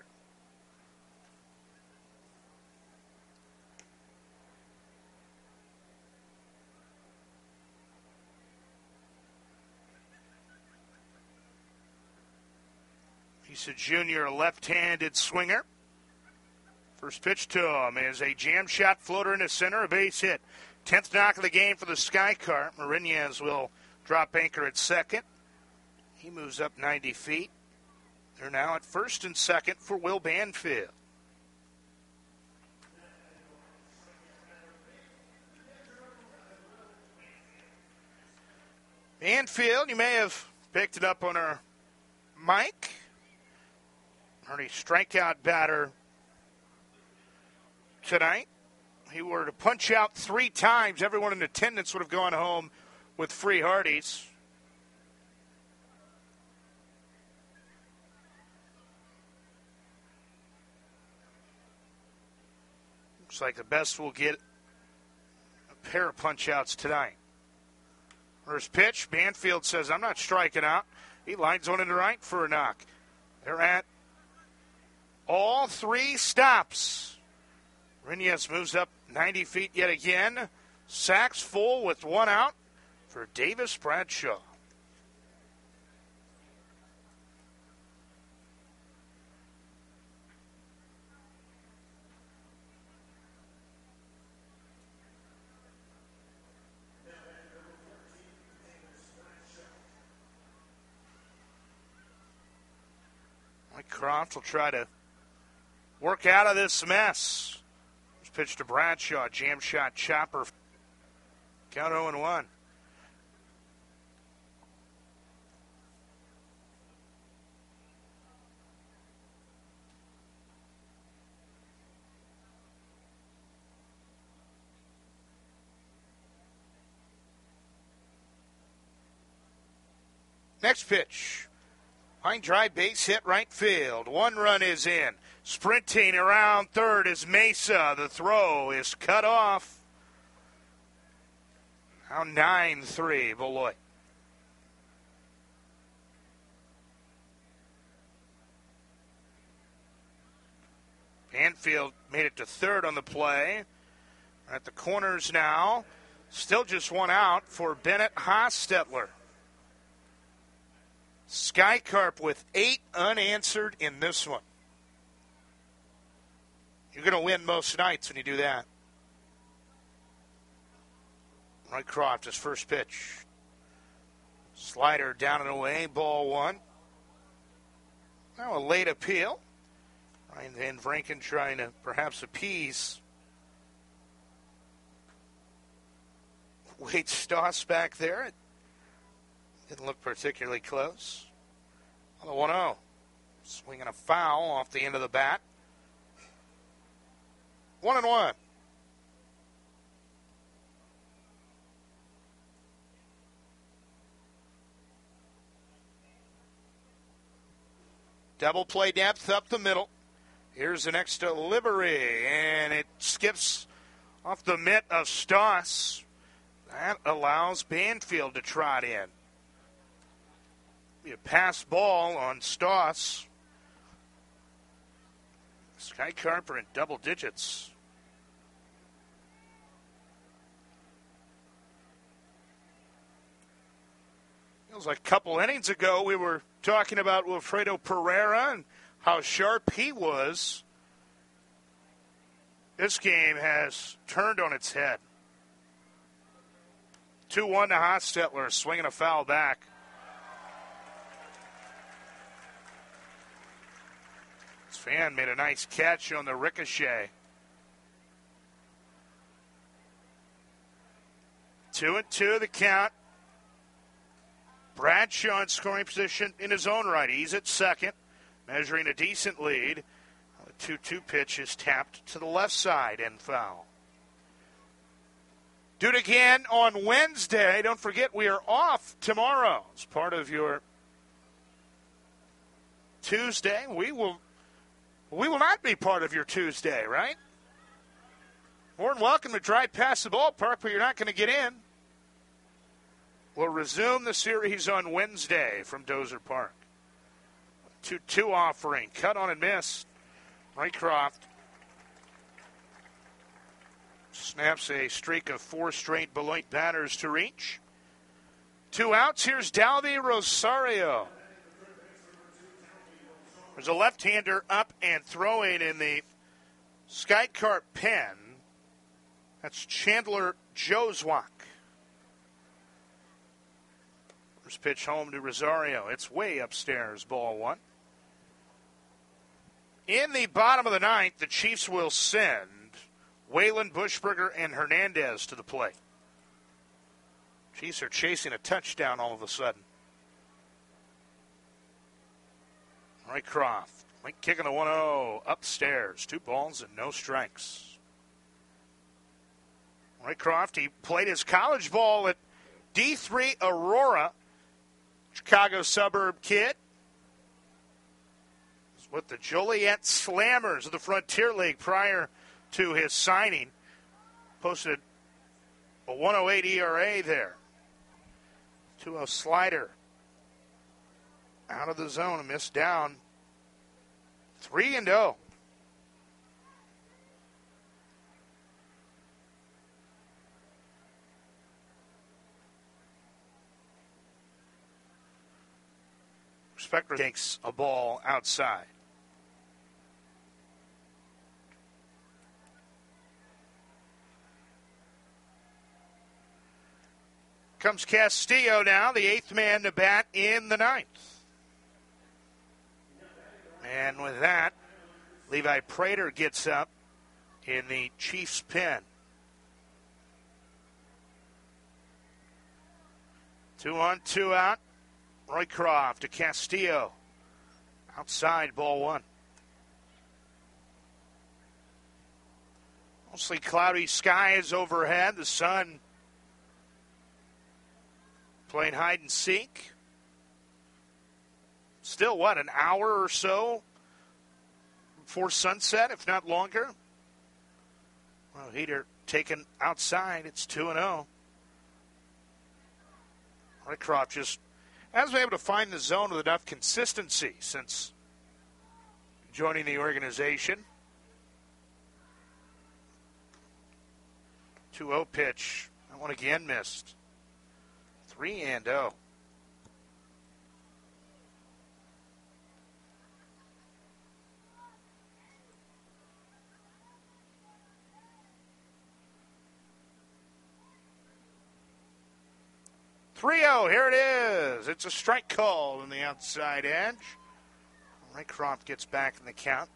Mesa Junior, a left-handed swinger. First pitch to him is a jam shot floater into center, a base hit. Tenth knock of the game for the Sky Car. Marinez will drop anchor at second. He moves up ninety feet. They're now at first and second for Will Banfield. Banfield, you may have picked it up on our mic. Already strikeout batter tonight. He were to punch out three times, everyone in attendance would have gone home with free Hardee's. Looks like the best will get a pair of punch-outs tonight. First pitch, Banfield says, I'm not striking out. He lines one into right for a knock. They're at all three stops. Reyes moves up ninety feet yet again. Sacks full with one out for Davis Bradshaw. Mike Croft will try to work out of this mess. First pitch to Bradshaw, jam shot chopper. Count oh and one. Next pitch. Line drive, base hit, right field. One run is in. Sprinting around third is Mesa. The throw is cut off. Now nine three, Beloit. Banfield made it to third on the play. At the corners now. Still just one out for Bennett Hostetler. Skycarp with eight unanswered in this one. You're going to win most nights when you do that. Roy Croft, his first pitch. Slider down and away, ball one. Now a late appeal. Ryan Van Vranken trying to perhaps appease Wade Stoss back there. It didn't look particularly close. On the one oh. Swinging a foul off the end of the bat. One and one. Double play depth up the middle. Here's the next delivery, and it skips off the mitt of Stoss. That allows Banfield to trot in. Be a pass ball on Stoss. Sky Carper in double digits. Feels like a couple innings ago we were talking about Wilfredo Pereira and how sharp he was. This game has turned on its head. two one to Hostetler, swinging a foul back. This fan made a nice catch on the ricochet. Two and two the count. Bradshaw in scoring position in his own right. He's at second, measuring a decent lead. The two two pitch is tapped to the left side and foul. Do it again on Wednesday. Don't forget we are off tomorrow. As part of your Tuesday, we will we will not be part of your Tuesday, right? More than welcome to drive past the ballpark, but you're not going to get in. We'll resume the series on Wednesday from Dozer Park. two two offering. Cut on and miss. Raycroft snaps a streak of four straight Beloit batters to reach. Two outs. Here's Dalby Rosario. There's a left-hander up and throwing in the Skycarp pen. That's Chandler Joswak. First pitch home to Rosario. It's way upstairs, ball one. In the bottom of the ninth, the Chiefs will send Waylon Bushberger and Hernandez to the plate. Chiefs are chasing a touchdown all of a sudden. Roy Croft, Mike kicking the one oh upstairs. Two balls and no strikes. Roy Croft, he played his college ball at D three Aurora. Chicago suburb kid. He's with the Joliet Slammers of the Frontier League prior to his signing. Posted A one oh eight E R A there. two oh slider. Out of the zone, a miss down. three and oh. Spectre takes a ball outside. Comes Castillo now, the eighth man to bat in the ninth. And with that, Levi Prater gets up in the Chiefs' pen. Two on, two out. Roycroft to Castillo. Outside, ball one. Mostly cloudy skies overhead. The sun playing hide and seek. Still, what, an hour or so before sunset, if not longer? Well, heater taken outside. It's two and oh. Roycroft just hasn't been able to find the zone with enough consistency since joining the organization. two oh pitch. That one again missed. three and oh. three oh, here it is. It's a strike call on the outside edge. Roycroft gets back in the count.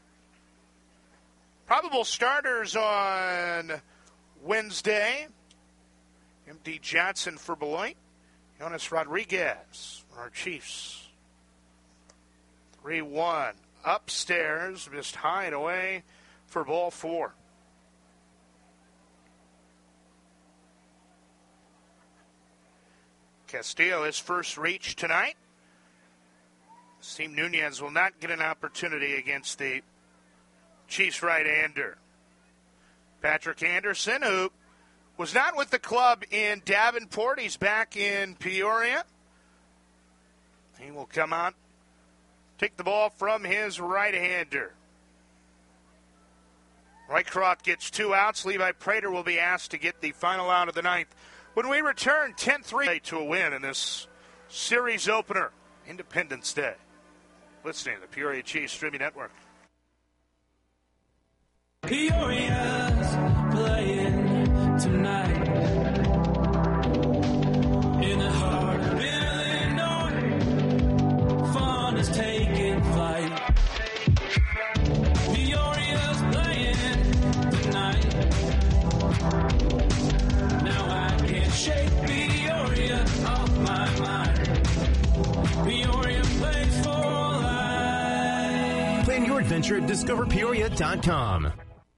Probable starters on Wednesday. M D Johnson for Beloit. Jonas Rodriguez for our Chiefs. three one. Upstairs, just high and away for ball four. Castillo, his first reach tonight. Nasim Nunez will not get an opportunity against the Chiefs right-hander. Patrick Anderson, who was not with the club in Davenport. He's back in Peoria. He will come out, take the ball from his right-hander. Roycroft gets two outs. Levi Prater will be asked to get the final out of the ninth. When we return, ten three to a win in this series opener, Independence Day. Listening to the Peoria Chiefs Streaming Network. Peoria's playing tonight in the heart of Illinois. Fun is taking flight. Peoria's playing tonight. Now I can't shake Peoria off my mind. Peoria plays for life. Plan your adventure at discover peoria dot com.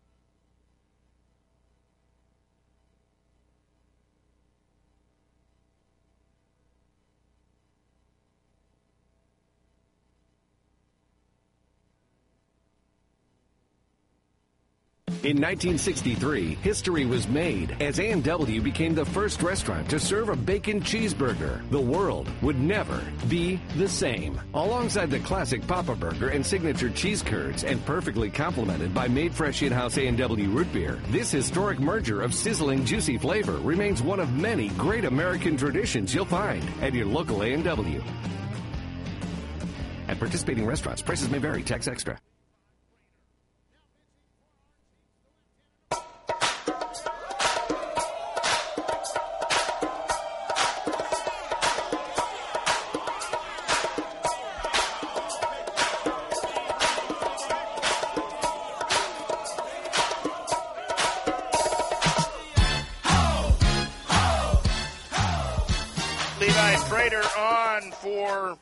In nineteen sixty-three, history was made as A and W became the first restaurant to serve a bacon cheeseburger. The world would never be the same. Alongside the classic Papa Burger and signature cheese curds, and perfectly complemented by made fresh in-house A and W root beer, this historic merger of sizzling, juicy flavor remains one of many great American traditions you'll find at your local A and W. At participating restaurants, prices may vary. Tax extra. For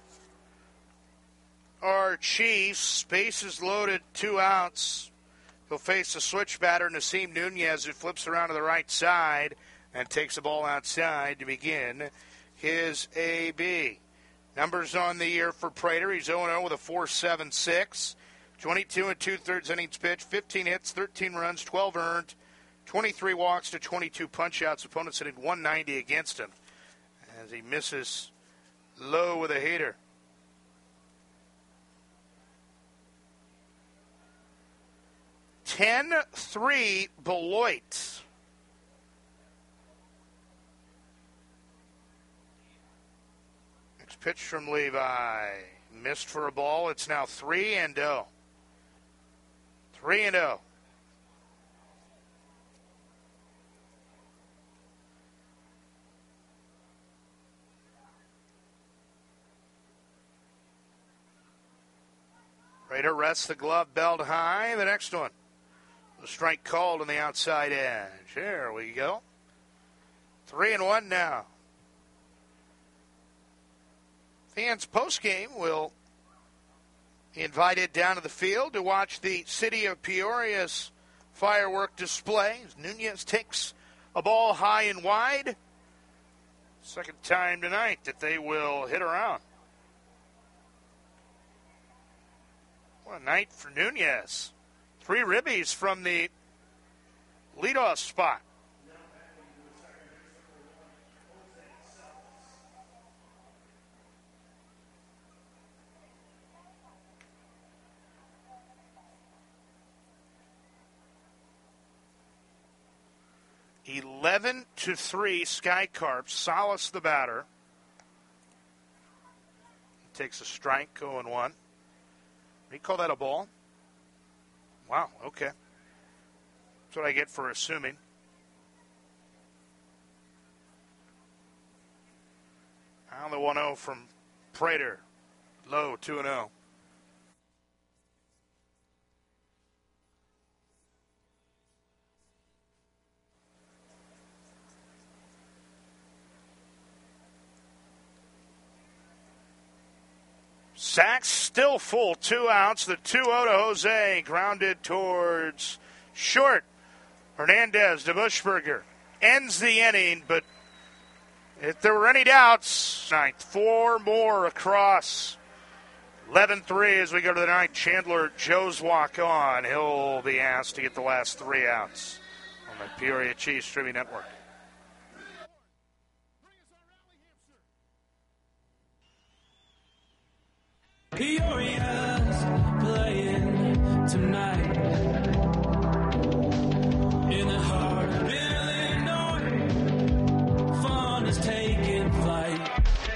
our Chiefs, bases loaded, two outs. He'll face a switch batter, Nasim Nunez, who flips around to the right side and takes the ball outside to begin his A B. Numbers on the year for Prater. He's oh and oh with a four point seven six. twenty-two and two-thirds innings pitched, fifteen hits, thirteen runs, twelve earned, twenty-three walks to twenty-two punch-outs. Opponents hitting one ninety against him as he misses low with a heater. ten three Beloit. Next pitch from Levi. Missed for a ball. It's now three and oh. three and oh. Rader rests the glove belt high. The next one. The strike called on the outside edge. There we go. Three and one now. Fans postgame will be invited down to the field to watch the City of Peoria's firework display. Nunez takes a ball high and wide. Second time tonight that they will hit around. What a night for Nunez. Three ribbies from the leadoff spot. Eleven to three, Sky Carps solace the batter. Takes a strike, oh and one. Did he call that a ball? Wow, okay. That's what I get for assuming. Now the one oh from Prater. Low, two and oh. Sacks still full, two outs. The two oh to Jose, grounded towards short. Hernandez to Bushberger. Ends the inning, but if there were any doubts, ninth, four more across. eleven three as we go to the ninth. Chandler Joe's walk on. He'll be asked to get the last three outs on the Peoria Chiefs Streaming Network. Peoria's playing tonight in the heart of Illinois. Fun is taking flight.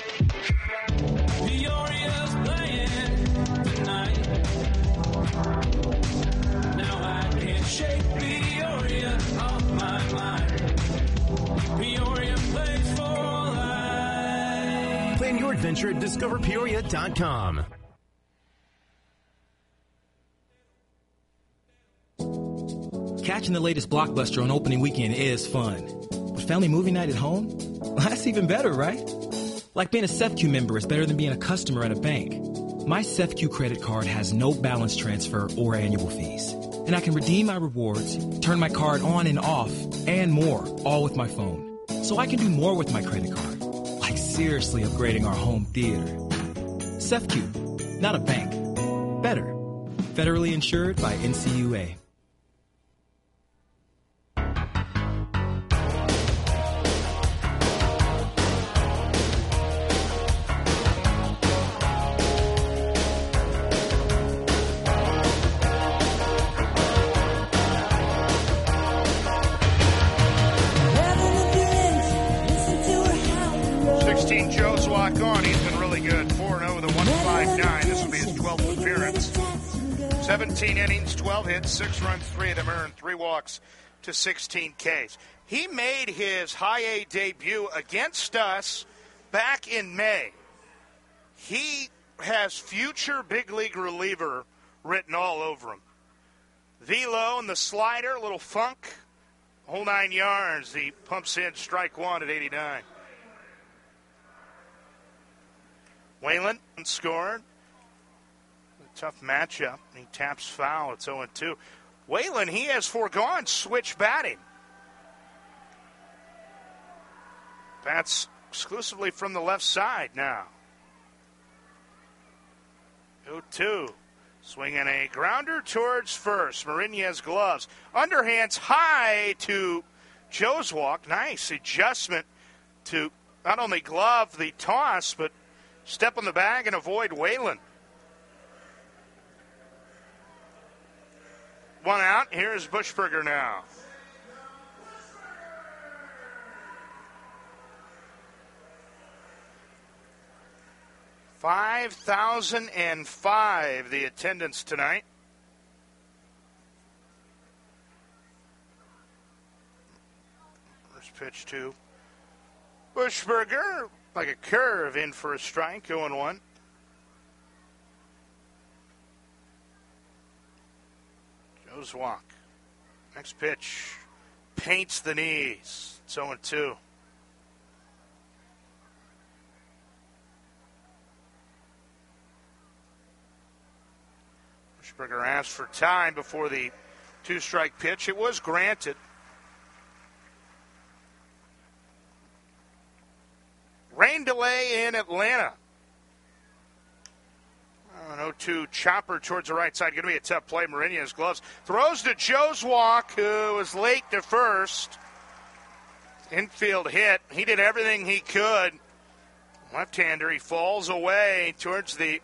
Peoria's playing tonight. Now I can't shake Peoria off my mind. Peoria plays for life. Plan your adventure at discover peoria dot com. Catching the latest blockbuster on opening weekend is fun. But family movie night at home? Well, that's even better, right? Like being a SEFCU member is better than being a customer at a bank. My SEFCU credit card has no balance transfer or annual fees. And I can redeem my rewards, turn my card on and off, and more, all with my phone. So I can do more with my credit card. Like seriously upgrading our home theater. SEFCU, not a bank. Better. Federally insured by N C U A. Joe's walk on. He's been really good. four and oh with a one five nine. This will be his twelfth appearance. seventeen innings, twelve hits, six runs, three of them earned, three walks to sixteen Ks. He made his high A debut against us back in May. He has future big league reliever written all over him. Velo and the slider, a little funk, whole nine yards. He pumps in strike one at eighty-nine. Whalen scored. A tough matchup. He taps foul. It's oh and two. Whalen, he has foregone switch batting. Bats exclusively from the left side now. oh two. Swinging a grounder towards first. Mariñez gloves. Underhands high to Joswalk. Nice adjustment to not only glove the toss, but step on the bag and avoid Whalen. One out. Here's Bushberger now. five thousand five, the attendance tonight. First pitch to Bushberger, like a curve, in for a strike, oh and one. Joswalk. Next pitch paints the knees. It's oh and two. Bushberger asked for time before the two-strike pitch. It was granted. Rain delay in Atlanta. An oh two chopper towards the right side. Going to be a tough play. Mariñez gloves. Throws to Joswalk, who was late to first. Infield hit. He did everything he could. Left-hander. He falls away towards the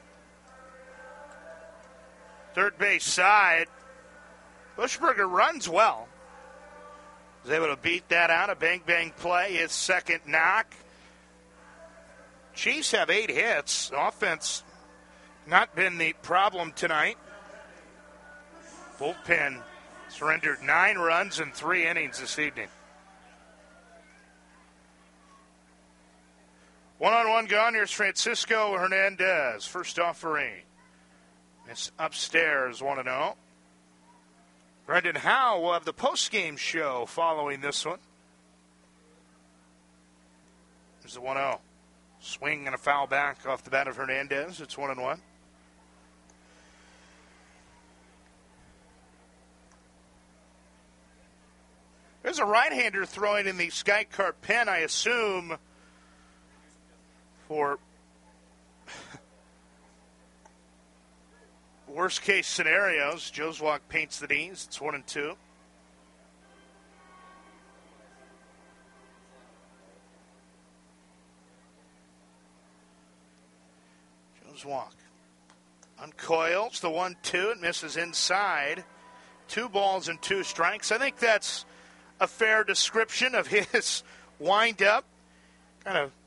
third base side. Bushberger runs well. Was able to beat that out. A bang-bang play. His second knock. Chiefs have eight hits. Offense not been the problem tonight. Bullpen surrendered nine runs in three innings this evening. One-on-one gone. Here's Francisco Hernandez. First offering. It's upstairs, one and oh. Brendan Howe will have the post-game show following this one. There's the one oh. Swing and a foul back off the bat of Hernandez. It's one and one. There's a right-hander throwing in the Sky Carp pen, I assume, for worst-case scenarios. Joswalk paints the knees. It's one and two. Joswalk uncoils the one two. It misses inside. Two balls and two strikes. I think that's a fair description of his wind-up. Kind of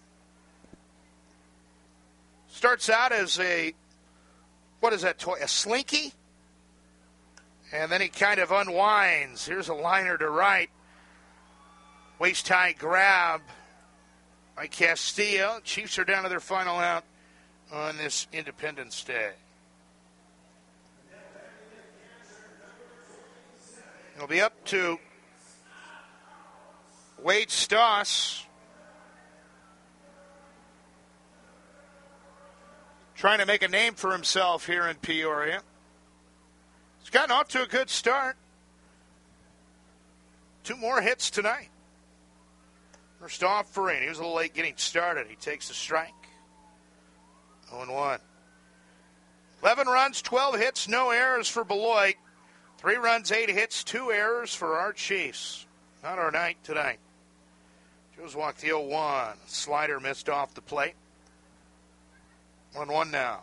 starts out as a, what is that toy, a slinky? And then he kind of unwinds. Here's a liner to right. Waist-high grab by Castillo. Chiefs are down to their final out on this Independence Day. It'll be up to Wade Stoss, trying to make a name for himself here in Peoria. He's gotten off to a good start. Two more hits tonight. First off for Rain. He was a little late getting started. He takes a strike. oh and one. eleven runs, twelve hits, no errors for Beloit. Three runs, eight hits, two errors for our Chiefs. Not our night tonight. Joswalk the oh one. Slider missed off the plate. one one now.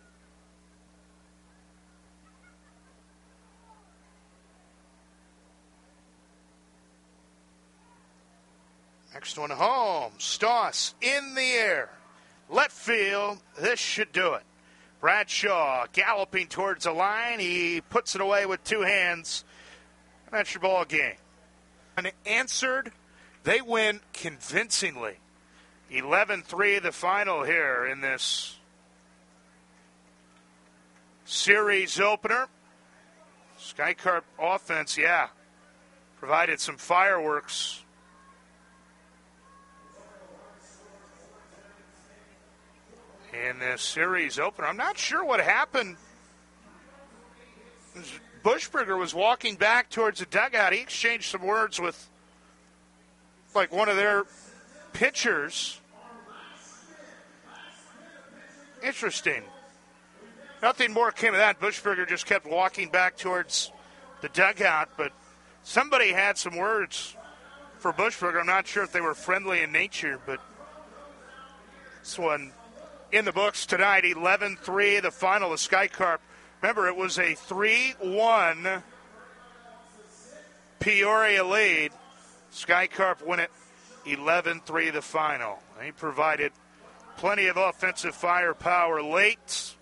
Next one home. Stoss in the air. Left field. This should do it. Bradshaw galloping towards the line. He puts it away with two hands. And that's your ball game. And answered, they win convincingly. eleven three the final here in this series opener. Sky Carp offense, yeah, provided some fireworks. In this series opener. I'm not sure what happened. Bushberger was walking back towards the dugout. He exchanged some words with like one of their pitchers. Interesting. Nothing more came of that. Bushberger just kept walking back towards the dugout, but somebody had some words for Bushberger. I'm not sure if they were friendly in nature, but this one in the books tonight, eleven three, the final, the Sky Carp. Remember, it was a three one Peoria lead. Sky Carp win it eleven three, the final. He provided plenty of offensive firepower late.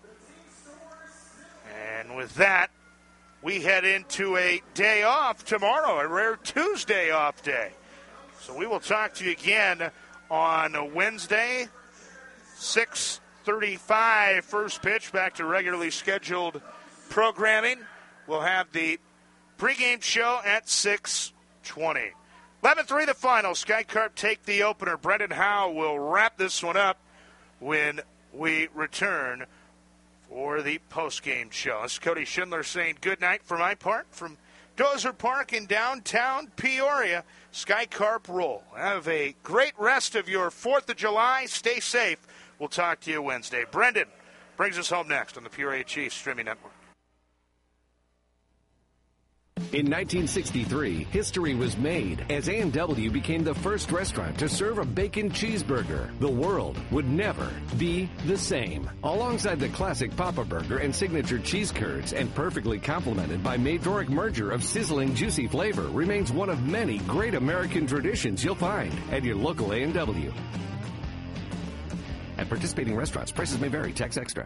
And with that, we head into a day off tomorrow, a rare Tuesday off day. So we will talk to you again on Wednesday, six thirty-five, first pitch, back to regularly scheduled programming. We'll have the pregame show at six twenty. eleven three, the final. Sky Carp take the opener. Brendan Howe will wrap this one up when we return for the postgame show. This is Cody Schindler saying good night for my part from Dozer Park in downtown Peoria. Sky Carp roll. Have a great rest of your fourth of July. Stay safe. We'll talk to you Wednesday. Brendan brings us home next on the Peoria Chiefs Streaming Network. In nineteen sixty-three, history was made as A and W became the first restaurant to serve a bacon cheeseburger. The world would never be the same. Alongside the classic Papa Burger and signature cheese curds, and perfectly complemented by Maydoric merger of sizzling, juicy flavor, remains one of many great American traditions you'll find at your local A and W. At participating restaurants, prices may vary. Tax extra.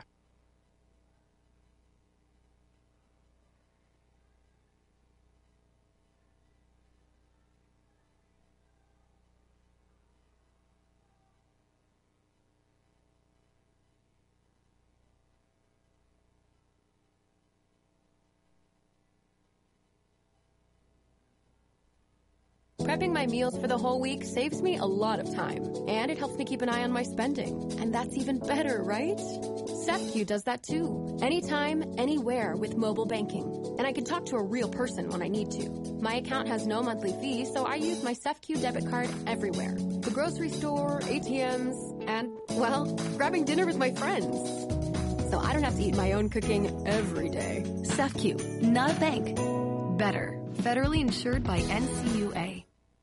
Prepping my meals for the whole week saves me a lot of time, and it helps me keep an eye on my spending. And that's even better, right? SafeQ does that too. Anytime, anywhere with mobile banking. And I can talk to a real person when I need to. My account has no monthly fee, so I use my SafeQ debit card everywhere. The grocery store, A T Ms, and, well, grabbing dinner with my friends. So I don't have to eat my own cooking every day. SafeQ, not a bank. Better. Federally insured by N C U A.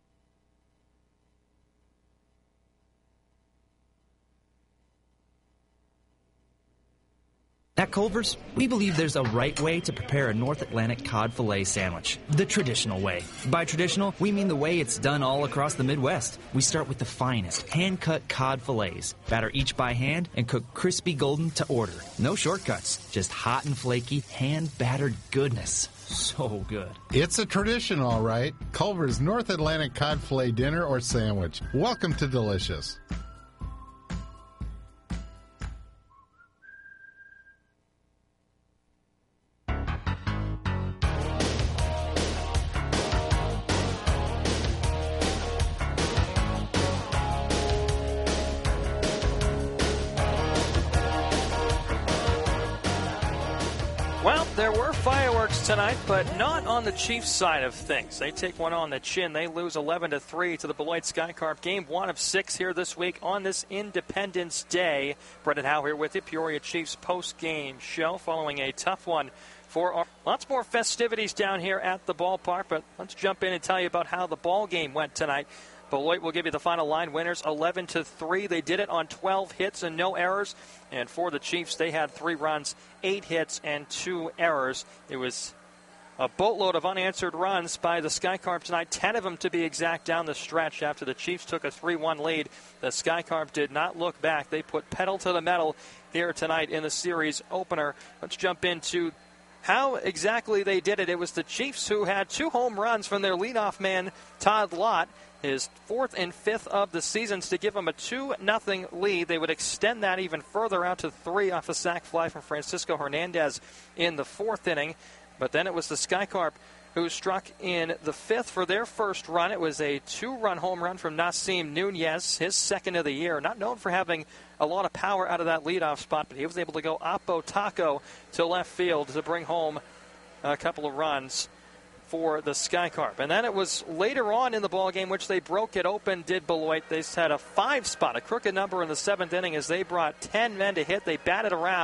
At Culver's, we believe there's a right way to prepare a North Atlantic cod fillet sandwich, the traditional way. By traditional, we mean the way it's done all across the Midwest. We start with the finest, hand-cut cod fillets, batter each by hand, and cook crispy golden to order. No shortcuts, just hot and flaky, hand-battered goodness. So good. It's a tradition, all right. Culver's North Atlantic cod fillet dinner or sandwich. Welcome to Delicious. Well, there were fireworks tonight, but not on the Chiefs' side of things. They take one on the chin. They lose eleven to three to the Beloit Sky Carp. Game one of six here this week on this Independence Day. Brendan Howe here with you, Peoria Chiefs post-game show following a tough one for our... Lots more festivities down here at the ballpark, but let's jump in and tell you about how the ball game went tonight. Beloit will give you the final line winners, eleven to three. They did it on twelve hits and no errors. And for the Chiefs, they had three runs, eight hits, and two errors. It was a boatload of unanswered runs by the Sky Carp tonight, ten of them to be exact down the stretch after the Chiefs took a three one lead. The Sky Carp did not look back. They put pedal to the metal here tonight in the series opener. Let's jump into how exactly they did it. It was the Chiefs who had two home runs from their leadoff man, Todd Lott. His fourth and fifth of the seasons to give them a two nothing lead. They would extend that even further out to three off a sac fly from Francisco Hernandez in the fourth inning. But then it was the Sky Carp who struck in the fifth for their first run. It was a two-run home run from Nasim Nunez, his second of the year. Not known for having a lot of power out of that leadoff spot, but he was able to go oppo taco to left field to bring home a couple of runs for the Sky Carp. And then it was later on in the ballgame, which they broke it open, did Beloit. They had a five spot, a crooked number in the seventh inning as they brought ten men to hit. They batted around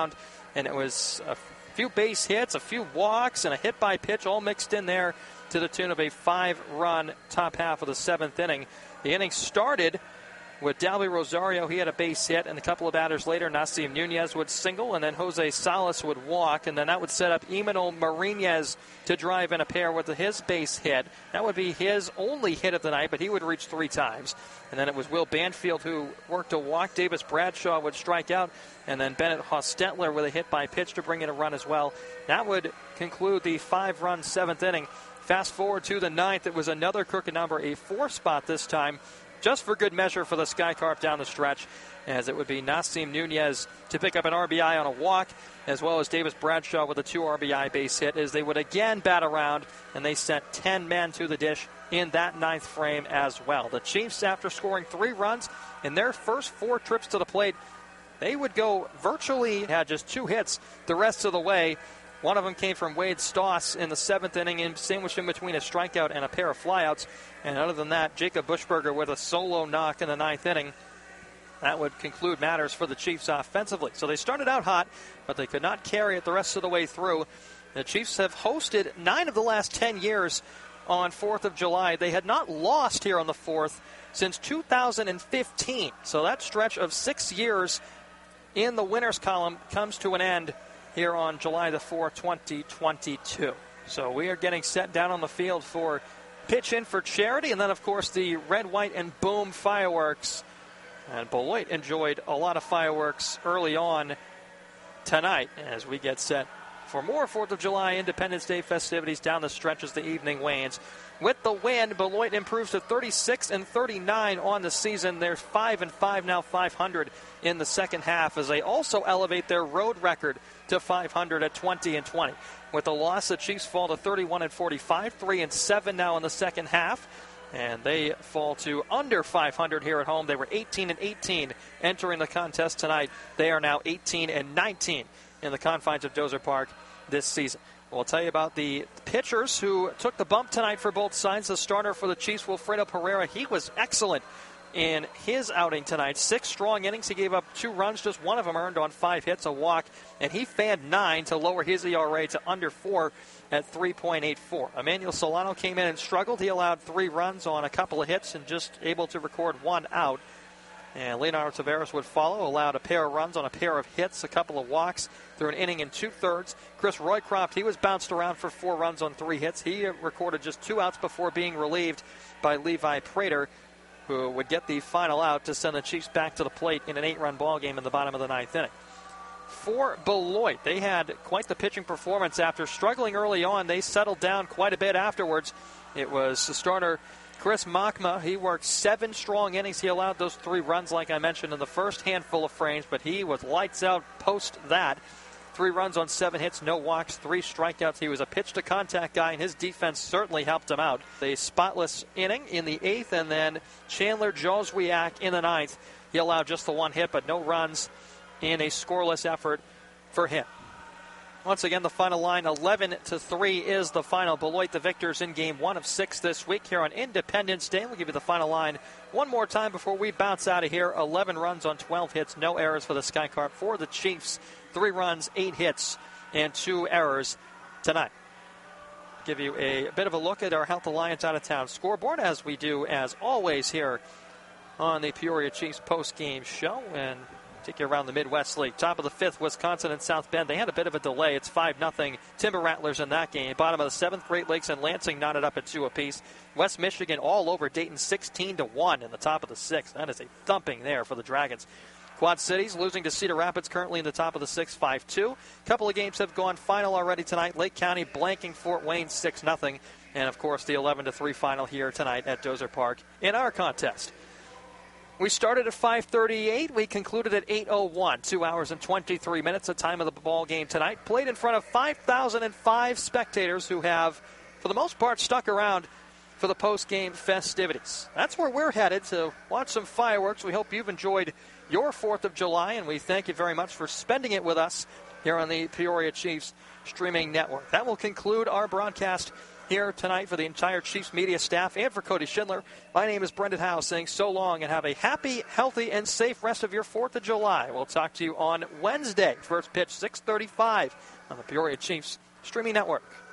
and it was a few base hits, a few walks, and a hit by pitch all mixed in there to the tune of a five-run top half of the seventh inning. The inning started with Dalby Rosario. He had a base hit, and a couple of batters later, Nasim Nunez would single, and then Jose Salas would walk, and then that would set up Imanol Marinez to drive in a pair with his base hit. That would be his only hit of the night, but he would reach three times. And then it was Will Banfield who worked a walk. Davis Bradshaw would strike out, and then Bennett Hostetler with a hit by pitch to bring in a run as well. That would conclude the five-run seventh inning. Fast forward to the ninth, it was another crooked number, a four spot this time, just for good measure for the Sky Carp down the stretch, as it would be Nasim Nunez to pick up an R B I on a walk, as well as Davis Bradshaw with a two R B I base hit, as they would again bat around, and they sent ten men to the dish in that ninth frame as well. The Chiefs, after scoring three runs in their first four trips to the plate, they would go virtually, had just two hits the rest of the way. One of them came from Wade Stoss in the seventh inning, and sandwiched in between a strikeout and a pair of flyouts. And other than that, Jacob Buschberger with a solo knock in the ninth inning. That would conclude matters for the Chiefs offensively. So they started out hot, but they could not carry it the rest of the way through. The Chiefs have hosted nine of the last ten years on fourth of July. They had not lost here on the fourth since two thousand fifteen. So that stretch of six years in the winners column comes to an end here on July the fourth, twenty twenty-two. So we are getting set down on the field for pitch in for charity, and then, of course, the red, white, and boom fireworks. And Beloit enjoyed a lot of fireworks early on tonight as we get set for more fourth of July Independence Day festivities down the stretch as the evening wanes. With the win, Beloit improves to thirty-six and thirty-nine on the season. They're five and five now, five hundred in the second half, as they also elevate their road record to five hundred at twenty and twenty. With the loss, the Chiefs fall to thirty-one and forty-five, three and seven now in the second half, and they fall to under five hundred here at home. They were eighteen and eighteen entering the contest tonight. They are now eighteen and nineteen in the confines of Dozer Park this season. We'll tell you about the pitchers who took the bump tonight for both sides. The starter for the Chiefs, Wilfredo Pereira, he was excellent in his outing tonight. Six strong innings. He gave up two runs, just one of them earned on five hits, a walk, and he fanned nine to lower his E R A to under four at three point eight four. Emmanuel Solano came in and struggled. He allowed three runs on a couple of hits and just able to record one out. And Leonardo Taveras would follow, allowed a pair of runs on a pair of hits, a couple of walks through an inning and two-thirds. Chris Roycroft, he was bounced around for four runs on three hits. He recorded just two outs before being relieved by Levi Prater, who would get the final out to send the Chiefs back to the plate in an eight-run ball game in the bottom of the ninth inning. For Beloit, they had quite the pitching performance. After struggling early on, they settled down quite a bit afterwards. It was the starter Chris Machma. He worked seven strong innings. He allowed those three runs, like I mentioned, in the first handful of frames, but he was lights out post that. Three runs on seven hits, no walks, three strikeouts. He was a pitch-to-contact guy, and his defense certainly helped him out. A spotless inning in the eighth, and then Chandler Joswiak in the ninth. He allowed just the one hit, but no runs in a scoreless effort for him. Once again, the final line, eleven to three is the final. Beloit, the victors in game one of six this week here on Independence Day. We'll give you the final line one more time before we bounce out of here. eleven runs on twelve hits, no errors for the Sky Carp. For the Chiefs, three runs, eight hits, and two errors tonight. Give you a bit of a look at our Health Alliance out-of-town scoreboard, as we do, as always, here on the Peoria Chiefs post-game show. And take you around the Midwest League. Top of the fifth, Wisconsin and South Bend. They had a bit of a delay. It's five nothing Timber Rattlers in that game. Bottom of the seventh, Great Lakes and Lansing knotted up at two apiece. West Michigan all over Dayton sixteen to one in the top of the sixth. That is a thumping there for the Dragons. Quad Cities losing to Cedar Rapids, currently in the top of the sixth, five two. A couple of games have gone final already tonight. Lake County blanking Fort Wayne six nothing. And, of course, the eleven to three final here tonight at Dozer Park in our contest. We started at five thirty-eight. We concluded at eight oh one. Two hours and twenty-three minutes, the time of the ball game tonight. Played in front of five thousand five spectators who have, for the most part, stuck around for the post-game festivities. That's where we're headed, to watch some fireworks. We hope you've enjoyed your fourth of July, and we thank you very much for spending it with us here on the Peoria Chiefs streaming network. That will conclude our broadcast here tonight for the entire Chiefs media staff and for Cody Schindler. My name is Brendan Howe saying so long and have a happy, healthy, and safe rest of your fourth of July. We'll talk to you on Wednesday. First pitch, six thirty-five on the Peoria Chiefs Streaming Network.